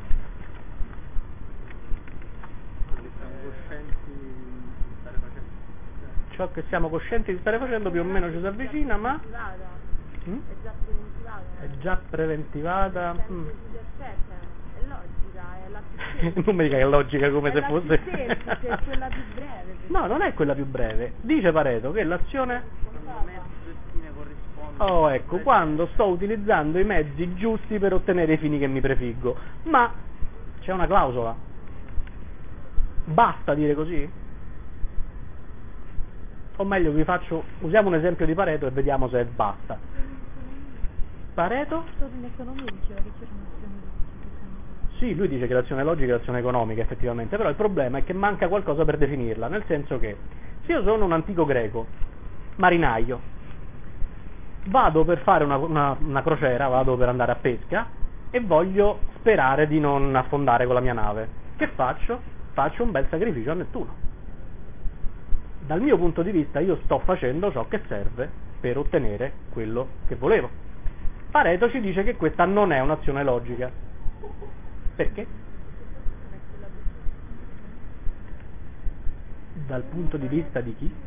Perché siamo coscienti di stare facendo. Ciò che siamo coscienti di stare facendo più o meno ci si avvicina, ma mm? È già preventivata. è già preventivata. Mm. È logica, è la più semplice. Non mi dica che è logica come È se la fosse. più semplice, è quella più breve. No, non è quella più breve. Dice Pareto che l'azione. Quando mezzo e fine corrispondono. Oh, ecco, quando sto utilizzando i mezzi giusti per ottenere i fini che mi prefiggo. Ma c'è una clausola. Basta dire così? O meglio, vi faccio, usiamo un esempio di Pareto e vediamo se basta. Pareto? Solo in economia diceva che c'era un'azione logica. Sì, lui dice che l'azione logica è l'azione economica, effettivamente, però il problema è che manca qualcosa per definirla, nel senso che se io sono un antico greco, marinaio, vado per fare una, una, una crociera, vado per andare a pesca e voglio sperare di non affondare con la mia nave. Che faccio? Faccio un bel sacrificio a Nettuno. Dal mio punto di vista io sto facendo ciò che serve per ottenere quello che volevo. Pareto ci dice che questa non è un'azione logica. Perché? Dal punto di vista di chi?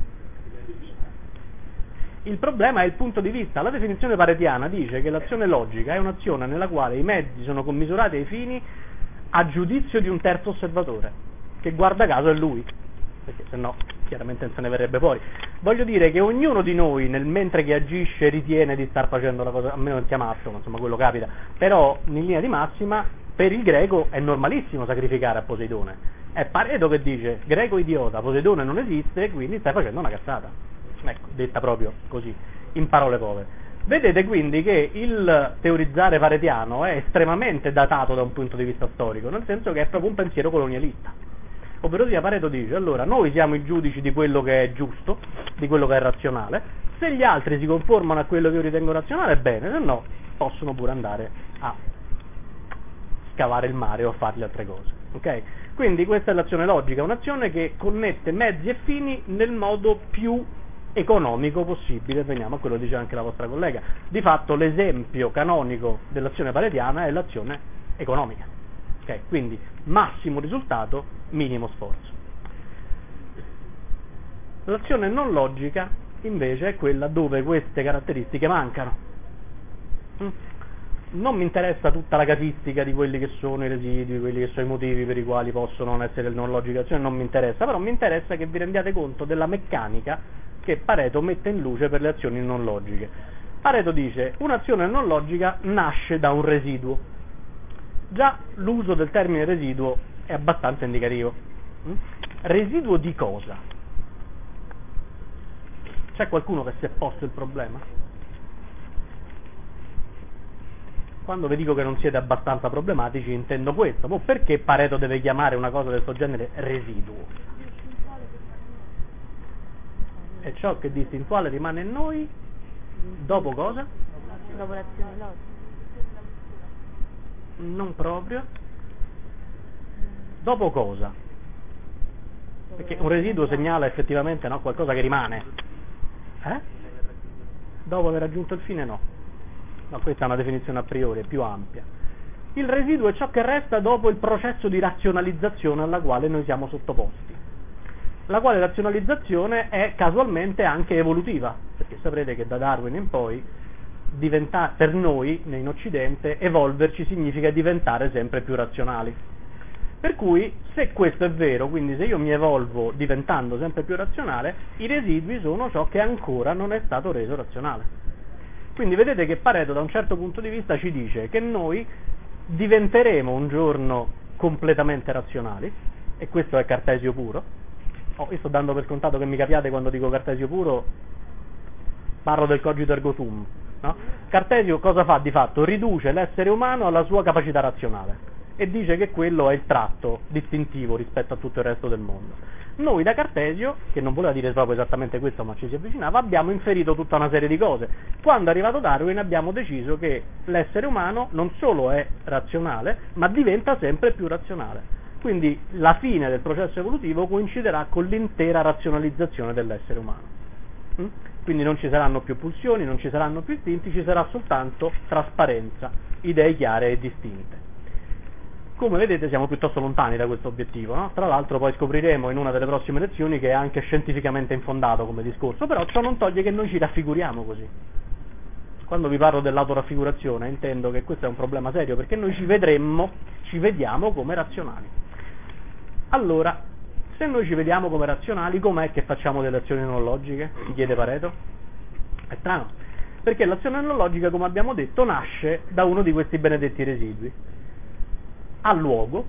Il problema è il punto di vista. La definizione paretiana dice che l'azione logica è un'azione nella quale i mezzi sono commisurati ai fini a giudizio di un terzo osservatore, che guarda caso è lui, perché se no chiaramente non se ne verrebbe fuori. Voglio dire che ognuno di noi, nel mentre che agisce, ritiene di star facendo la cosa, a meno non sia matto, ma insomma quello capita, però in linea di massima per il greco è normalissimo sacrificare a Poseidone. È Pareto che dice: greco idiota, Poseidone non esiste, quindi stai facendo una cazzata. Ecco, detta proprio così, in parole povere. Vedete quindi che il teorizzare paretiano è estremamente datato da un punto di vista storico, nel senso che è proprio un pensiero colonialista. Ovvero sia, Pareto dice: allora, noi siamo i giudici di quello che è giusto, di quello che è razionale, se gli altri si conformano a quello che io ritengo razionale, bene, se no possono pure andare a scavare il mare o a fare le altre cose. Ok? Quindi questa è l'azione logica, un'azione che connette mezzi e fini nel modo più economico possibile. Veniamo a quello che dice anche la vostra collega. Di fatto l'esempio canonico dell'azione paretiana è l'azione economica. Okay? Quindi massimo risultato, minimo sforzo. L'azione non logica invece è quella dove queste caratteristiche mancano. non mi interessa tutta la casistica di quelli che sono i residui, quelli che sono i motivi per i quali possono non essere non logiche azioni, non mi interessa, però mi interessa che vi rendiate conto della meccanica che Pareto mette in luce per le azioni non logiche. Pareto dice: un'azione non logica nasce da un residuo. Già l'uso del termine residuo è abbastanza indicativo. Mm? Residuo di cosa? C'è qualcuno che si è posto il problema? Quando vi dico che non siete abbastanza problematici intendo questo. Ma perché Pareto deve chiamare una cosa del suo genere residuo? E ciò che distintuale rimane in noi dopo cosa? Dopo l'azione logica. Non proprio. Dopo cosa? Perché un residuo segnala effettivamente, no, qualcosa che rimane. Eh? Dopo aver raggiunto il fine no. No, questa è una definizione a priori, è più ampia. Il residuo è ciò che resta dopo il processo di razionalizzazione alla quale noi siamo sottoposti. La quale razionalizzazione è casualmente anche evolutiva, perché saprete che da Darwin in poi diventa, per noi, in Occidente, evolverci significa diventare sempre più razionali. Per cui, se questo è vero, quindi se io mi evolvo diventando sempre più razionale, i residui sono ciò che ancora non è stato reso razionale. Quindi vedete che Pareto da un certo punto di vista ci dice che noi diventeremo un giorno completamente razionali, e questo è Cartesio puro. Oh, io sto dando per contato che mi capiate quando dico Cartesio puro, parlo del cogito ergo sum, no? Cartesio cosa fa di fatto? Riduce l'essere umano alla sua capacità razionale e dice che quello è il tratto distintivo rispetto a tutto il resto del mondo. Noi da Cartesio, che non voleva dire proprio esattamente questo ma ci si avvicinava, abbiamo inferito tutta una serie di cose. Quando è arrivato Darwin abbiamo deciso che l'essere umano non solo è razionale, ma diventa sempre più razionale. Quindi la fine del processo evolutivo coinciderà con l'intera razionalizzazione dell'essere umano. Mm? Quindi non ci saranno più pulsioni, non ci saranno più istinti, ci sarà soltanto trasparenza, idee chiare e distinte. Come vedete siamo piuttosto lontani da questo obiettivo, no? Tra l'altro poi scopriremo in una delle prossime lezioni che è anche scientificamente infondato come discorso, però ciò non toglie che noi ci raffiguriamo così. Quando vi parlo dell'autoraffigurazione intendo che questo è un problema serio, perché noi ci vedremmo, ci vediamo come razionali. Allora, se noi ci vediamo come razionali, com'è che facciamo delle azioni non logiche? Si chiede Pareto. È strano, perché l'azione non logica, come abbiamo detto, nasce da uno di questi benedetti residui. Ha luogo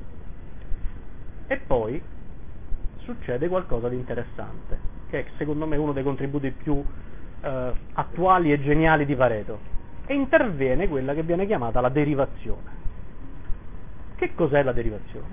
e poi succede qualcosa di interessante, che è secondo me uno dei contributi più eh, attuali e geniali di Pareto, e interviene quella che viene chiamata la derivazione. Che cos'è la derivazione?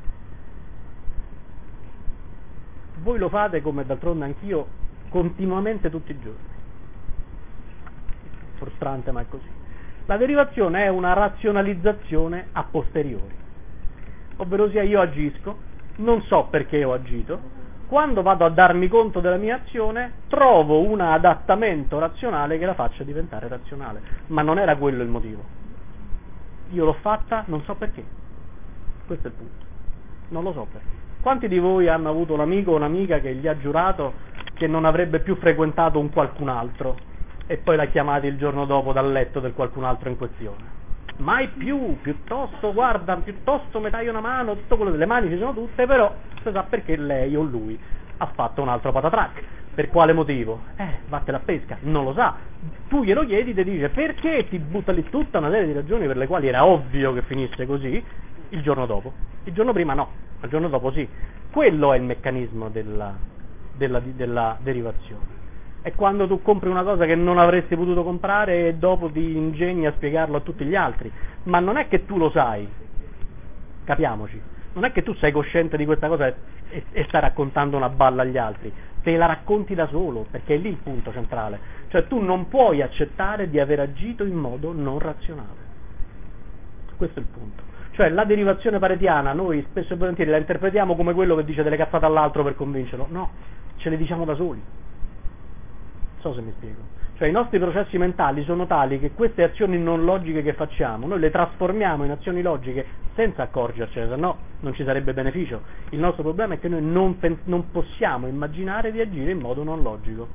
Voi lo fate, come d'altronde anch'io, continuamente tutti i giorni. Frustrante, ma è così. La derivazione è una razionalizzazione a posteriori. Ovvero sia, io agisco, non so perché ho agito, quando vado a darmi conto della mia azione trovo un adattamento razionale che la faccia diventare razionale, ma non era quello il motivo. Io l'ho fatta, non so perché. Questo è il punto. Non lo so perché. Quanti di voi hanno avuto un amico o un'amica che gli ha giurato che non avrebbe più frequentato un qualcun altro e poi l'ha chiamato il giorno dopo dal letto del qualcun altro in questione? Mai più, piuttosto, guarda, piuttosto mi tagli una mano, tutto quello delle mani ci sono tutte, però si sa perché lei o lui ha fatto un altro patatrack. Per quale motivo? Eh, vattene a pesca, non lo sa. Tu glielo chiedi, ti dice perché, ti butta lì tutta una serie di ragioni per le quali era ovvio che finisse così il giorno dopo. Il giorno prima no, il giorno dopo sì. Quello è il meccanismo della, della, della derivazione. È quando tu compri una cosa che non avresti potuto comprare e dopo ti ingegni a spiegarlo a tutti gli altri. Ma non è che tu lo sai, capiamoci, non è che tu sei cosciente di questa cosa e, e stai raccontando una balla agli altri, te la racconti da solo, perché è lì il punto centrale. Cioè tu non puoi accettare di aver agito in modo non razionale. Questo è il punto. Cioè la derivazione paretiana noi spesso e volentieri la interpretiamo come quello che dice delle cazzate all'altro per convincerlo. No, ce le diciamo da soli. Non so se mi spiego. Cioè i nostri processi mentali sono tali che queste azioni non logiche che facciamo, noi le trasformiamo in azioni logiche senza accorgercene, se no non ci sarebbe beneficio. Il nostro problema è che noi non, non possiamo immaginare di agire in modo non logico.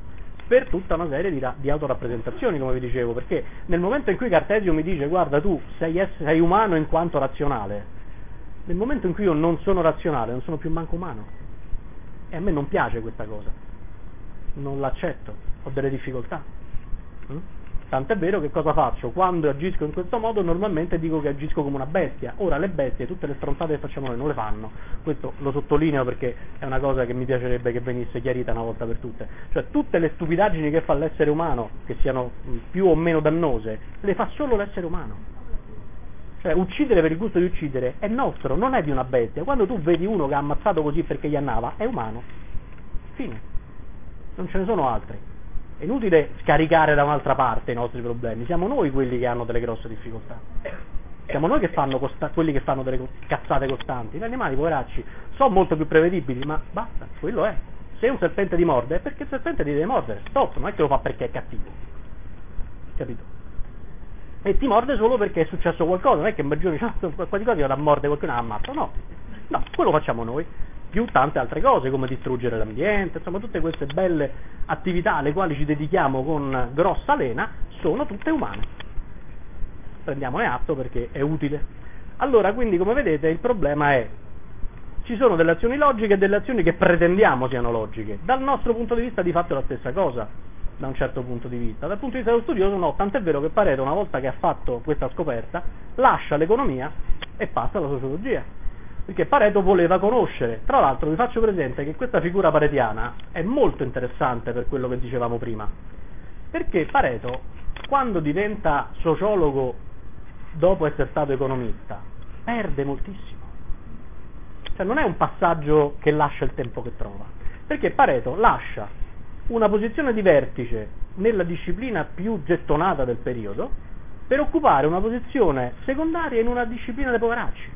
per tutta una serie di, ra- di autorappresentazioni, come vi dicevo, perché nel momento in cui Cartesio mi dice guarda tu sei, ess- sei umano in quanto razionale, nel momento in cui io non sono razionale non sono più manco umano, e a me non piace questa cosa, non l'accetto, ho delle difficoltà. Mm? Tant'è vero che cosa faccio? Quando agisco in questo modo normalmente dico che agisco come una bestia. Ora le bestie, tutte le stronzate che facciamo noi non le fanno, questo lo sottolineo perché è una cosa che mi piacerebbe che venisse chiarita una volta per tutte, cioè tutte le stupidaggini che fa l'essere umano, che siano più o meno dannose, le fa solo l'essere umano. Cioè uccidere per il gusto di uccidere è nostro, non è di una bestia. Quando tu vedi uno che ha ammazzato così perché gli annava, è umano, fine, non ce ne sono altri. È inutile scaricare da un'altra parte i nostri problemi, siamo noi quelli che hanno delle grosse difficoltà, siamo noi che fanno costa- quelli che fanno delle cazzate costanti. Gli animali, poveracci, sono molto più prevedibili, ma basta, quello è. Se un serpente ti morde è perché il serpente ti deve mordere, stop, non è che lo fa perché è cattivo, capito? E ti morde solo perché è successo qualcosa, non è che un bel giorno dice, ah, quasi quasi vado a mordere qualcuno e la ammazzo, no, no, quello facciamo noi, più tante altre cose come distruggere l'ambiente, insomma tutte queste belle attività alle quali ci dedichiamo con grossa lena sono tutte umane, prendiamone atto perché è utile. Allora, quindi, come vedete, il problema è ci sono delle azioni logiche e delle azioni che pretendiamo siano logiche. Dal nostro punto di vista di fatto è la stessa cosa, da un certo punto di vista. Dal punto di vista dello studioso no, tant'è vero che Pareto, una volta che ha fatto questa scoperta, lascia l'economia e passa alla sociologia, perché Pareto voleva conoscere. Tra l'altro vi faccio presente che questa figura paretiana è molto interessante per quello che dicevamo prima, perché Pareto, quando diventa sociologo dopo essere stato economista, perde moltissimo. Cioè non è un passaggio che lascia il tempo che trova, perché Pareto lascia una posizione di vertice nella disciplina più gettonata del periodo per occupare una posizione secondaria in una disciplina dei poveracci.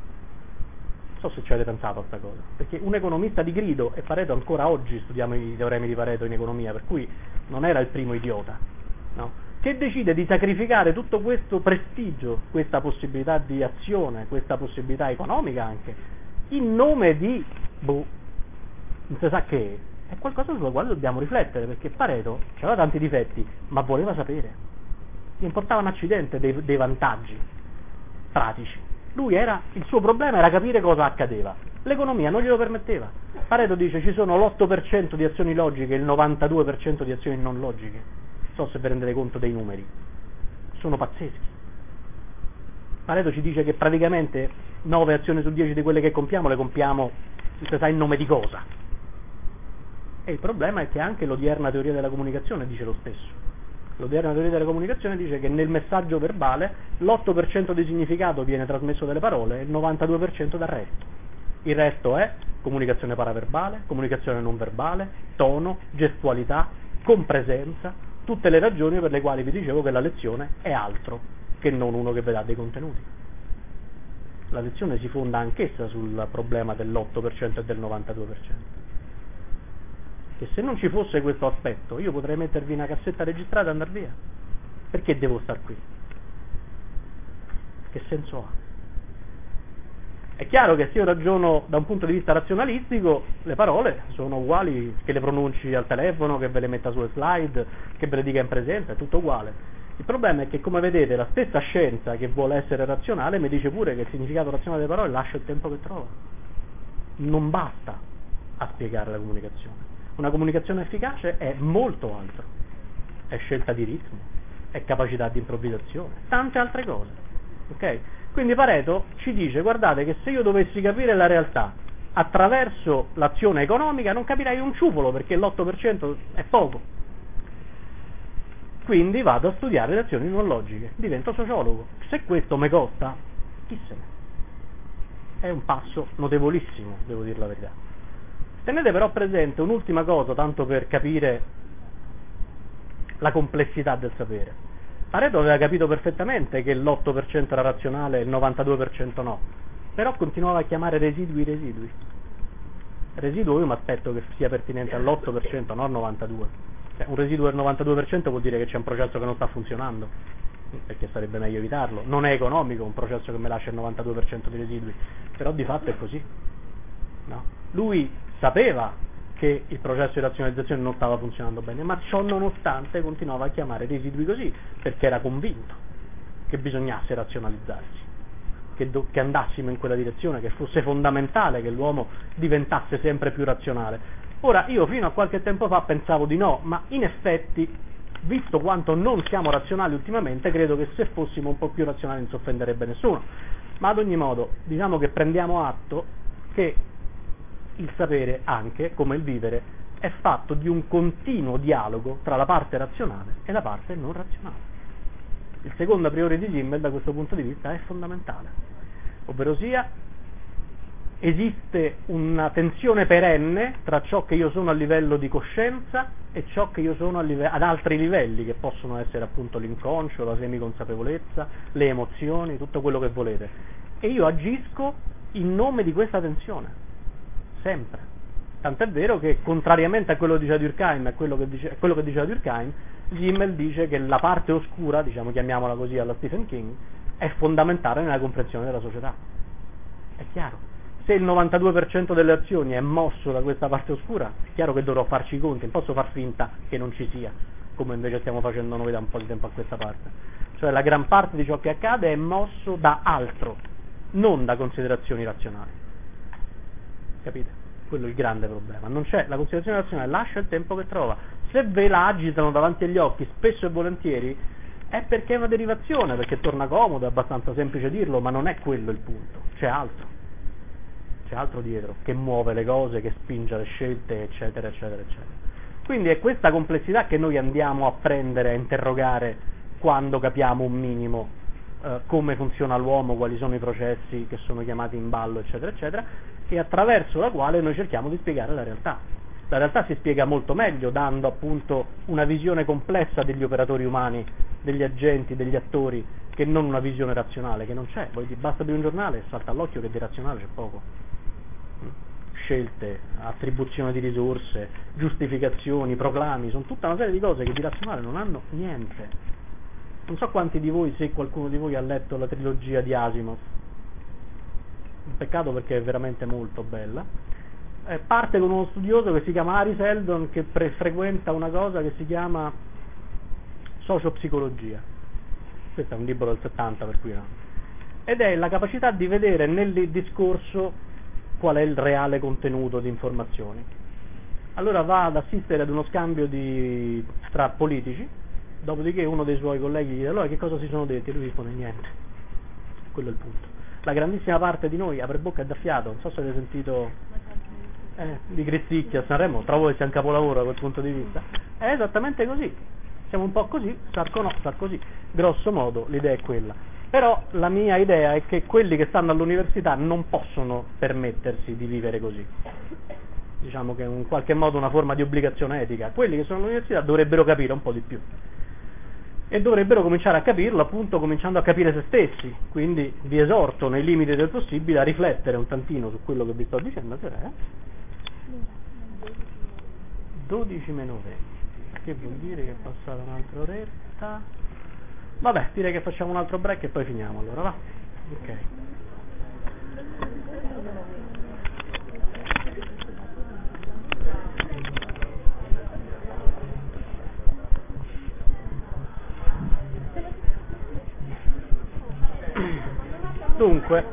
Non so se ci avete pensato a questa cosa, perché un economista di grido, e Pareto ancora oggi studiamo i teoremi di Pareto in economia, per cui non era il primo idiota, no? Che decide di sacrificare tutto questo prestigio, questa possibilità di azione, questa possibilità economica anche, in nome di, boh, non si sa che, è qualcosa sulla quale dobbiamo riflettere, perché Pareto aveva tanti difetti, ma voleva sapere, gli importava un accidente dei, dei vantaggi pratici. Lui era, il suo problema era capire cosa accadeva, l'economia non glielo permetteva. Pareto dice ci sono l'otto per cento di azioni logiche e il novantadue per cento di azioni non logiche. Non so se vi rendete conto dei numeri, sono pazzeschi. Pareto ci dice che praticamente nove azioni su dieci di quelle che compiamo le compiamo non si sa in nome di cosa. E il problema è che anche l'odierna teoria della comunicazione dice lo stesso. L'odierna teoria della comunicazione dice che nel messaggio verbale l'otto per cento di significato viene trasmesso dalle parole e il novantadue per cento dal resto. Il resto è comunicazione paraverbale, comunicazione non verbale, tono, gestualità, compresenza, tutte le ragioni per le quali vi dicevo che la lezione è altro che non uno che vi dà dei contenuti. La lezione si fonda anch'essa sul problema dell'otto per cento e del novantadue per cento. Che se non ci fosse questo aspetto io potrei mettervi una cassetta registrata e andare via. Perché devo star qui? Che senso ha? È chiaro che se io ragiono da un punto di vista razionalistico le parole sono uguali che le pronunci al telefono, che ve le metta sulle slide, che ve le dica in presenza, è tutto uguale. Il problema è che, come vedete, la stessa scienza che vuole essere razionale mi dice pure che il significato razionale delle parole lascia il tempo che trova. Non basta a spiegare la comunicazione. Una comunicazione efficace è molto altro, è scelta di ritmo, è capacità di improvvisazione, tante altre cose, ok? Quindi Pareto ci dice, guardate che se io dovessi capire la realtà attraverso l'azione economica non capirei un ciufolo, perché l'otto per cento è poco, quindi vado a studiare le azioni non logiche, divento sociologo. Se questo mi costa, chi se ne? È un passo notevolissimo, devo dire la verità. Tenete però presente un'ultima cosa, tanto per capire la complessità del sapere. Pareto aveva capito perfettamente che l'otto per cento era razionale e il novantadue per cento no, però continuava a chiamare residui residui. Residuo io mi aspetto che sia pertinente all'otto per cento, non al novantadue per cento. Cioè, un residuo del novantadue per cento vuol dire che c'è un processo che non sta funzionando, perché sarebbe meglio evitarlo. Non è economico un processo che mi lascia il novantadue per cento di residui, però di fatto è così. No? Lui sapeva che il processo di razionalizzazione non stava funzionando bene, ma ciò nonostante continuava a chiamare residui così, perché era convinto che bisognasse razionalizzarsi, che, do, che andassimo in quella direzione, che fosse fondamentale che l'uomo diventasse sempre più razionale. Ora, io fino a qualche tempo fa pensavo di no, ma in effetti, visto quanto non siamo razionali ultimamente, credo che se fossimo un po' più razionali non si offenderebbe nessuno. Ma ad ogni modo, diciamo che prendiamo atto che il sapere anche, come il vivere, è fatto di un continuo dialogo tra la parte razionale e la parte non razionale. Il secondo a priori di Simmel da questo punto di vista è fondamentale, ovvero sia esiste una tensione perenne tra ciò che io sono a livello di coscienza e ciò che io sono live- ad altri livelli, che possono essere appunto l'inconscio, la semiconsapevolezza, le emozioni, tutto quello che volete. E io agisco in nome di questa tensione, sempre. Tant'è vero che, contrariamente a quello che diceva Durkheim e a quello che, dice, a quello che diceva Durkheim, Simmel dice che la parte oscura, diciamo, chiamiamola così alla Stephen King, è fondamentale nella comprensione della società. È chiaro. Se il novantadue per cento delle azioni è mosso da questa parte oscura, è chiaro che dovrò farci i conti, non posso far finta che non ci sia, come invece stiamo facendo noi da un po' di tempo a questa parte. Cioè la gran parte di ciò che accade è mosso da altro, non da considerazioni razionali. Capite? Quello è il grande problema. Non c'è la considerazione razionale, lascia il tempo che trova. Se ve la agitano davanti agli occhi, spesso e volentieri, è perché è una derivazione, perché torna comodo, è abbastanza semplice dirlo, ma non è quello il punto, c'è altro. C'è altro dietro, che muove le cose, che spinge le scelte, eccetera, eccetera, eccetera. Quindi è questa complessità che noi andiamo a prendere, a interrogare quando capiamo un minimo eh, come funziona l'uomo, quali sono i processi che sono chiamati in ballo, eccetera, eccetera, e attraverso la quale noi cerchiamo di spiegare la realtà. La realtà si spiega molto meglio dando appunto una visione complessa degli operatori umani, degli agenti, degli attori, che non una visione razionale, che non c'è. Voi basta aprire un giornale e salta all'occhio che di razionale c'è poco. Scelte, attribuzione di risorse, giustificazioni, proclami, sono tutta una serie di cose che di razionale non hanno niente. Non so quanti di voi, se qualcuno di voi ha letto la trilogia di Asimov, un peccato perché è veramente molto bella. Eh, parte con uno studioso che si chiama Harry Seldon, che pre- frequenta una cosa che si chiama sociopsicologia. Questo è un libro del settanta, per cui no. Ed è la capacità di vedere nel discorso qual è il reale contenuto di informazioni. Allora va ad assistere ad uno scambio di, tra politici, dopodiché uno dei suoi colleghi gli dice: allora che cosa si sono detti? E lui risponde: niente. Quello è il punto. La grandissima parte di noi apre bocca e dà fiato. Non so se avete sentito eh, di Grizzicchi a Sanremo, trovo che sia un capolavoro da quel punto di vista. È esattamente così. Siamo un po' così, Sarko no, Sarkozy. Grosso modo l'idea è quella. Però la mia idea è che quelli che stanno all'università non possono permettersi di vivere così. Diciamo che è in qualche modo una forma di obbligazione etica. Quelli che sono all'università dovrebbero capire un po' di più. E dovrebbero cominciare a capirlo appunto cominciando a capire se stessi. Quindi vi esorto nei limiti del possibile a riflettere un tantino su quello che vi sto dicendo. Che è dodici meno venti, che vuol dire che è passata un'altra oretta. Vabbè, direi che facciamo un altro break e poi finiamo allora, va? Ok. Dunque,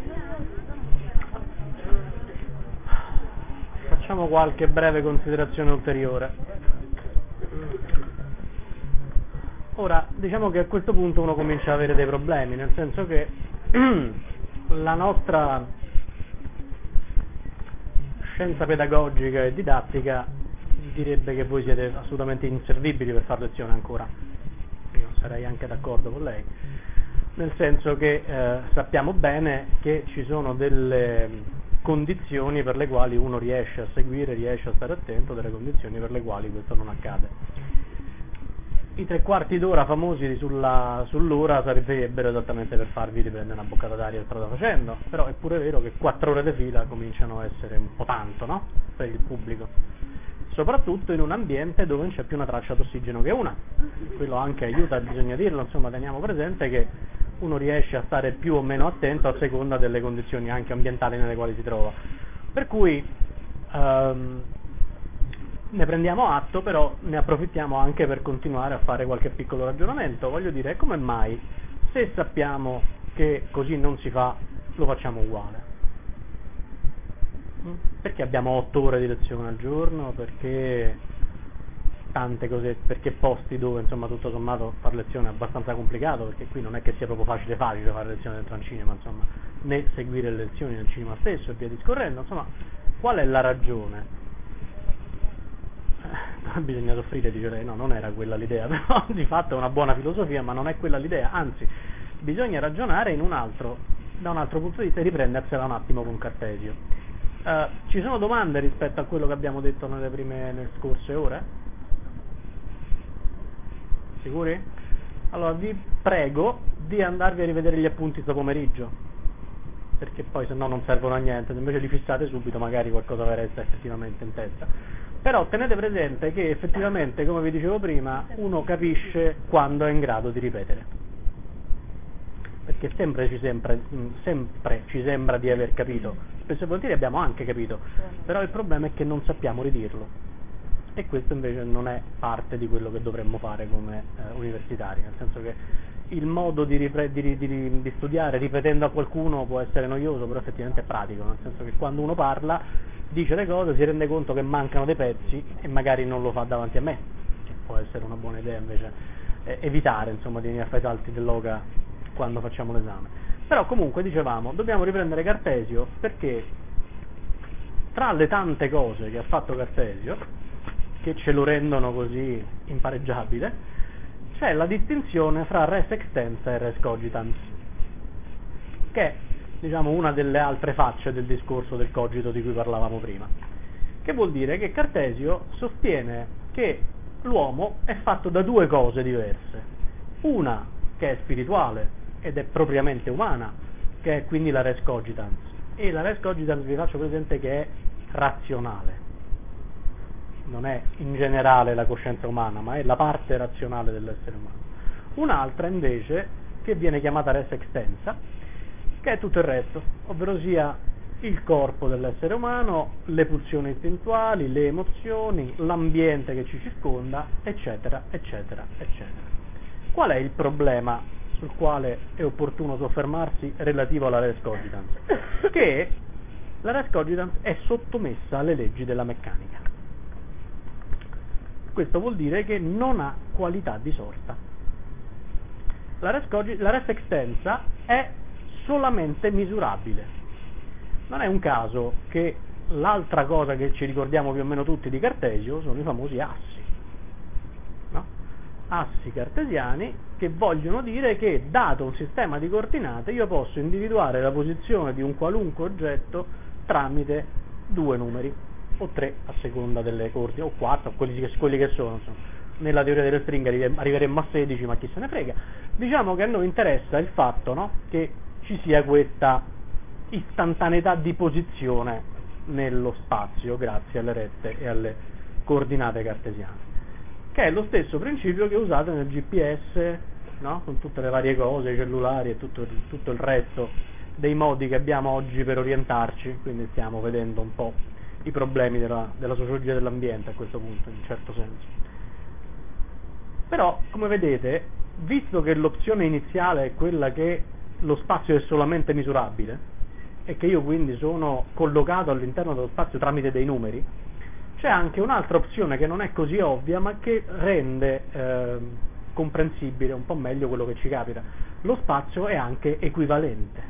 facciamo qualche breve considerazione ulteriore. Ora, diciamo che a questo punto uno comincia ad avere dei problemi, nel senso che la nostra scienza pedagogica e didattica direbbe che voi siete assolutamente inservibili per fare lezione ancora. Io sarei anche d'accordo con lei, nel senso che eh, sappiamo bene che ci sono delle condizioni per le quali uno riesce a seguire, riesce a stare attento, delle condizioni per le quali questo non accade. I tre quarti d'ora famosi sulla, sull'ora servirebbero esattamente per farvi riprendere una boccata d'aria che state facendo, però è pure vero che quattro ore di fila cominciano a essere un po' tanto, no? Per il pubblico, soprattutto in un ambiente dove non c'è più una traccia d'ossigeno che una. Quello anche aiuta, bisogna dirlo, insomma teniamo presente che uno riesce a stare più o meno attento a seconda delle condizioni anche ambientali nelle quali si trova. Per cui um, ne prendiamo atto, però ne approfittiamo anche per continuare a fare qualche piccolo ragionamento. Voglio dire, come mai se sappiamo che così non si fa, lo facciamo uguale? Perché abbiamo otto ore di lezione al giorno? Perché tante cose, perché posti dove insomma tutto sommato fare lezione è abbastanza complicato, perché qui non è che sia proprio facile facile fare lezione dentro al cinema, insomma, né seguire le lezioni nel cinema stesso e via discorrendo, insomma, qual è la ragione? Eh, bisogna soffrire, dice lei, no, non era quella l'idea, però di fatto è una buona filosofia, ma non è quella l'idea, anzi, bisogna ragionare in un altro, da un altro punto di vista e riprendersela un attimo con Cartesio. Uh, ci sono domande rispetto a quello che abbiamo detto nelle prime, nelle scorse ore? Sicuri? Allora vi prego di andarvi a rivedere gli appunti questo pomeriggio, perché poi se no non servono a niente, se invece li fissate subito magari qualcosa vi resta effettivamente in testa. Però tenete presente che effettivamente, come vi dicevo prima, uno capisce quando è in grado di ripetere, perché sempre ci, sempre, sempre ci sembra di aver capito, spesso e volentieri abbiamo anche capito, però il problema è che non sappiamo ridirlo, e questo invece non è parte di quello che dovremmo fare come eh, universitari, nel senso che il modo di, ripre- di, di, di studiare ripetendo a qualcuno può essere noioso, però effettivamente è pratico, nel senso che quando uno parla, dice le cose, si rende conto che mancano dei pezzi e magari non lo fa davanti a me, che può essere una buona idea invece, eh, evitare insomma di venire a fare i salti dell'oca quando facciamo l'esame. Però comunque dicevamo, dobbiamo riprendere Cartesio perché tra le tante cose che ha fatto Cartesio, che ce lo rendono così impareggiabile, c'è la distinzione fra res extensa e res cogitans, che è diciamo una delle altre facce del discorso del cogito di cui parlavamo prima, che vuol dire che Cartesio sostiene che l'uomo è fatto da due cose diverse, una che è spirituale ed è propriamente umana, che è quindi la res cogitans, e la res cogitans vi faccio presente che è razionale, non è in generale la coscienza umana, ma è la parte razionale dell'essere umano. Un'altra invece, che viene chiamata res extensa, che è tutto il resto, ovvero sia il corpo dell'essere umano, le pulsioni istintuali, le emozioni, l'ambiente che ci circonda, eccetera, eccetera, eccetera. Qual è il problema sul quale è opportuno soffermarsi relativo alla res cogitans? Che la res cogitans è sottomessa alle leggi della meccanica. Questo vuol dire che non ha qualità di sorta. La res, cogi- la res extensa è solamente misurabile. Non è un caso che l'altra cosa che ci ricordiamo più o meno tutti di Cartesio sono i famosi assi, no? Assi cartesiani che vogliono dire che, dato un sistema di coordinate, io posso individuare la posizione di un qualunque oggetto tramite due numeri, o tre a seconda delle coordinate, o quattro, quelli che, quelli che sono, insomma. Nella teoria delle stringhe arriveremmo a sedici, ma chi se ne frega. Diciamo che a noi interessa il fatto, no, che ci sia questa istantaneità di posizione nello spazio grazie alle rette e alle coordinate cartesiane, che è lo stesso principio che usate nel G P S, no? Con tutte le varie cose, i cellulari e tutto, tutto il resto dei modi che abbiamo oggi per orientarci, quindi stiamo vedendo un po' i problemi della, della sociologia dell'ambiente a questo punto, in un certo senso. Però, come vedete, visto che l'opzione iniziale è quella che lo spazio è solamente misurabile e che io quindi sono collocato all'interno dello spazio tramite dei numeri, c'è anche un'altra opzione che non è così ovvia ma che rende eh, comprensibile un po' meglio quello che ci capita. Lo spazio è anche equivalente,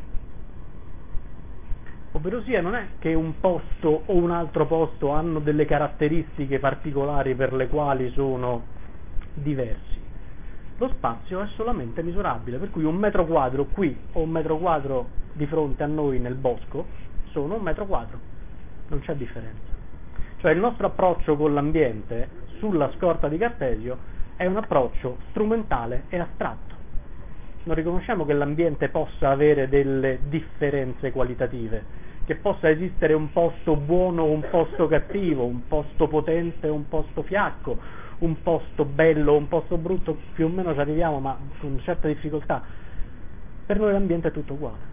ovvero sia non è che un posto o un altro posto hanno delle caratteristiche particolari per le quali sono diversi. Lo spazio è solamente misurabile, per cui un metro quadro qui o un metro quadro di fronte a noi nel bosco sono un metro quadro, non c'è differenza. Cioè il nostro approccio con l'ambiente sulla scorta di Cartesio è un approccio strumentale e astratto. Non riconosciamo che l'ambiente possa avere delle differenze qualitative, che possa esistere un posto buono o un posto cattivo, un posto potente o un posto fiacco, un posto bello o un posto brutto, più o meno ci arriviamo ma con certa difficoltà. Per noi l'ambiente è tutto uguale,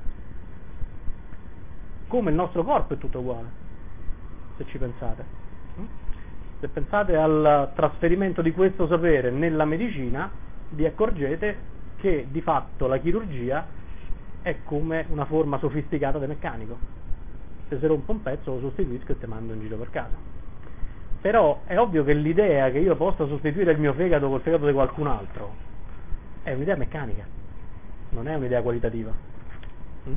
come il nostro corpo è tutto uguale, se ci pensate. Se pensate al trasferimento di questo sapere nella medicina, vi accorgete che di fatto la chirurgia è come una forma sofisticata di meccanico. Se si rompe un pezzo lo sostituisco e te mando in giro per casa. Però è ovvio che l'idea che io possa sostituire il mio fegato col fegato di qualcun altro è un'idea meccanica, non è un'idea qualitativa. Mm?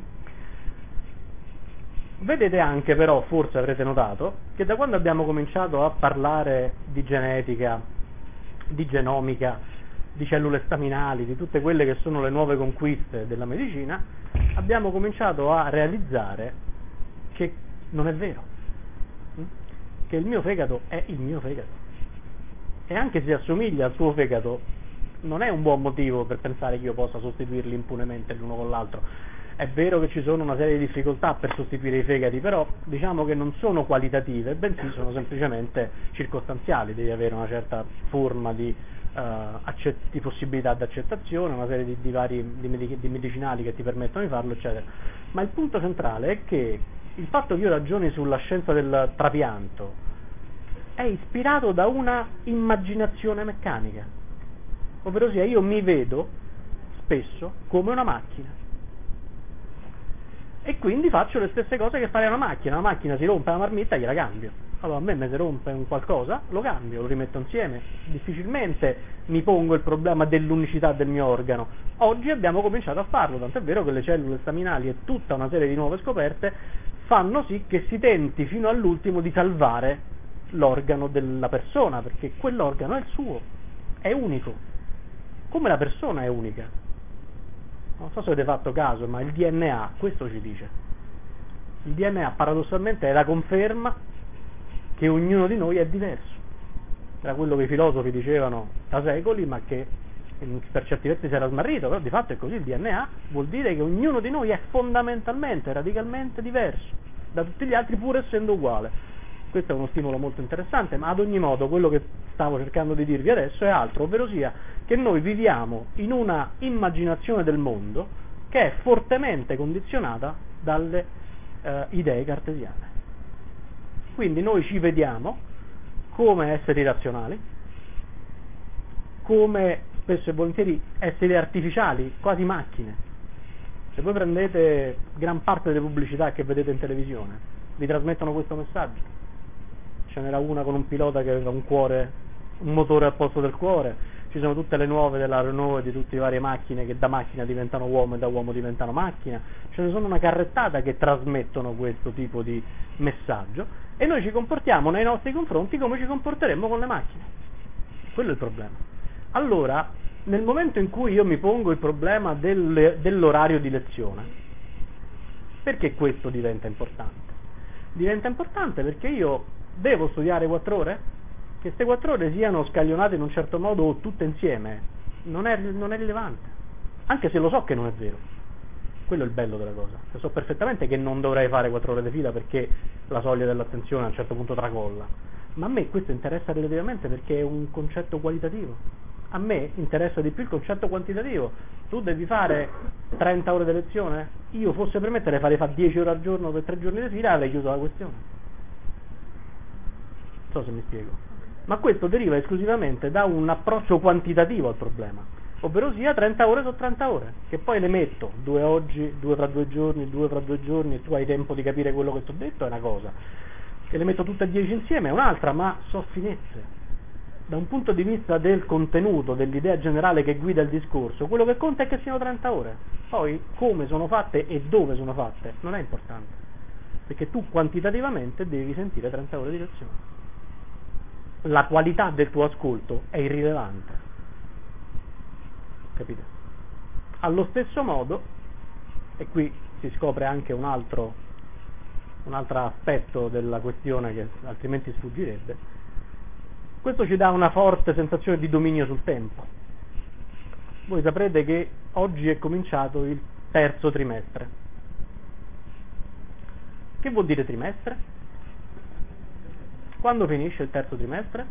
Vedete anche però, forse avrete notato, che da quando abbiamo cominciato a parlare di genetica, di genomica, di cellule staminali, di tutte quelle che sono le nuove conquiste della medicina, abbiamo cominciato a realizzare che non è vero, che il mio fegato è il mio fegato, e anche se assomiglia al suo fegato non è un buon motivo per pensare che io possa sostituirli impunemente l'uno con l'altro. È vero che ci sono una serie di difficoltà per sostituire i fegati, però diciamo che non sono qualitative, bensì sono semplicemente circostanziali. Devi avere una certa forma di, uh, accett- di possibilità di accettazione, una serie di, di vari di, medic- di medicinali che ti permettono di farlo, eccetera. Ma il punto centrale è che il fatto che io ragioni sulla scienza del trapianto è ispirato da una immaginazione meccanica, ovvero sia io mi vedo spesso come una macchina. E quindi faccio le stesse cose che fare una macchina. La macchina si rompe la marmitta, gliela cambio. Allora a me mi si rompe un qualcosa, lo cambio, lo rimetto insieme. Difficilmente mi pongo il problema dell'unicità del mio organo. Oggi abbiamo cominciato a farlo, tant'è vero che le cellule staminali e tutta una serie di nuove scoperte fanno sì che si tenti fino all'ultimo di salvare l'organo della persona, perché quell'organo è il suo, è unico, come la persona è unica. Non so se avete fatto caso, ma il D N A questo ci dice. Il D N A paradossalmente è la conferma che ognuno di noi è diverso. Era quello che i filosofi dicevano da secoli, ma che per certi versi si era smarrito, però di fatto è così. Il D N A vuol dire che ognuno di noi è fondamentalmente, radicalmente diverso da tutti gli altri, pur essendo uguale. Questo è uno stimolo molto interessante, ma ad ogni modo quello che stavo cercando di dirvi adesso è altro, ovvero sia che noi viviamo in una immaginazione del mondo che è fortemente condizionata dalle eh, idee cartesiane. Quindi noi ci vediamo come esseri razionali, come spesso e volentieri esseri artificiali, quasi macchine. Se voi prendete gran parte delle pubblicità che vedete in televisione, vi trasmettono questo messaggio. Ce n'era una con un pilota che aveva un cuore, un motore al posto del cuore, ci sono tutte le nuove della Renault e di tutte le varie macchine che da macchina diventano uomo e da uomo diventano macchina, ce ne sono una carrettata che trasmettono questo tipo di messaggio e noi ci comportiamo nei nostri confronti come ci comporteremmo con le macchine. Quello è il problema. Allora, nel momento in cui io mi pongo il problema del, dell'orario di lezione, perché questo diventa importante? Diventa importante perché io devo studiare quattro ore? Che queste quattro ore siano scaglionate in un certo modo o tutte insieme non è, non è rilevante, anche se lo so che non è vero. Quello è il bello della cosa. Io so perfettamente che non dovrei fare quattro ore di fila perché la soglia dell'attenzione a un certo punto tracolla, ma a me questo interessa relativamente perché è un concetto qualitativo. A me interessa di più il concetto quantitativo. Tu devi fare trenta ore di lezione? Io fosse per me te le farei fare dieci ore al giorno per tre giorni di fila e avrei chiuso la questione. Non so se mi spiego, ma questo deriva esclusivamente da un approccio quantitativo al problema, ovvero sia trenta ore su trenta ore, che poi le metto due oggi, due fra due giorni, due fra due giorni e tu hai tempo di capire quello che ti ho detto, è una cosa, che le metto tutte e dieci insieme è un'altra, ma so finezze. Da un punto di vista del contenuto, dell'idea generale che guida il discorso, quello che conta è che siano trenta ore, poi come sono fatte e dove sono fatte non è importante, perché tu quantitativamente devi sentire trenta ore di lezione. La qualità del tuo ascolto è irrilevante, capite? Allo stesso modo, e qui si scopre anche un altro, un altro aspetto della questione che altrimenti sfuggirebbe, questo ci dà una forte sensazione di dominio sul tempo. Voi saprete che oggi è cominciato il terzo trimestre. Che vuol dire trimestre? Quando finisce il terzo trimestre?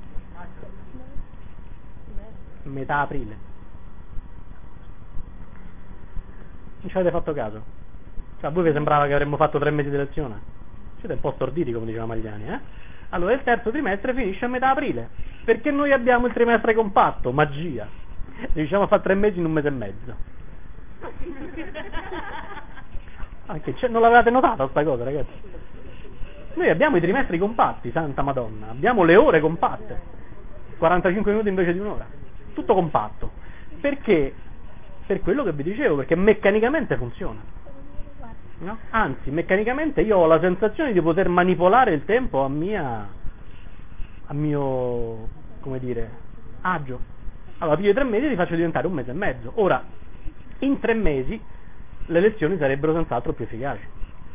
Metà aprile. Non ci avete fatto caso? Cioè, a voi vi sembrava che avremmo fatto tre mesi di lezione? Siete un po' storditi, come diceva Magliani, eh? Allora il terzo trimestre finisce a metà aprile, perché noi abbiamo il trimestre compatto, magia. Riusciamo a fare tre mesi in un mese e mezzo. Anche non l'avevate notata sta cosa, ragazzi? Noi abbiamo i trimestri compatti, santa madonna, abbiamo le ore compatte, quarantacinque minuti invece di un'ora, tutto compatto. Perché? Per quello che vi dicevo, perché meccanicamente funziona. No? Anzi, meccanicamente io ho la sensazione di poter manipolare il tempo a mia, a mio, come dire, agio. Allora, più di tre mesi li faccio diventare un mese e mezzo. Ora, in tre mesi le lezioni sarebbero senz'altro più efficaci.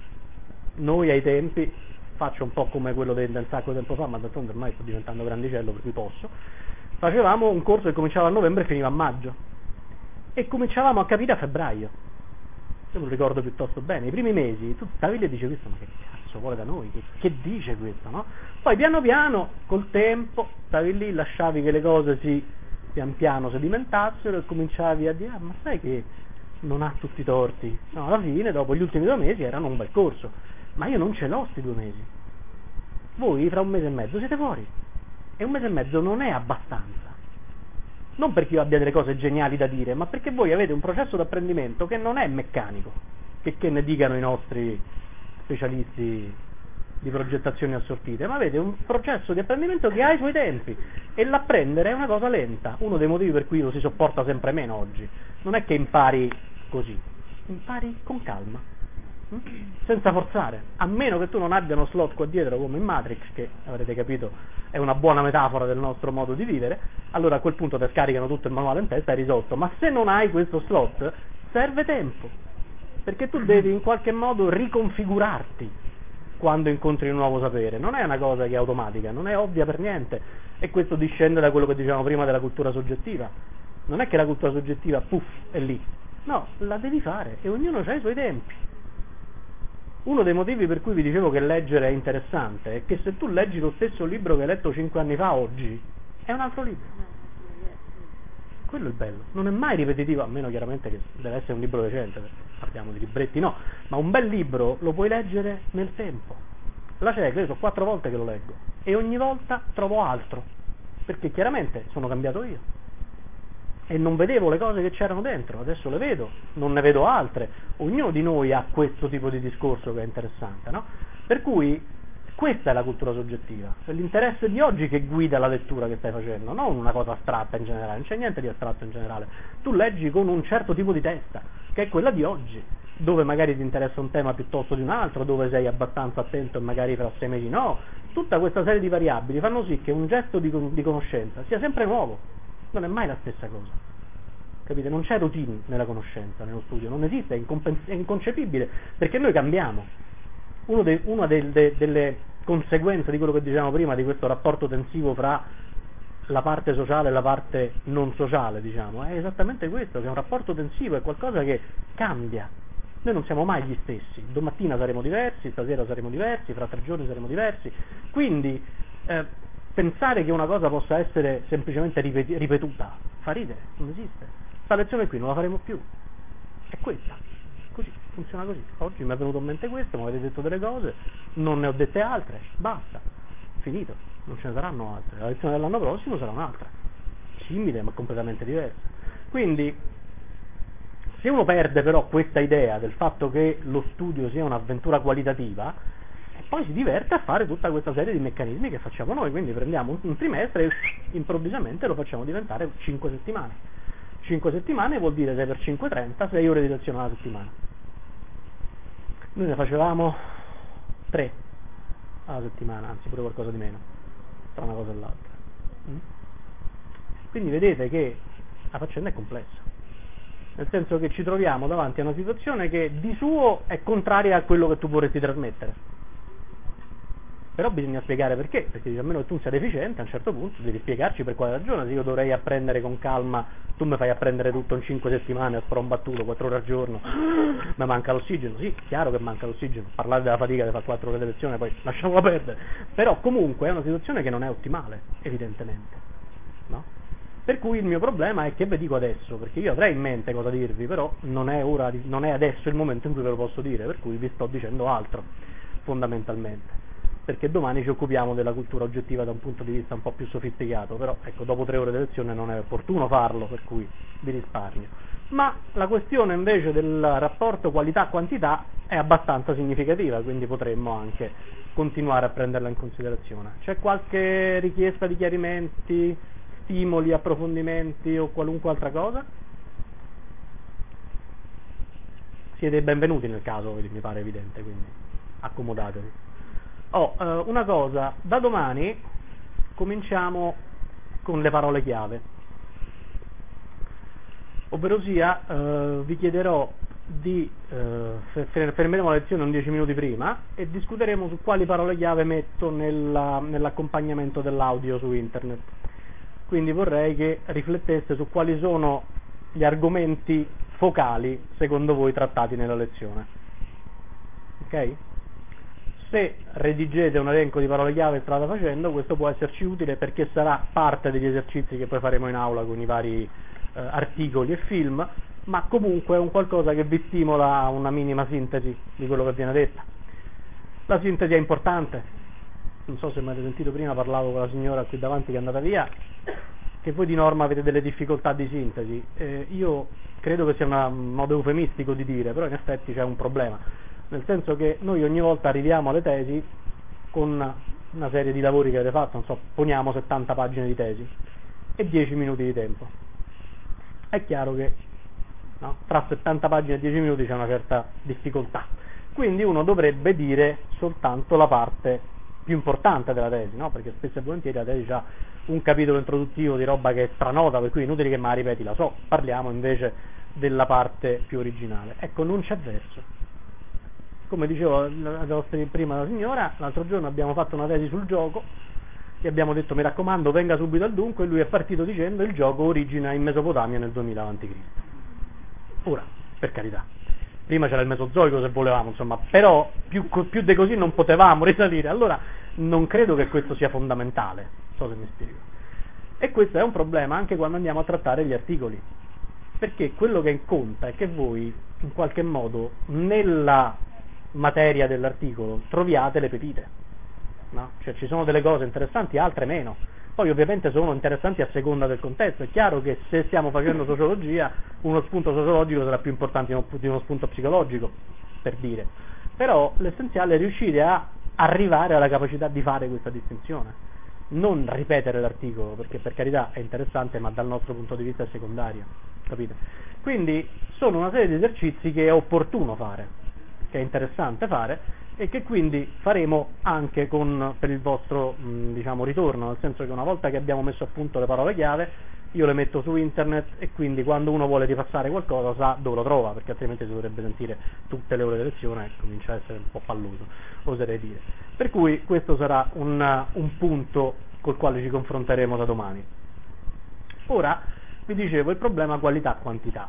Noi ai tempi, faccio un po' come quello del un sacco di tempo fa, ma d'altronde ormai sto diventando grandicello per cui posso, facevamo un corso che cominciava a novembre e finiva a maggio. E cominciavamo a capire a febbraio. Io me lo ricordo piuttosto bene. I primi mesi tu stavi lì e dicevi questo, ma che cazzo vuole da noi? Che, che dice questo, no? Poi piano piano, col tempo, stavi lì, lasciavi che le cose si pian piano sedimentassero e cominciavi a dire, ah, ma sai che non ha tutti i torti. No, alla fine, dopo gli ultimi due mesi, erano un bel corso. Ma io non ce l'ho sti due mesi. Voi fra un mese e mezzo siete fuori. E un mese e mezzo non è abbastanza. Non perché io abbia delle cose geniali da dire, ma perché voi avete un processo di apprendimento che non è meccanico, che, che ne dicano i nostri specialisti di progettazione assortite, ma avete un processo di apprendimento che ha i suoi tempi e l'apprendere è una cosa lenta. Uno dei motivi per cui lo si sopporta sempre meno oggi non è che impari così, impari con calma, senza forzare, a meno che tu non abbia uno slot qua dietro come in Matrix, che avrete capito è una buona metafora del nostro modo di vivere. Allora a quel punto ti scaricano tutto il manuale in testa e hai risolto. Ma se non hai questo slot serve tempo, perché tu devi in qualche modo riconfigurarti quando incontri un nuovo sapere. Non è una cosa che è automatica, non è ovvia per niente, e questo discende da quello che dicevamo prima della cultura soggettiva. Non è che la cultura soggettiva puff è lì, no, la devi fare e ognuno ha i suoi tempi. Uno dei motivi per cui vi dicevo che leggere è interessante è che se tu leggi lo stesso libro che hai letto cinque anni fa oggi, è un altro libro. Quello è il bello, non è mai ripetitivo, a meno chiaramente che deve essere un libro recente, parliamo di libretti, no, ma un bel libro lo puoi leggere nel tempo. La Ceca, io so quattro volte che lo leggo e ogni volta trovo altro, perché chiaramente sono cambiato io. E non vedevo le cose che c'erano dentro, adesso le vedo, non ne vedo altre. Ognuno di noi ha questo tipo di discorso che è interessante, no? Per cui questa è la cultura soggettiva, è l'interesse di oggi che guida la lettura che stai facendo, non una cosa astratta in generale, non c'è niente di astratto in generale. Tu leggi con un certo tipo di testa, che è quella di oggi, dove magari ti interessa un tema piuttosto di un altro, dove sei abbastanza attento e magari fra sei mesi no. Tutta questa serie di variabili fanno sì che un gesto di, di conoscenza sia sempre nuovo. Non è mai la stessa cosa, capite? Non c'è routine nella conoscenza, nello studio, non esiste, è, incompen- è inconcepibile, perché noi cambiamo. Uno de- una de- de- delle conseguenze di quello che dicevamo prima, di questo rapporto tensivo fra la parte sociale e la parte non sociale, diciamo, è esattamente questo, che è un rapporto tensivo, è qualcosa che cambia. Noi non siamo mai gli stessi, domattina saremo diversi, stasera saremo diversi, fra tre giorni saremo diversi, quindi eh, pensare che una cosa possa essere semplicemente ripeti- ripetuta fa ridere, non esiste. Questa lezione qui non la faremo più, è questa, così, funziona così. Oggi mi è venuto in mente questo, mi avete detto delle cose, non ne ho dette altre, basta, finito, non ce ne saranno altre. La lezione dell'anno prossimo sarà un'altra, simile ma completamente diversa. Quindi se uno perde però questa idea del fatto che lo studio sia un'avventura qualitativa, poi si diverte a fare tutta questa serie di meccanismi che facciamo noi, quindi prendiamo un, un trimestre e improvvisamente lo facciamo diventare cinque settimane. cinque settimane vuol dire sei per cinque, trenta, sei ore di lezione alla settimana. Noi ne facevamo tre alla settimana, anzi pure qualcosa di meno, tra una cosa e l'altra. Mm? Quindi vedete che la faccenda è complessa, nel senso che ci troviamo davanti a una situazione che di suo è contraria a quello che tu vorresti trasmettere. Però bisogna spiegare perché, perché dice, a meno che tu sia deficiente, a un certo punto devi spiegarci per quale ragione. Se io dovrei apprendere con calma, tu mi fai apprendere tutto in cinque settimane a sprombattuto, quattro ore al giorno, mi manca l'ossigeno, sì, chiaro che manca l'ossigeno, parlare della fatica di fare quattro ore di lezione, poi lasciamola perdere, però comunque è una situazione che non è ottimale, evidentemente, no? Per cui il mio problema è che vi dico adesso, perché io avrei in mente cosa dirvi, però non è, ora, non è adesso il momento in cui ve lo posso dire, per cui vi sto dicendo altro, fondamentalmente. perché domani ci occupiamo della cultura oggettiva da un punto di vista un po' più sofisticato, però ecco, dopo tre ore di lezione non è opportuno farlo, per cui vi risparmio. Ma la questione invece del rapporto qualità-quantità è abbastanza significativa, quindi potremmo anche continuare a prenderla in considerazione. C'è qualche richiesta di chiarimenti, stimoli, approfondimenti o qualunque altra cosa? Siete benvenuti nel caso, mi pare evidente, quindi accomodatevi. Oh, eh, una cosa, da domani cominciamo con le parole chiave, ovvero sia eh, vi chiederò di eh, fermeremo la lezione un dieci minuti prima e discuteremo su quali parole chiave metto nella, nell'accompagnamento dell'audio su internet. Quindi vorrei che rifletteste su quali sono gli argomenti focali secondo voi trattati nella lezione. Ok? Se redigete un elenco di parole chiave strada facendo, questo può esserci utile perché sarà parte degli esercizi che poi faremo in aula con i vari eh, articoli e film, ma comunque è un qualcosa che vi stimola a una minima sintesi di quello che viene detto. La sintesi è importante, non so se mi avete sentito prima, parlavo con la signora qui davanti che è andata via, che voi di norma avete delle difficoltà di sintesi. Eh, io credo che sia una, un modo eufemistico di dire, però in effetti c'è un problema, nel senso che noi ogni volta arriviamo alle tesi con una, una serie di lavori che avete fatto, non so, poniamo settanta pagine di tesi e dieci minuti di tempo. È chiaro che no, tra settanta pagine e dieci minuti c'è una certa difficoltà, quindi uno dovrebbe dire soltanto la parte più importante della tesi, no? Perché spesso e volentieri la tesi ha un capitolo introduttivo di roba che è stranota, per cui è inutile che me la ripeti, la so, parliamo invece della parte più originale. Ecco, non c'è verso. Come dicevo prima la signora, l'altro giorno abbiamo fatto una tesi sul gioco e abbiamo detto mi raccomando venga subito al dunque, e lui è partito dicendo il gioco origina in Mesopotamia nel duemila avanti Cristo. Ora, per carità, prima c'era il Mesozoico se volevamo, insomma, però più, più di così non potevamo risalire, allora non credo che questo sia fondamentale, non so se mi spiego. E questo è un problema anche quando andiamo a trattare gli articoli, perché quello che conta è che voi in qualche modo nella materia dell'articolo troviate le pepite, no? Cioè ci sono delle cose interessanti, altre meno. Poi ovviamente sono interessanti a seconda del contesto. È chiaro che se stiamo facendo sociologia, uno spunto sociologico sarà più importante di uno spunto psicologico, per dire. Però l'essenziale è riuscire a arrivare alla capacità di fare questa distinzione, non ripetere l'articolo, perché per carità è interessante, ma dal nostro punto di vista è secondario, capite? Quindi sono una serie di esercizi che è opportuno fare, che è interessante fare e che quindi faremo anche con, per il vostro mh, diciamo ritorno, nel senso che una volta che abbiamo messo a punto le parole chiave io le metto su internet e quindi quando uno vuole ripassare qualcosa sa dove lo trova, perché altrimenti si dovrebbe sentire tutte le ore di lezione e comincia a essere un po' palloso, oserei dire. Per cui questo sarà un, un punto col quale ci confronteremo da domani. Ora vi dicevo il problema qualità-quantità,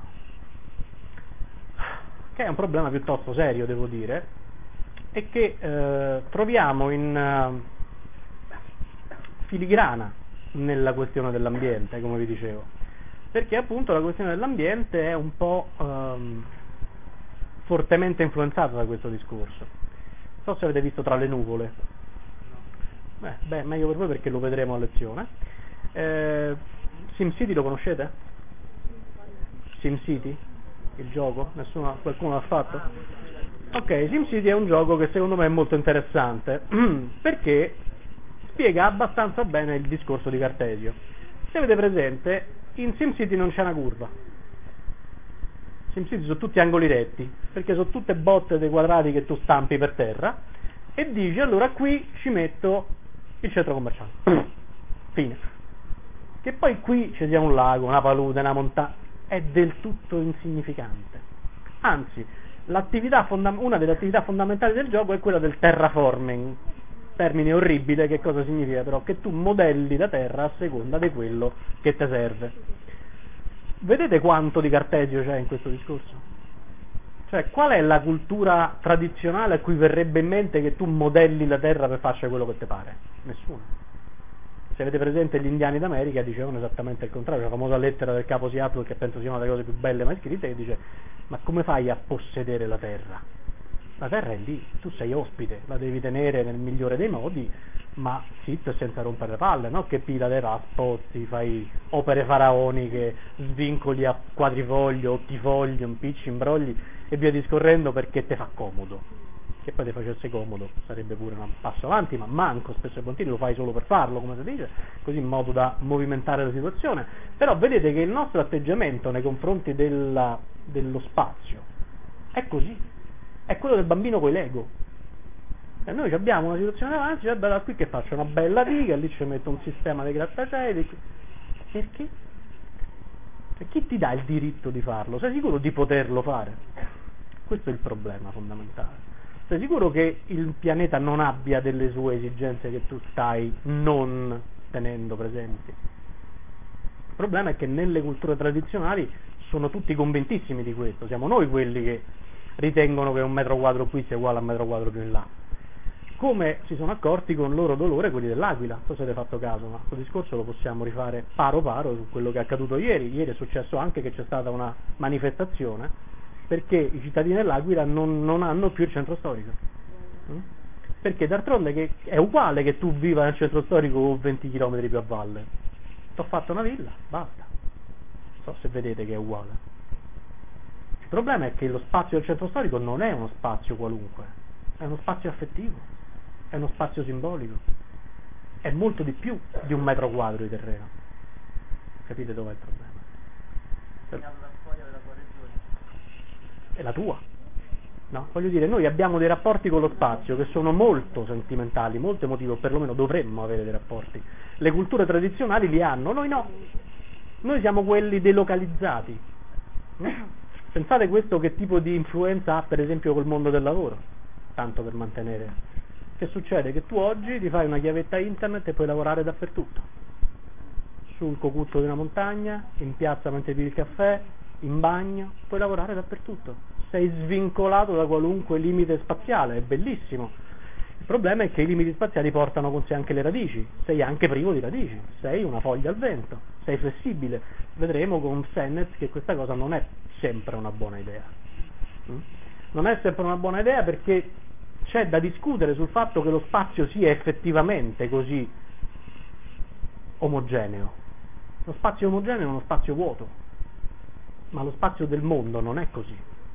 che è un problema piuttosto serio, devo dire, e che eh, troviamo in uh, filigrana nella questione dell'ambiente, come vi dicevo, perché appunto la questione dell'ambiente è un po' um, fortemente influenzata da questo discorso. Non so se avete visto Tra le nuvole. Beh, beh, meglio per voi perché lo vedremo a lezione. Eh, SimCity lo conoscete? SimCity? Il gioco? Nessuno, qualcuno l'ha fatto? Ok, SimCity è un gioco che secondo me è molto interessante perché spiega abbastanza bene il discorso di Cartesio. Se avete presente, in SimCity non c'è una curva. SimCity sono tutti angoli retti, perché sono tutte botte dei quadrati che tu stampi per terra e dici allora qui ci metto il centro commerciale. Fine. Che poi qui ci sia un lago, una palude, una montagna, è del tutto insignificante. Anzi, l'attività fonda- una delle attività fondamentali del gioco è quella del terraforming, termine orribile, che cosa significa però? Che tu modelli la terra a seconda di quello che ti serve. Vedete quanto di Cartesio c'è in questo discorso? Cioè, qual è la cultura tradizionale a cui verrebbe in mente che tu modelli la terra per farci quello che ti pare? Nessuna. Se avete presente gli indiani d'America dicevano esattamente il contrario, la famosa lettera del capo Seattle, che penso sia una delle cose più belle mai scritte, che dice: ma come fai a possedere la terra? La terra è lì, tu sei ospite, la devi tenere nel migliore dei modi, ma zitto e senza rompere le palle, no? Che pila le raspozzi, fai opere faraoniche, svincoli a quadrifoglio, ottifoglio, impicci, imbrogli e via discorrendo perché te fa comodo. Che poi ti facesse comodo sarebbe pure un passo avanti, ma manco spesso e volentieri lo fai solo per farlo, come si dice, così in modo da movimentare la situazione. Però vedete che il nostro atteggiamento nei confronti della, dello spazio è così, è quello del bambino coi Lego. E noi abbiamo una situazione davanti, cioè, da qui che faccio una bella riga, lì ci metto un sistema di grattacieli. Perché? Cioè, chi ti dà il diritto di farlo? Sei sicuro di poterlo fare? Questo è il problema fondamentale. Sei sicuro che il pianeta non abbia delle sue esigenze che tu stai non tenendo presenti? Il problema è che nelle culture tradizionali sono tutti convintissimi di questo, siamo noi quelli che ritengono che un metro quadro qui sia uguale a un metro quadro più in là. Come si sono accorti con il loro dolore quelli dell'Aquila, non so se avete fatto caso, ma questo discorso lo possiamo rifare paro paro su quello che è accaduto ieri. Ieri è successo anche che c'è stata una manifestazione perché i cittadini dell'Aquila non, non hanno più il centro storico. Mm? Perché d'altronde che è uguale che tu viva nel centro storico o venti chilometri più a valle. T'ho fatto una villa, basta. Non so se vedete che è uguale. Il problema è che lo spazio del centro storico non è uno spazio qualunque, è uno spazio affettivo, è uno spazio simbolico, è molto di più di un metro quadro di terreno. Capite dov'è il problema? Per... è la tua, no? Voglio dire, noi abbiamo dei rapporti con lo spazio che sono molto sentimentali, molto emotivi, o perlomeno dovremmo avere dei rapporti. Le culture tradizionali li hanno, noi no. Noi siamo quelli delocalizzati. Pensate questo che tipo di influenza ha per esempio col mondo del lavoro, tanto per mantenere. Che succede? Che tu oggi ti fai una chiavetta internet e puoi lavorare dappertutto. Sul cocutto di una montagna, in piazza mentre bevi il caffè, in bagno, puoi lavorare dappertutto, sei svincolato da qualunque limite spaziale, è bellissimo. Il problema è che i limiti spaziali portano con sé anche le radici, sei anche privo di radici, sei una foglia al vento, sei flessibile. Vedremo con Sennett che questa cosa non è sempre una buona idea. Non è sempre una buona idea perché c'è da discutere sul fatto che lo spazio sia effettivamente così omogeneo. Lo spazio omogeneo è uno spazio vuoto. Ma lo spazio del mondo non è così.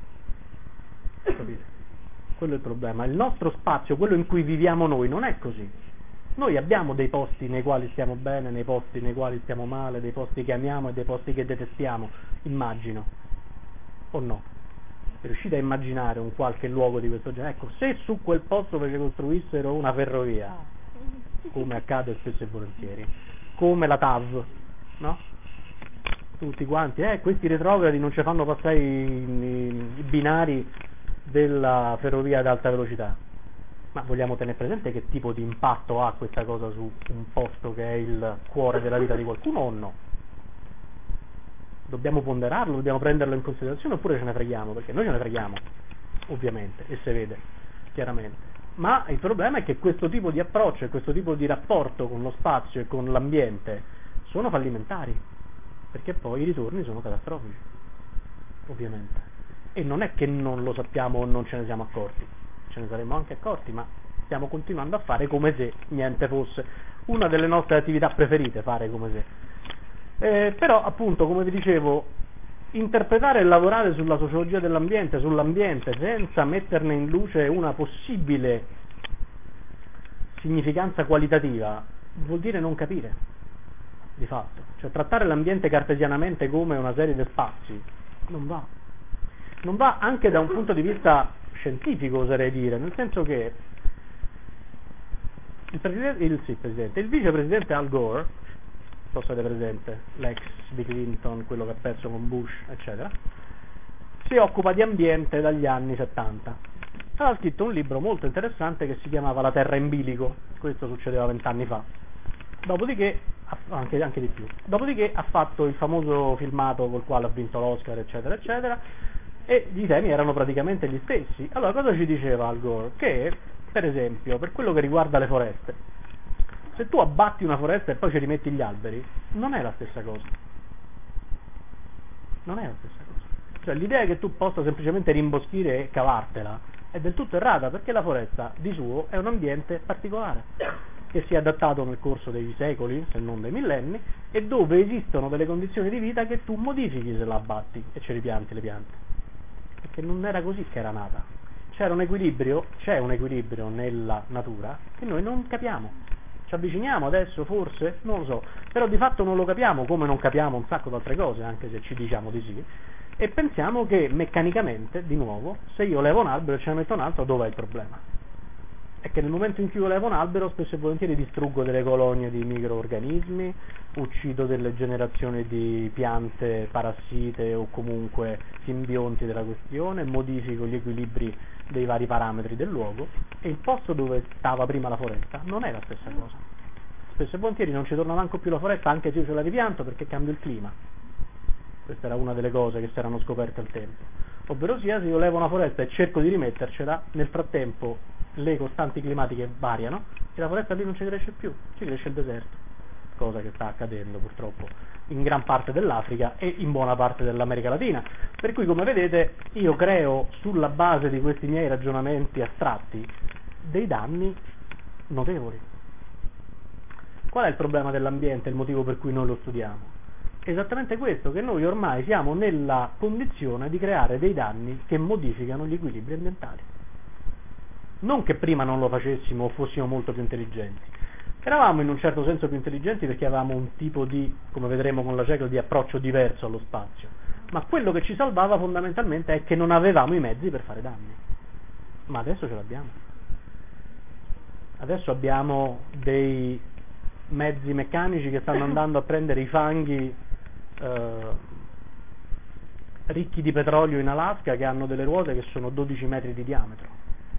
Capite? Quello è il problema. Il nostro spazio, quello in cui viviamo noi, non è così. Noi abbiamo dei posti nei quali stiamo bene, nei posti nei quali stiamo male, dei posti che amiamo e dei posti che detestiamo, immagino. O no? Riuscite a immaginare un qualche luogo di questo genere? Ecco, se su quel posto invece costruissero una ferrovia, come accade spesso e volentieri, come la T A V, no? Tutti quanti, eh, questi retrogradi non ci fanno passare i, i, i binari della ferrovia ad alta velocità. Ma vogliamo tenere presente che tipo di impatto ha questa cosa su un posto che è il cuore della vita di qualcuno o no? Dobbiamo ponderarlo, dobbiamo prenderlo in considerazione oppure ce ne freghiamo? Perché noi ce ne freghiamo, ovviamente, e si vede chiaramente. Ma il problema è che questo tipo di approccio e questo tipo di rapporto con lo spazio e con l'ambiente sono fallimentari. Perché poi i ritorni sono catastrofici, ovviamente. E non è che non lo sappiamo o non ce ne siamo accorti, ce ne saremmo anche accorti, ma stiamo continuando a fare come se niente fosse. Una delle nostre attività preferite, fare come se. Eh, però, appunto, come vi dicevo, interpretare e lavorare sulla sociologia dell'ambiente, sull'ambiente, senza metterne in luce una possibile significanza qualitativa, vuol dire non capire. Di fatto, cioè trattare l'ambiente cartesianamente come una serie di spazi non va, non va anche da un punto di vista scientifico, oserei dire, nel senso che il, presidente, il, sì, presidente, il vicepresidente Al Gore, non so se avete presente, l'ex di Clinton, quello che ha perso con Bush, eccetera, si occupa di ambiente dagli anni settanta. Ha scritto un libro molto interessante che si chiamava La Terra in bilico, questo succedeva vent'anni fa. Dopodiché, anche, anche di più, dopodiché ha fatto il famoso filmato col quale ha vinto l'Oscar, eccetera, eccetera, e i temi erano praticamente gli stessi. Allora, cosa ci diceva Al Gore? Che, per esempio, per quello che riguarda le foreste, se tu abbatti una foresta e poi ci rimetti gli alberi, non è la stessa cosa. Non è la stessa cosa. Cioè, l'idea che tu possa semplicemente rimboschire e cavartela è del tutto errata, perché la foresta di suo è un ambiente particolare che si è adattato nel corso dei secoli, se non dei millenni, e dove esistono delle condizioni di vita che tu modifichi se la abbatti e ci ripianti le piante, perché non era così che era nata. C'era un equilibrio, c'è un equilibrio nella natura che noi non capiamo. Ci avviciniamo adesso forse? Non lo so, però di fatto non lo capiamo, come non capiamo un sacco di altre cose, anche se ci diciamo di sì, e pensiamo che meccanicamente, di nuovo, se io levo un albero e ce ne metto un altro, dov'è il problema? È che nel momento in cui io levo un albero, spesso e volentieri distruggo delle colonie di microorganismi, uccido delle generazioni di piante parassite o comunque simbionti della questione, modifico gli equilibri dei vari parametri del luogo, e il posto dove stava prima la foresta non è la stessa cosa. Spesso e volentieri non ci torna manco più la foresta, anche se io ce la ripianto, perché cambia il clima. Questa era una delle cose che si erano scoperte al tempo. Ovvero sia, se io levo una foresta e cerco di rimettercela, nel frattempo le costanti climatiche variano e la foresta lì non ci cresce più, ci cresce il deserto, cosa che sta accadendo purtroppo in gran parte dell'Africa e in buona parte dell'America Latina. Per cui, come vedete, io creo sulla base di questi miei ragionamenti astratti dei danni notevoli. Qual è il problema dell'ambiente, il motivo per cui noi lo studiamo? Esattamente questo, che noi ormai siamo nella condizione di creare dei danni che modificano gli equilibri ambientali. Non che prima non lo facessimo o fossimo molto più intelligenti. Eravamo in un certo senso più intelligenti perché avevamo un tipo di, come vedremo con la C E C L, di approccio diverso allo spazio. Ma quello che ci salvava fondamentalmente è che non avevamo i mezzi per fare danni. Ma adesso ce l'abbiamo. Adesso abbiamo dei mezzi meccanici che stanno andando a prendere i fanghi eh, ricchi di petrolio in Alaska, che hanno delle ruote che sono dodici metri di diametro.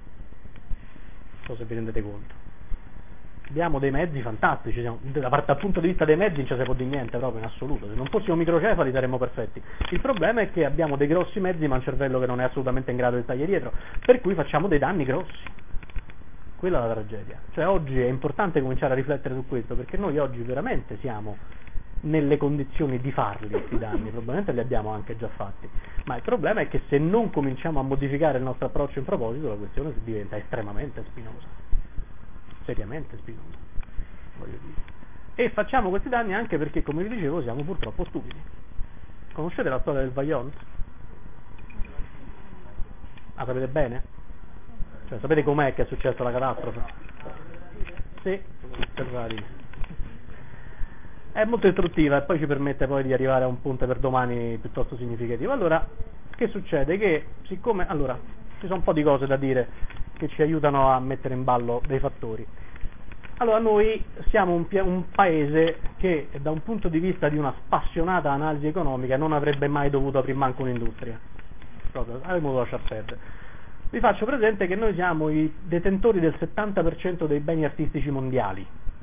Non so se vi rendete conto. Abbiamo dei mezzi fantastici, siamo, da parte, dal punto di vista dei mezzi non ci si può dire niente proprio in assoluto. Se non fossimo microcefali saremmo perfetti. Il problema è che abbiamo dei grossi mezzi ma un cervello che non è assolutamente in grado di stargli dietro, per cui facciamo dei danni grossi. Quella è la tragedia. Cioè oggi è importante cominciare a riflettere su questo, perché noi oggi veramente siamo nelle condizioni di farli questi danni, probabilmente li abbiamo anche già fatti, ma il problema è che se non cominciamo a modificare il nostro approccio in proposito, la questione diventa estremamente spinosa, seriamente spinosa, voglio dire. E facciamo questi danni anche perché, come vi dicevo, siamo purtroppo stupidi. Conoscete la storia del Vajont? La sapete bene? Cioè, sapete com'è che è successa la catastrofe? Sì, è molto istruttiva e poi ci permette poi di arrivare a un punto per domani piuttosto significativo. Allora, che succede? Che siccome, allora, ci sono un po' di cose da dire che ci aiutano a mettere in ballo dei fattori. Allora, noi siamo un, un paese che da un punto di vista di una spassionata analisi economica non avrebbe mai dovuto aprire manco un'industria, proprio, avremmo dovuto lasciar perdere. Vi faccio presente che noi siamo i detentori del settanta per cento dei beni artistici mondiali,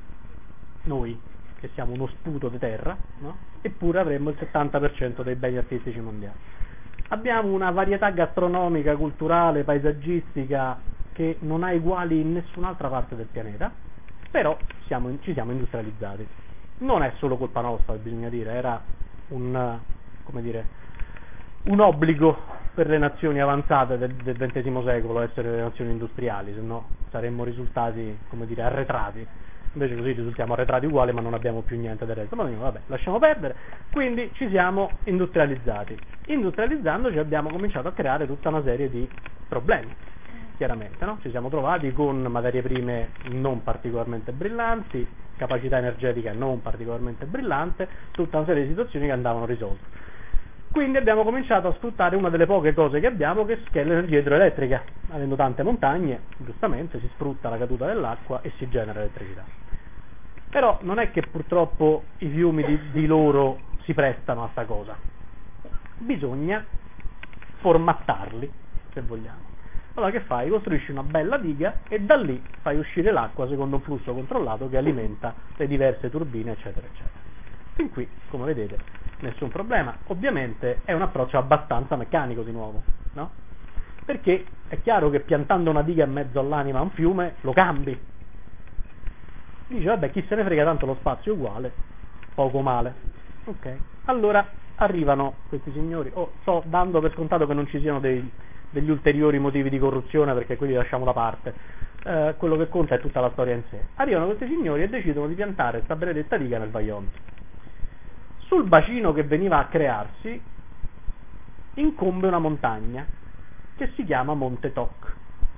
noi che siamo uno sputo di terra, no? Eppure avremmo il settanta per cento dei beni artistici mondiali. Abbiamo una varietà gastronomica, culturale, paesaggistica che non ha uguali in nessun'altra parte del pianeta, però siamo, ci siamo industrializzati. Non è solo colpa nostra, bisogna dire, era un, come dire, un obbligo per le nazioni avanzate del, del ventesimo secolo essere le nazioni industriali, se no saremmo risultati, come dire, arretrati. Invece così risultiamo arretrati uguali ma non abbiamo più niente del resto. Ma vabbè, lasciamo perdere. Quindi ci siamo industrializzati. Industrializzandoci abbiamo cominciato a creare tutta una serie di problemi, chiaramente, no? Ci siamo trovati con materie prime non particolarmente brillanti, capacità energetica non particolarmente brillante, tutta una serie di situazioni che andavano risolte. Quindi abbiamo cominciato a sfruttare una delle poche cose che abbiamo, che è l'energia idroelettrica. Avendo tante montagne, giustamente, si sfrutta la caduta dell'acqua e si genera elettricità. Però non è che purtroppo i fiumi di, di loro si prestano a sta cosa. Bisogna formattarli, se vogliamo. Allora che fai? Costruisci una bella diga e da lì fai uscire l'acqua secondo un flusso controllato che alimenta le diverse turbine, eccetera, eccetera. Fin qui, come vedete, nessun problema. Ovviamente è un approccio abbastanza meccanico di nuovo, no? Perché è chiaro che piantando una diga in mezzo all'anima a un fiume lo cambi. Dice, vabbè, chi se ne frega, tanto lo spazio è uguale, poco male. Ok, allora arrivano questi signori. Oh, sto dando per scontato che non ci siano dei, degli ulteriori motivi di corruzione, perché quelli lasciamo da parte. Eh, quello che conta è tutta la storia in sé. Arrivano questi signori e decidono di piantare questa benedetta diga nel Vajont. Sul bacino che veniva a crearsi incombe una montagna che si chiama Monte Toc.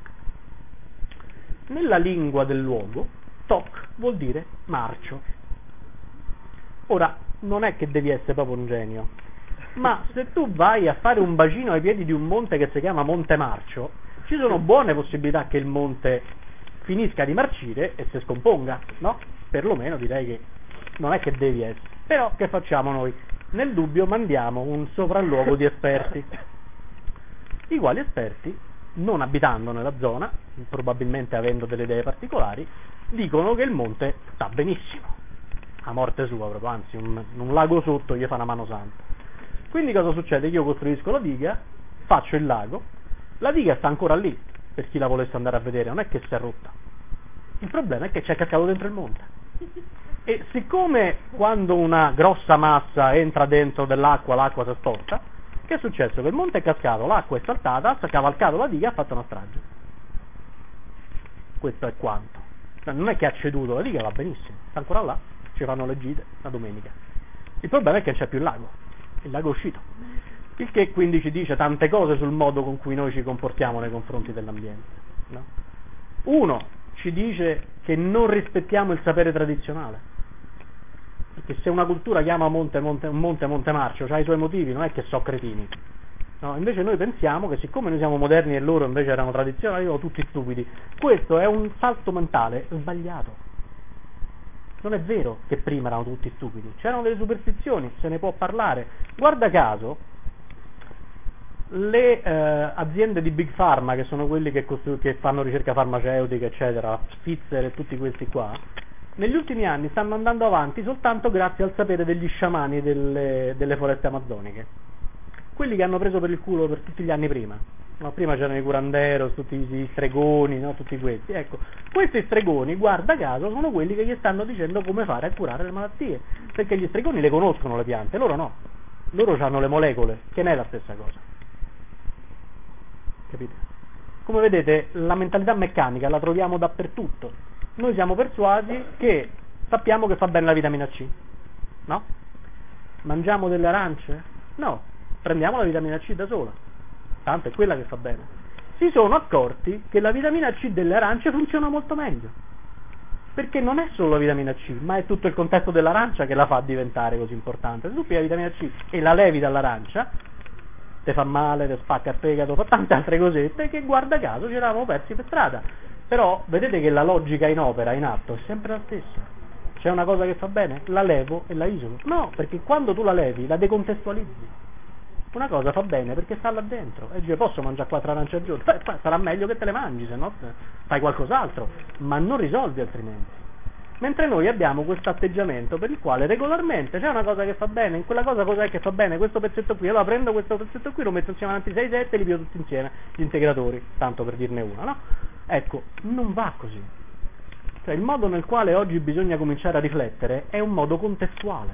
Nella lingua del luogo, Toc vuol dire marcio. Ora, non è che devi essere proprio un genio, ma se tu vai a fare un bacino ai piedi di un monte che si chiama Monte Marcio, ci sono buone possibilità che il monte finisca di marcire e si scomponga, no? Perlomeno direi che non è che devi essere. Però che facciamo noi? Nel dubbio mandiamo un sopralluogo di esperti, i quali esperti, non abitando nella zona, probabilmente avendo delle idee particolari, dicono che il monte sta benissimo, a morte sua proprio, anzi un, un lago sotto gli fa una mano santa. Quindi cosa succede? Io costruisco la diga, faccio il lago, la diga sta ancora lì, per chi la volesse andare a vedere, non è che si è rotta. Il problema è che c'è cascato dentro il monte. E siccome quando una grossa massa entra dentro dell'acqua, l'acqua si sposta, che è successo? Che il monte è cascato, l'acqua è saltata, ha cavalcato la diga e ha fatto una strage. Questo è quanto. Non è che ha ceduto, la diga va benissimo, sta ancora là, ci fanno le gite la domenica. Il problema è che non c'è più il lago, il lago è uscito. Il che quindi ci dice tante cose sul modo con cui noi ci comportiamo nei confronti dell'ambiente. No? Uno, ci dice che non rispettiamo il sapere tradizionale. Perché se una cultura chiama monte monte, monte, monte marcio, ha i suoi motivi, non è che so cretini. No, invece noi pensiamo che siccome noi siamo moderni e loro invece erano tradizionali, erano tutti stupidi. Questo è un salto mentale sbagliato. Non è vero che prima erano tutti stupidi, c'erano delle superstizioni, se ne può parlare. Guarda caso, le eh, aziende di Big Pharma, che sono quelli che, costru- che fanno ricerca farmaceutica, eccetera, Pfizer e tutti questi qua, negli ultimi anni stanno andando avanti soltanto grazie al sapere degli sciamani delle, delle foreste amazzoniche, quelli che hanno preso per il culo per tutti gli anni prima. No, prima c'erano i curanderos, tutti i stregoni, no, tutti questi. Ecco, questi stregoni, guarda caso, sono quelli che gli stanno dicendo come fare a curare le malattie, perché gli stregoni le conoscono le piante, loro no, loro hanno le molecole, che non è la stessa cosa. Capite? Come vedete, la mentalità meccanica la troviamo dappertutto. Noi siamo persuasi che sappiamo che fa bene la vitamina C, no? Mangiamo delle arance? No, prendiamo la vitamina C da sola, tanto è quella che fa bene. Si sono accorti che la vitamina C delle arance funziona molto meglio, perché non è solo la vitamina C, ma è tutto il contesto dell'arancia che la fa diventare così importante. Se tu prendi la vitamina C e la levi dall'arancia, te fa male, te spacca il fegato, fa tante altre cosette che guarda caso ci eravamo persi per strada. Però vedete che la logica in opera, in atto, è sempre la stessa. C'è una cosa che fa bene, la levo e la isolo. No, perché quando tu la levi, la decontestualizzi. Una cosa fa bene perché sta là dentro. E dice, posso mangiare quattro arance al giorno? Beh, sarà meglio che te le mangi, se no fai qualcos'altro. Ma non risolvi altrimenti. Mentre noi abbiamo questo atteggiamento per il quale regolarmente c'è una cosa che fa bene, in quella cosa cos'è che fa bene? Questo pezzetto qui, allora prendo questo pezzetto qui, lo metto insieme avanti sei sette e li piglio tutti insieme, gli integratori, tanto per dirne una, no? Ecco, non va così. Cioè, il modo nel quale oggi bisogna cominciare a riflettere è un modo contestuale.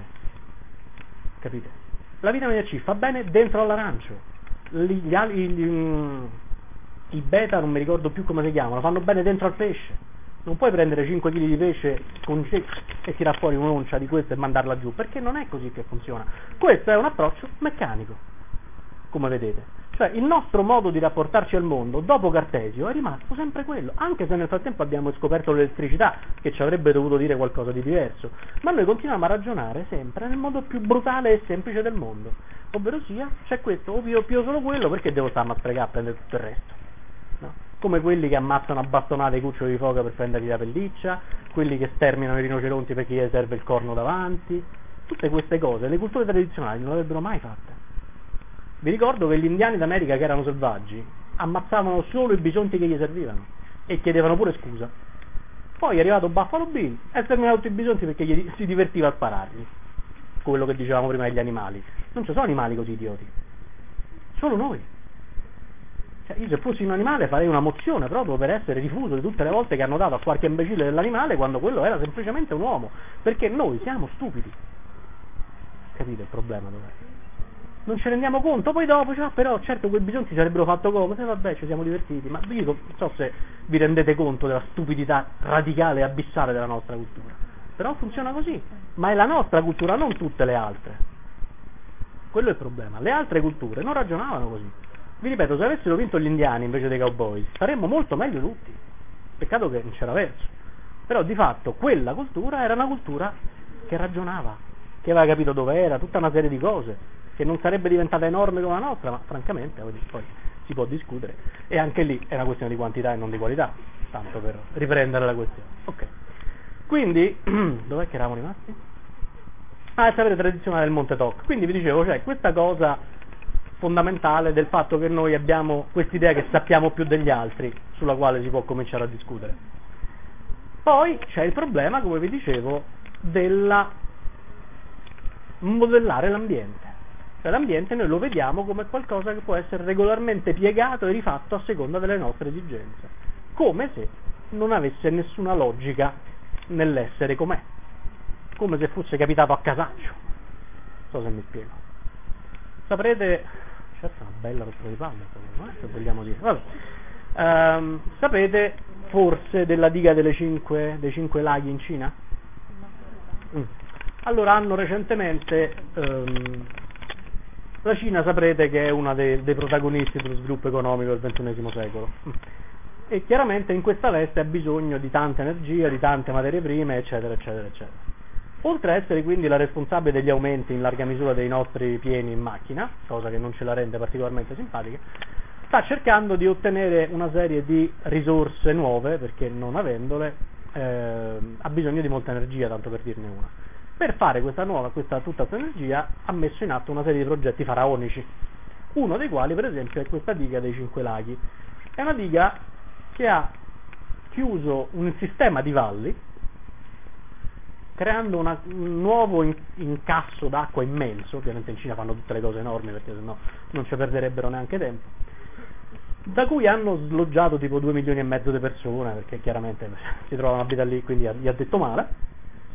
Capite? La vitamina C fa bene dentro all'arancio. Gli, gli, gli, i beta, non mi ricordo più come si chiamano, fanno bene dentro al pesce. Non puoi prendere cinque chili di pesce con c- e tirar fuori un'oncia di questo e mandarla giù, perché non è così che funziona. Questo è un approccio meccanico, come vedete. Cioè, il nostro modo di rapportarci al mondo dopo Cartesio è rimasto sempre quello, anche se nel frattempo abbiamo scoperto l'elettricità, che ci avrebbe dovuto dire qualcosa di diverso, ma noi continuiamo a ragionare sempre nel modo più brutale e semplice del mondo, ovvero sia, c'è questo, o io pio solo quello, perché devo starmi a sprecare a prendere tutto il resto, no? Come quelli che ammazzano a bastonate i cuccioli di foca per prendergli la pelliccia, quelli che sterminano i rinoceronti perché gli serve il corno davanti, tutte queste cose le culture tradizionali non le avrebbero mai fatte. Vi ricordo che gli indiani d'America, che erano selvaggi, ammazzavano solo i bisonti che gli servivano e chiedevano pure scusa. Poi è arrivato Buffalo Bill e sterminava tutti i bisonti perché gli, si divertiva a sparargli. Quello che dicevamo prima degli animali. Non ci sono animali così idioti, solo noi. Cioè, io se fossi un animale farei una mozione proprio per essere rifuso di tutte le volte che hanno dato a qualche imbecille dell'animale quando quello era semplicemente un uomo, perché noi siamo stupidi. Capite il problema dov'è? non ce ne rendiamo conto, poi dopo, cioè, però certo quei bisogni ci sarebbero fatto comodo, e vabbè ci siamo divertiti, ma io non so se vi rendete conto della stupidità radicale e abissale della nostra cultura, però funziona così, ma è la nostra cultura, non tutte le altre, quello è il problema, le altre culture non ragionavano così, vi ripeto, se avessero vinto gli indiani invece dei cowboy, saremmo molto meglio tutti, peccato che non c'era verso, però di fatto quella cultura era una cultura che ragionava, che aveva capito dove era, tutta una serie di cose, che non sarebbe diventata enorme come la nostra, ma francamente poi si può discutere, e anche lì è una questione di quantità e non di qualità, tanto per riprendere la questione. Ok, quindi dov'è che eravamo rimasti? Ah, il sapere tradizionale del Monte Toc. Quindi vi dicevo, c'è questa cosa fondamentale del fatto che noi abbiamo quest'idea che sappiamo più degli altri, sulla quale si può cominciare a discutere. Poi c'è il problema, come vi dicevo, della modellare l'ambiente. Cioè l'ambiente noi lo vediamo come qualcosa che può essere regolarmente piegato e rifatto a seconda delle nostre esigenze, come se non avesse nessuna logica nell'essere com'è, come se fosse capitato a casaccio. Non so se mi spiego. Saprete, certo è una bella rottura di palle, no? Se vogliamo dire. Vabbè. Ehm, sapete forse della diga delle cinque, dei cinque laghi in Cina? Mm. Allora hanno recentemente ehm, la Cina, saprete che è una dei, dei protagonisti dello sviluppo economico del ventunesimo secolo e chiaramente in questa veste ha bisogno di tanta energia, di tante materie prime, eccetera, eccetera, eccetera. Oltre a essere quindi la responsabile degli aumenti in larga misura dei nostri pieni in macchina, cosa che non ce la rende particolarmente simpatica, sta cercando di ottenere una serie di risorse nuove, perché non avendole eh, ha bisogno di molta energia, tanto per dirne una. Per fare questa nuova, questa, tutta questa energia ha messo in atto una serie di progetti faraonici, uno dei quali per esempio è questa diga dei Cinque Laghi. È una diga che ha chiuso un sistema di valli, creando una, un nuovo in, incasso d'acqua immenso, ovviamente in Cina fanno tutte le cose enormi perché sennò non ci perderebbero neanche tempo, da cui hanno sloggiato tipo due milioni e mezzo di persone, perché chiaramente si trovano a vita lì, quindi gli ha detto male,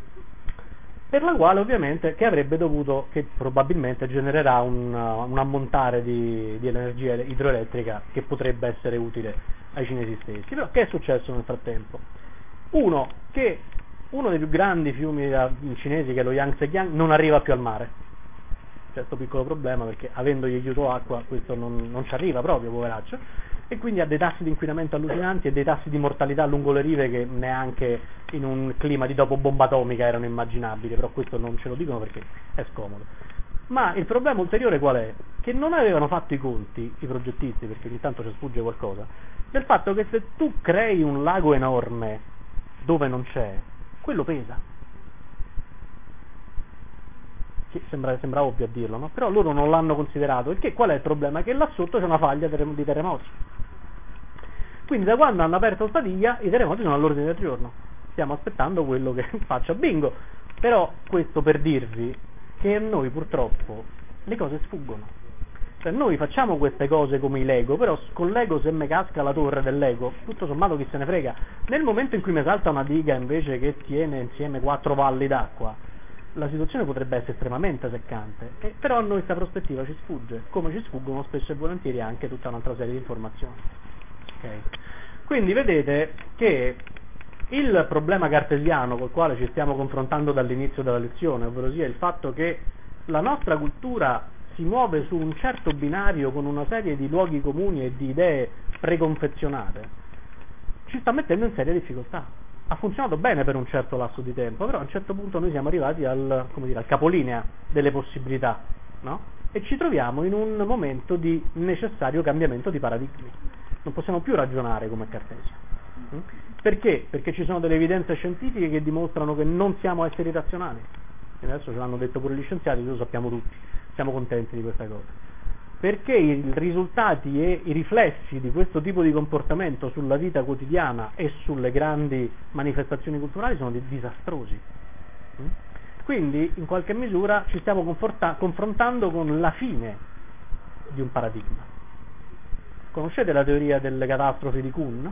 per la quale ovviamente che avrebbe dovuto, che probabilmente genererà un, un ammontare di, di energia idroelettrica che potrebbe essere utile ai cinesi stessi. Però che è successo nel frattempo? Uno, che uno dei più grandi fiumi cinesi, che è lo Yangtze-Kiang, non arriva più al mare. C'è questo piccolo problema perché avendogli chiuso acqua questo non, non ci arriva proprio, poveraccio, e quindi ha dei tassi di inquinamento allucinanti e dei tassi di mortalità lungo le rive che neanche in un clima di dopo bomba atomica erano immaginabili, però questo non ce lo dicono perché è scomodo. Ma il problema ulteriore qual è? Che non avevano fatto i conti, i progettisti, perché ogni tanto ci sfugge qualcosa, del fatto che se tu crei un lago enorme dove non c'è, quello pesa. Che sembra, sembra ovvio a dirlo, no? Però loro non l'hanno considerato, perché qual è il problema? Che là sotto c'è una faglia di terremoti. Quindi da quando hanno aperto sta diga i terremoti sono all'ordine del giorno. Stiamo aspettando quello che faccia bingo. Però questo per dirvi che a noi purtroppo le cose sfuggono. Cioè noi facciamo queste cose come i Lego, però con Lego se mi casca la torre del Lego, tutto sommato chi se ne frega. Nel momento in cui mi salta una diga invece che tiene insieme quattro valli d'acqua, la situazione potrebbe essere estremamente seccante, e però a noi questa prospettiva ci sfugge, come ci sfuggono spesso e volentieri anche tutta un'altra serie di informazioni. Okay. Quindi vedete che il problema cartesiano col quale ci stiamo confrontando dall'inizio della lezione, ovvero sia il fatto che la nostra cultura si muove su un certo binario con una serie di luoghi comuni e di idee preconfezionate, ci sta mettendo in seria difficoltà. Ha funzionato bene per un certo lasso di tempo, però a un certo punto noi siamo arrivati al, come dire, al capolinea delle possibilità, no? E ci troviamo in un momento di necessario cambiamento di paradigmi. Non possiamo più ragionare come Cartesio. Mm? Perché? Perché ci sono delle evidenze scientifiche che dimostrano che non siamo esseri razionali. E adesso ce l'hanno detto pure gli scienziati, lo sappiamo tutti, siamo contenti di questa cosa. Perché i risultati e i riflessi di questo tipo di comportamento sulla vita quotidiana e sulle grandi manifestazioni culturali sono disastrosi. Quindi in qualche misura ci stiamo confrontando con la fine di un paradigma. Conoscete la teoria delle catastrofi di Kuhn?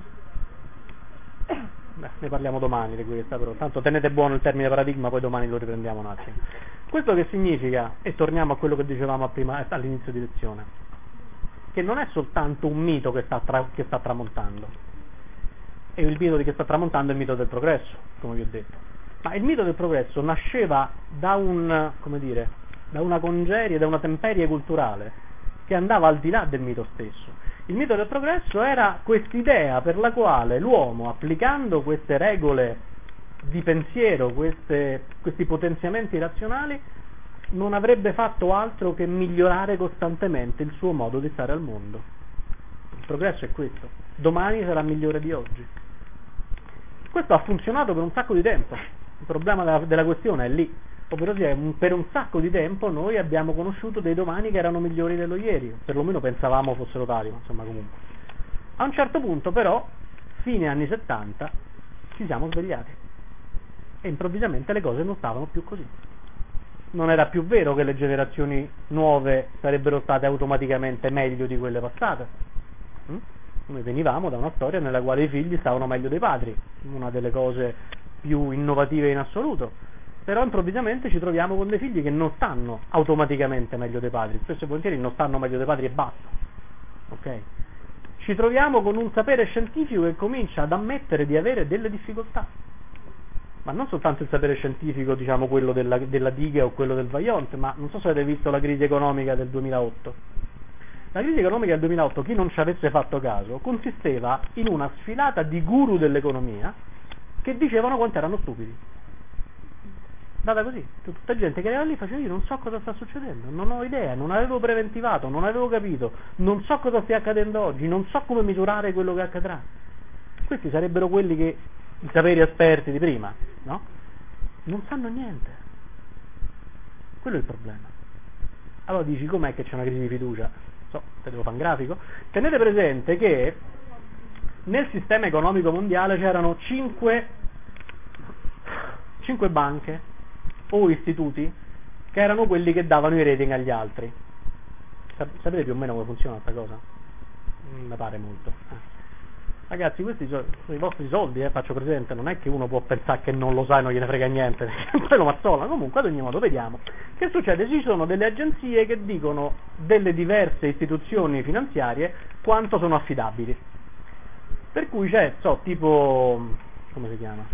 Beh, ne parliamo domani di questa, però tanto tenete buono il termine paradigma, poi domani lo riprendiamo un attimo. Questo che significa, e torniamo a quello che dicevamo prima, all'inizio di lezione, che non è soltanto un mito che sta, tra, che sta tramontando, e il mito che sta tramontando è il mito del progresso, come vi ho detto, ma il mito del progresso nasceva da un, come dire, da una congerie, da una temperie culturale che andava al di là del mito stesso. Il mito del progresso era quest'idea per la quale l'uomo, applicando queste regole di pensiero, queste, questi potenziamenti razionali, non avrebbe fatto altro che migliorare costantemente il suo modo di stare al mondo. Il progresso è questo: domani sarà migliore di oggi. Questo ha funzionato per un sacco di tempo. Il problema della, della questione è lì, ovvero sia, per un sacco di tempo noi abbiamo conosciuto dei domani che erano migliori dello ieri, perlomeno pensavamo fossero tali, ma insomma comunque. A un certo punto però, fine anni settanta, ci siamo svegliati e improvvisamente le cose non stavano più così. Non era più vero che le generazioni nuove sarebbero state automaticamente meglio di quelle passate. Mm? Noi venivamo da una storia nella quale i figli stavano meglio dei padri, una delle cose più innovative in assoluto, però improvvisamente ci troviamo con dei figli che non stanno automaticamente meglio dei padri, spesso e volentieri non stanno meglio dei padri e basta. Ok? Ci troviamo con un sapere scientifico che comincia ad ammettere di avere delle difficoltà, ma non soltanto il sapere scientifico, diciamo quello della, della diga o quello del Vajont, ma non so se avete visto la crisi economica del duemilaotto. La crisi economica del duemilaotto, chi non ci avesse fatto caso, consisteva in una sfilata di guru dell'economia che dicevano quanto erano stupidi. Data così, tutta gente che era lì faceva: io non so cosa sta succedendo, non ho idea, non avevo preventivato, non avevo capito, non so cosa stia accadendo oggi, non so come misurare quello che accadrà. Questi sarebbero quelli che, i saperi esperti di prima, no? Non sanno niente. Quello è il problema. Allora dici: com'è che c'è una crisi di fiducia? So, te devo fare un grafico. Tenete presente che nel sistema economico mondiale c'erano cinque, cinque banche o istituti che erano quelli che davano i rating agli altri. Sapete più o meno come funziona questa cosa? Non mi pare molto. Eh. Ragazzi, questi sono i vostri soldi, eh, faccio presente, non è che uno può pensare che non lo sa e non gliene frega niente, poi lo mazzola. Comunque, ad ogni modo, vediamo. Che succede? Ci sono delle agenzie che dicono delle diverse istituzioni finanziarie quanto sono affidabili. Per cui c'è, so, tipo, come si chiama?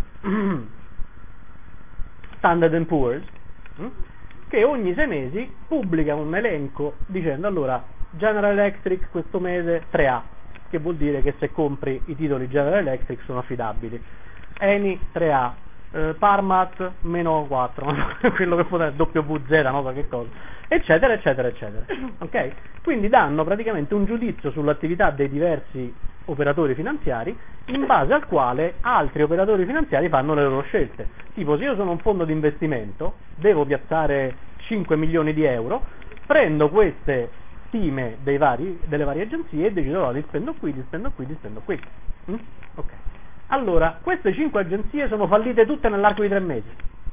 Standard and Poor's, hm? che ogni sei mesi pubblica un elenco dicendo: allora, General Electric questo mese tre A, che vuol dire che se compri i titoli General Electric sono affidabili, Eni tre A, eh, Parmat meno quattro, quello che potrebbe W Z, non so che cosa, eccetera eccetera eccetera. Ok? Quindi danno praticamente un giudizio sull'attività dei diversi operatori finanziari in base al quale altri operatori finanziari fanno le loro scelte. Tipo, se io sono un fondo di investimento, devo piazzare cinque milioni di euro, prendo queste stime dei vari, delle varie agenzie e decido: allora, li spendo qui, li spendo qui, li spendo qui. Mm? Ok. Allora, queste cinque agenzie sono fallite tutte nell'arco di tre mesi.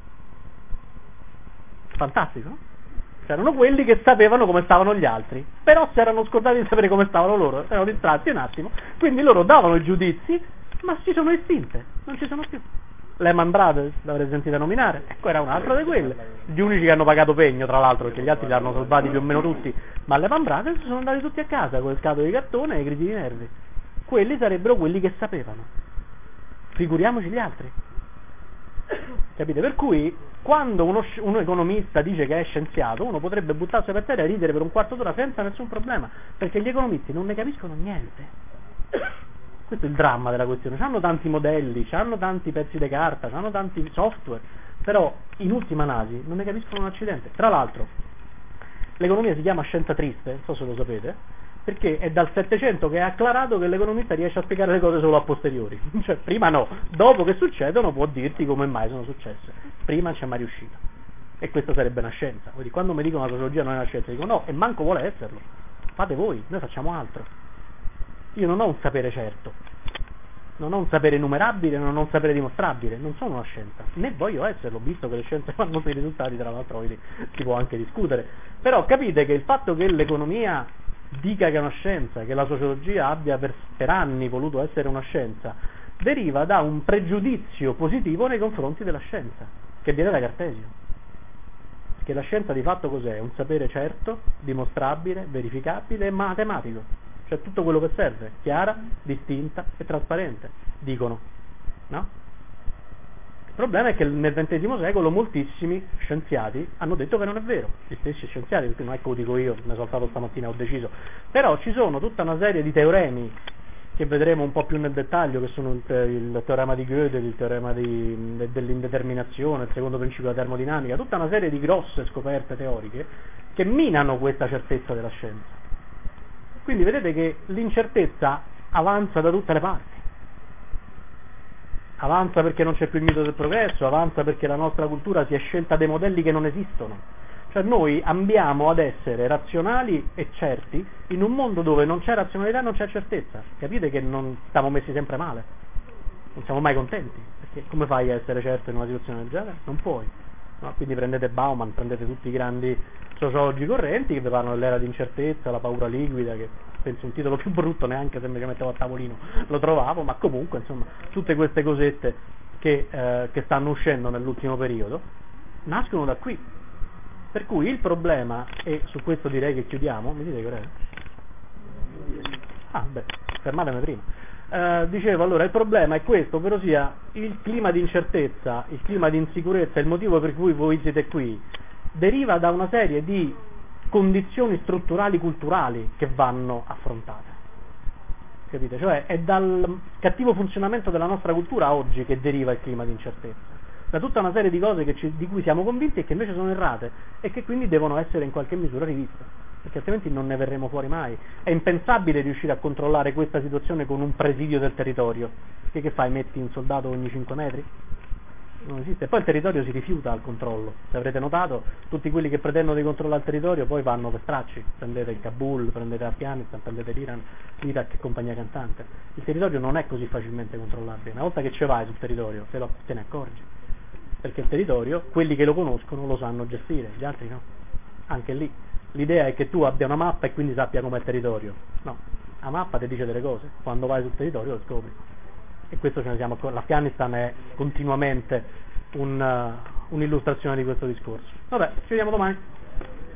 Fantastico, no? C'erano quelli che sapevano come stavano gli altri, però si erano scordati di sapere come stavano loro, erano distratti un attimo, quindi loro davano i giudizi, ma si sono estinte, non ci sono più. Lehman Brothers, l'avrei sentita nominare, ecco, era un altro di quelle, gli unici che hanno pagato pegno, tra l'altro, perché gli altri li hanno salvati più o meno tutti, ma Lehman Brothers sono andati tutti a casa con il scatole di cartone e i crisi di nervi. Quelli sarebbero quelli che sapevano, figuriamoci gli altri. Capite? Per cui quando uno, un economista dice che è scienziato, uno potrebbe buttarsi per terra e ridere per un quarto d'ora senza nessun problema, perché gli economisti non ne capiscono niente. Questo è il dramma della questione. Hanno tanti modelli, hanno tanti pezzi di carta, hanno tanti software, però in ultima analisi non ne capiscono un accidente. Tra l'altro, l'economia si chiama scienza triste, non so se lo sapete, perché è dal Settecento che è acclarato che l'economista riesce a spiegare le cose solo a posteriori, cioè prima no, dopo che succedono può dirti come mai sono successe, prima non c'è mai riuscito. E questa sarebbe una scienza. Quindi quando mi dicono la sociologia non è una scienza, dico no, e manco vuole esserlo, fate voi, noi facciamo altro. Io non ho un sapere certo, non ho un sapere numerabile, non ho un sapere dimostrabile, non sono una scienza, né voglio esserlo, visto che le scienze fanno dei risultati, tra l'altro quindi si può anche discutere. Però capite che il fatto che l'economia dica che è una scienza, che la sociologia abbia per, per anni voluto essere una scienza, deriva da un pregiudizio positivo nei confronti della scienza, che viene da Cartesio. che la scienza di fatto cos'è? Un sapere certo, dimostrabile, verificabile e matematico, cioè tutto quello che serve, chiara, distinta e trasparente, dicono, no? Il problema è che nel ventesimo secolo moltissimi scienziati hanno detto che non è vero, gli stessi scienziati, perché non è che lo dico io, ne sono stato stamattina, ho deciso, però ci sono tutta una serie di teoremi che vedremo un po' più nel dettaglio, che sono il, il teorema di Gödel, il teorema di, de, dell'indeterminazione, il secondo principio della termodinamica, tutta una serie di grosse scoperte teoriche che minano questa certezza della scienza. Quindi vedete che l'incertezza avanza da tutte le parti. Avanza perché non c'è più il mito del progresso, avanza perché la nostra cultura si è scelta dei modelli che non esistono. Cioè noi ambiamo ad essere razionali e certi in un mondo dove non c'è razionalità e non c'è certezza. Capite che non stiamo messi sempre male? Non siamo mai contenti, perché come fai a essere certo in una situazione del genere? Non puoi. No? Quindi prendete Bauman, prendete tutti i grandi sociologi correnti che vi parlano dell'era di incertezza, la paura liquida, che penso un titolo più brutto neanche se mi mettevo a tavolino lo trovavo, ma comunque insomma tutte queste cosette che, eh, che stanno uscendo nell'ultimo periodo nascono da qui. Per cui il problema, e su questo direi che chiudiamo, mi dite che ora è? Ah, beh, fermatemi prima. Uh, dicevo, allora, il problema è questo, ovvero sia il clima di incertezza, il clima di insicurezza, il motivo per cui voi siete qui, deriva da una serie di condizioni strutturali culturali che vanno affrontate. Capite? Cioè è dal cattivo funzionamento della nostra cultura oggi che deriva il clima di incertezza. Da tutta una serie di cose che ci, di cui siamo convinti e che invece sono errate e che quindi devono essere in qualche misura riviste, perché altrimenti non ne verremo fuori mai. È impensabile riuscire a controllare questa situazione con un presidio del territorio, perché che fai? Metti un soldato ogni cinque metri? Non esiste. E poi il territorio si rifiuta al controllo. Se avrete notato, tutti quelli che pretendono di controllare il territorio poi vanno per stracci. Prendete il Kabul, prendete l'Afghanistan, prendete l'Iran, l'Iraq e compagnia cantante. Il territorio non è così facilmente controllabile. Una volta che ce vai sul territorio, te, lo, te ne accorgi. Perché il territorio, quelli che lo conoscono lo sanno gestire, gli altri no. Anche lì l'idea è che tu abbia una mappa e quindi sappia com'è il territorio. No, la mappa ti dice delle cose, quando vai sul territorio lo scopri. E questo ce ne siamo accorti. L'Afghanistan è continuamente un, uh, un'illustrazione di questo discorso. Vabbè, ci vediamo domani.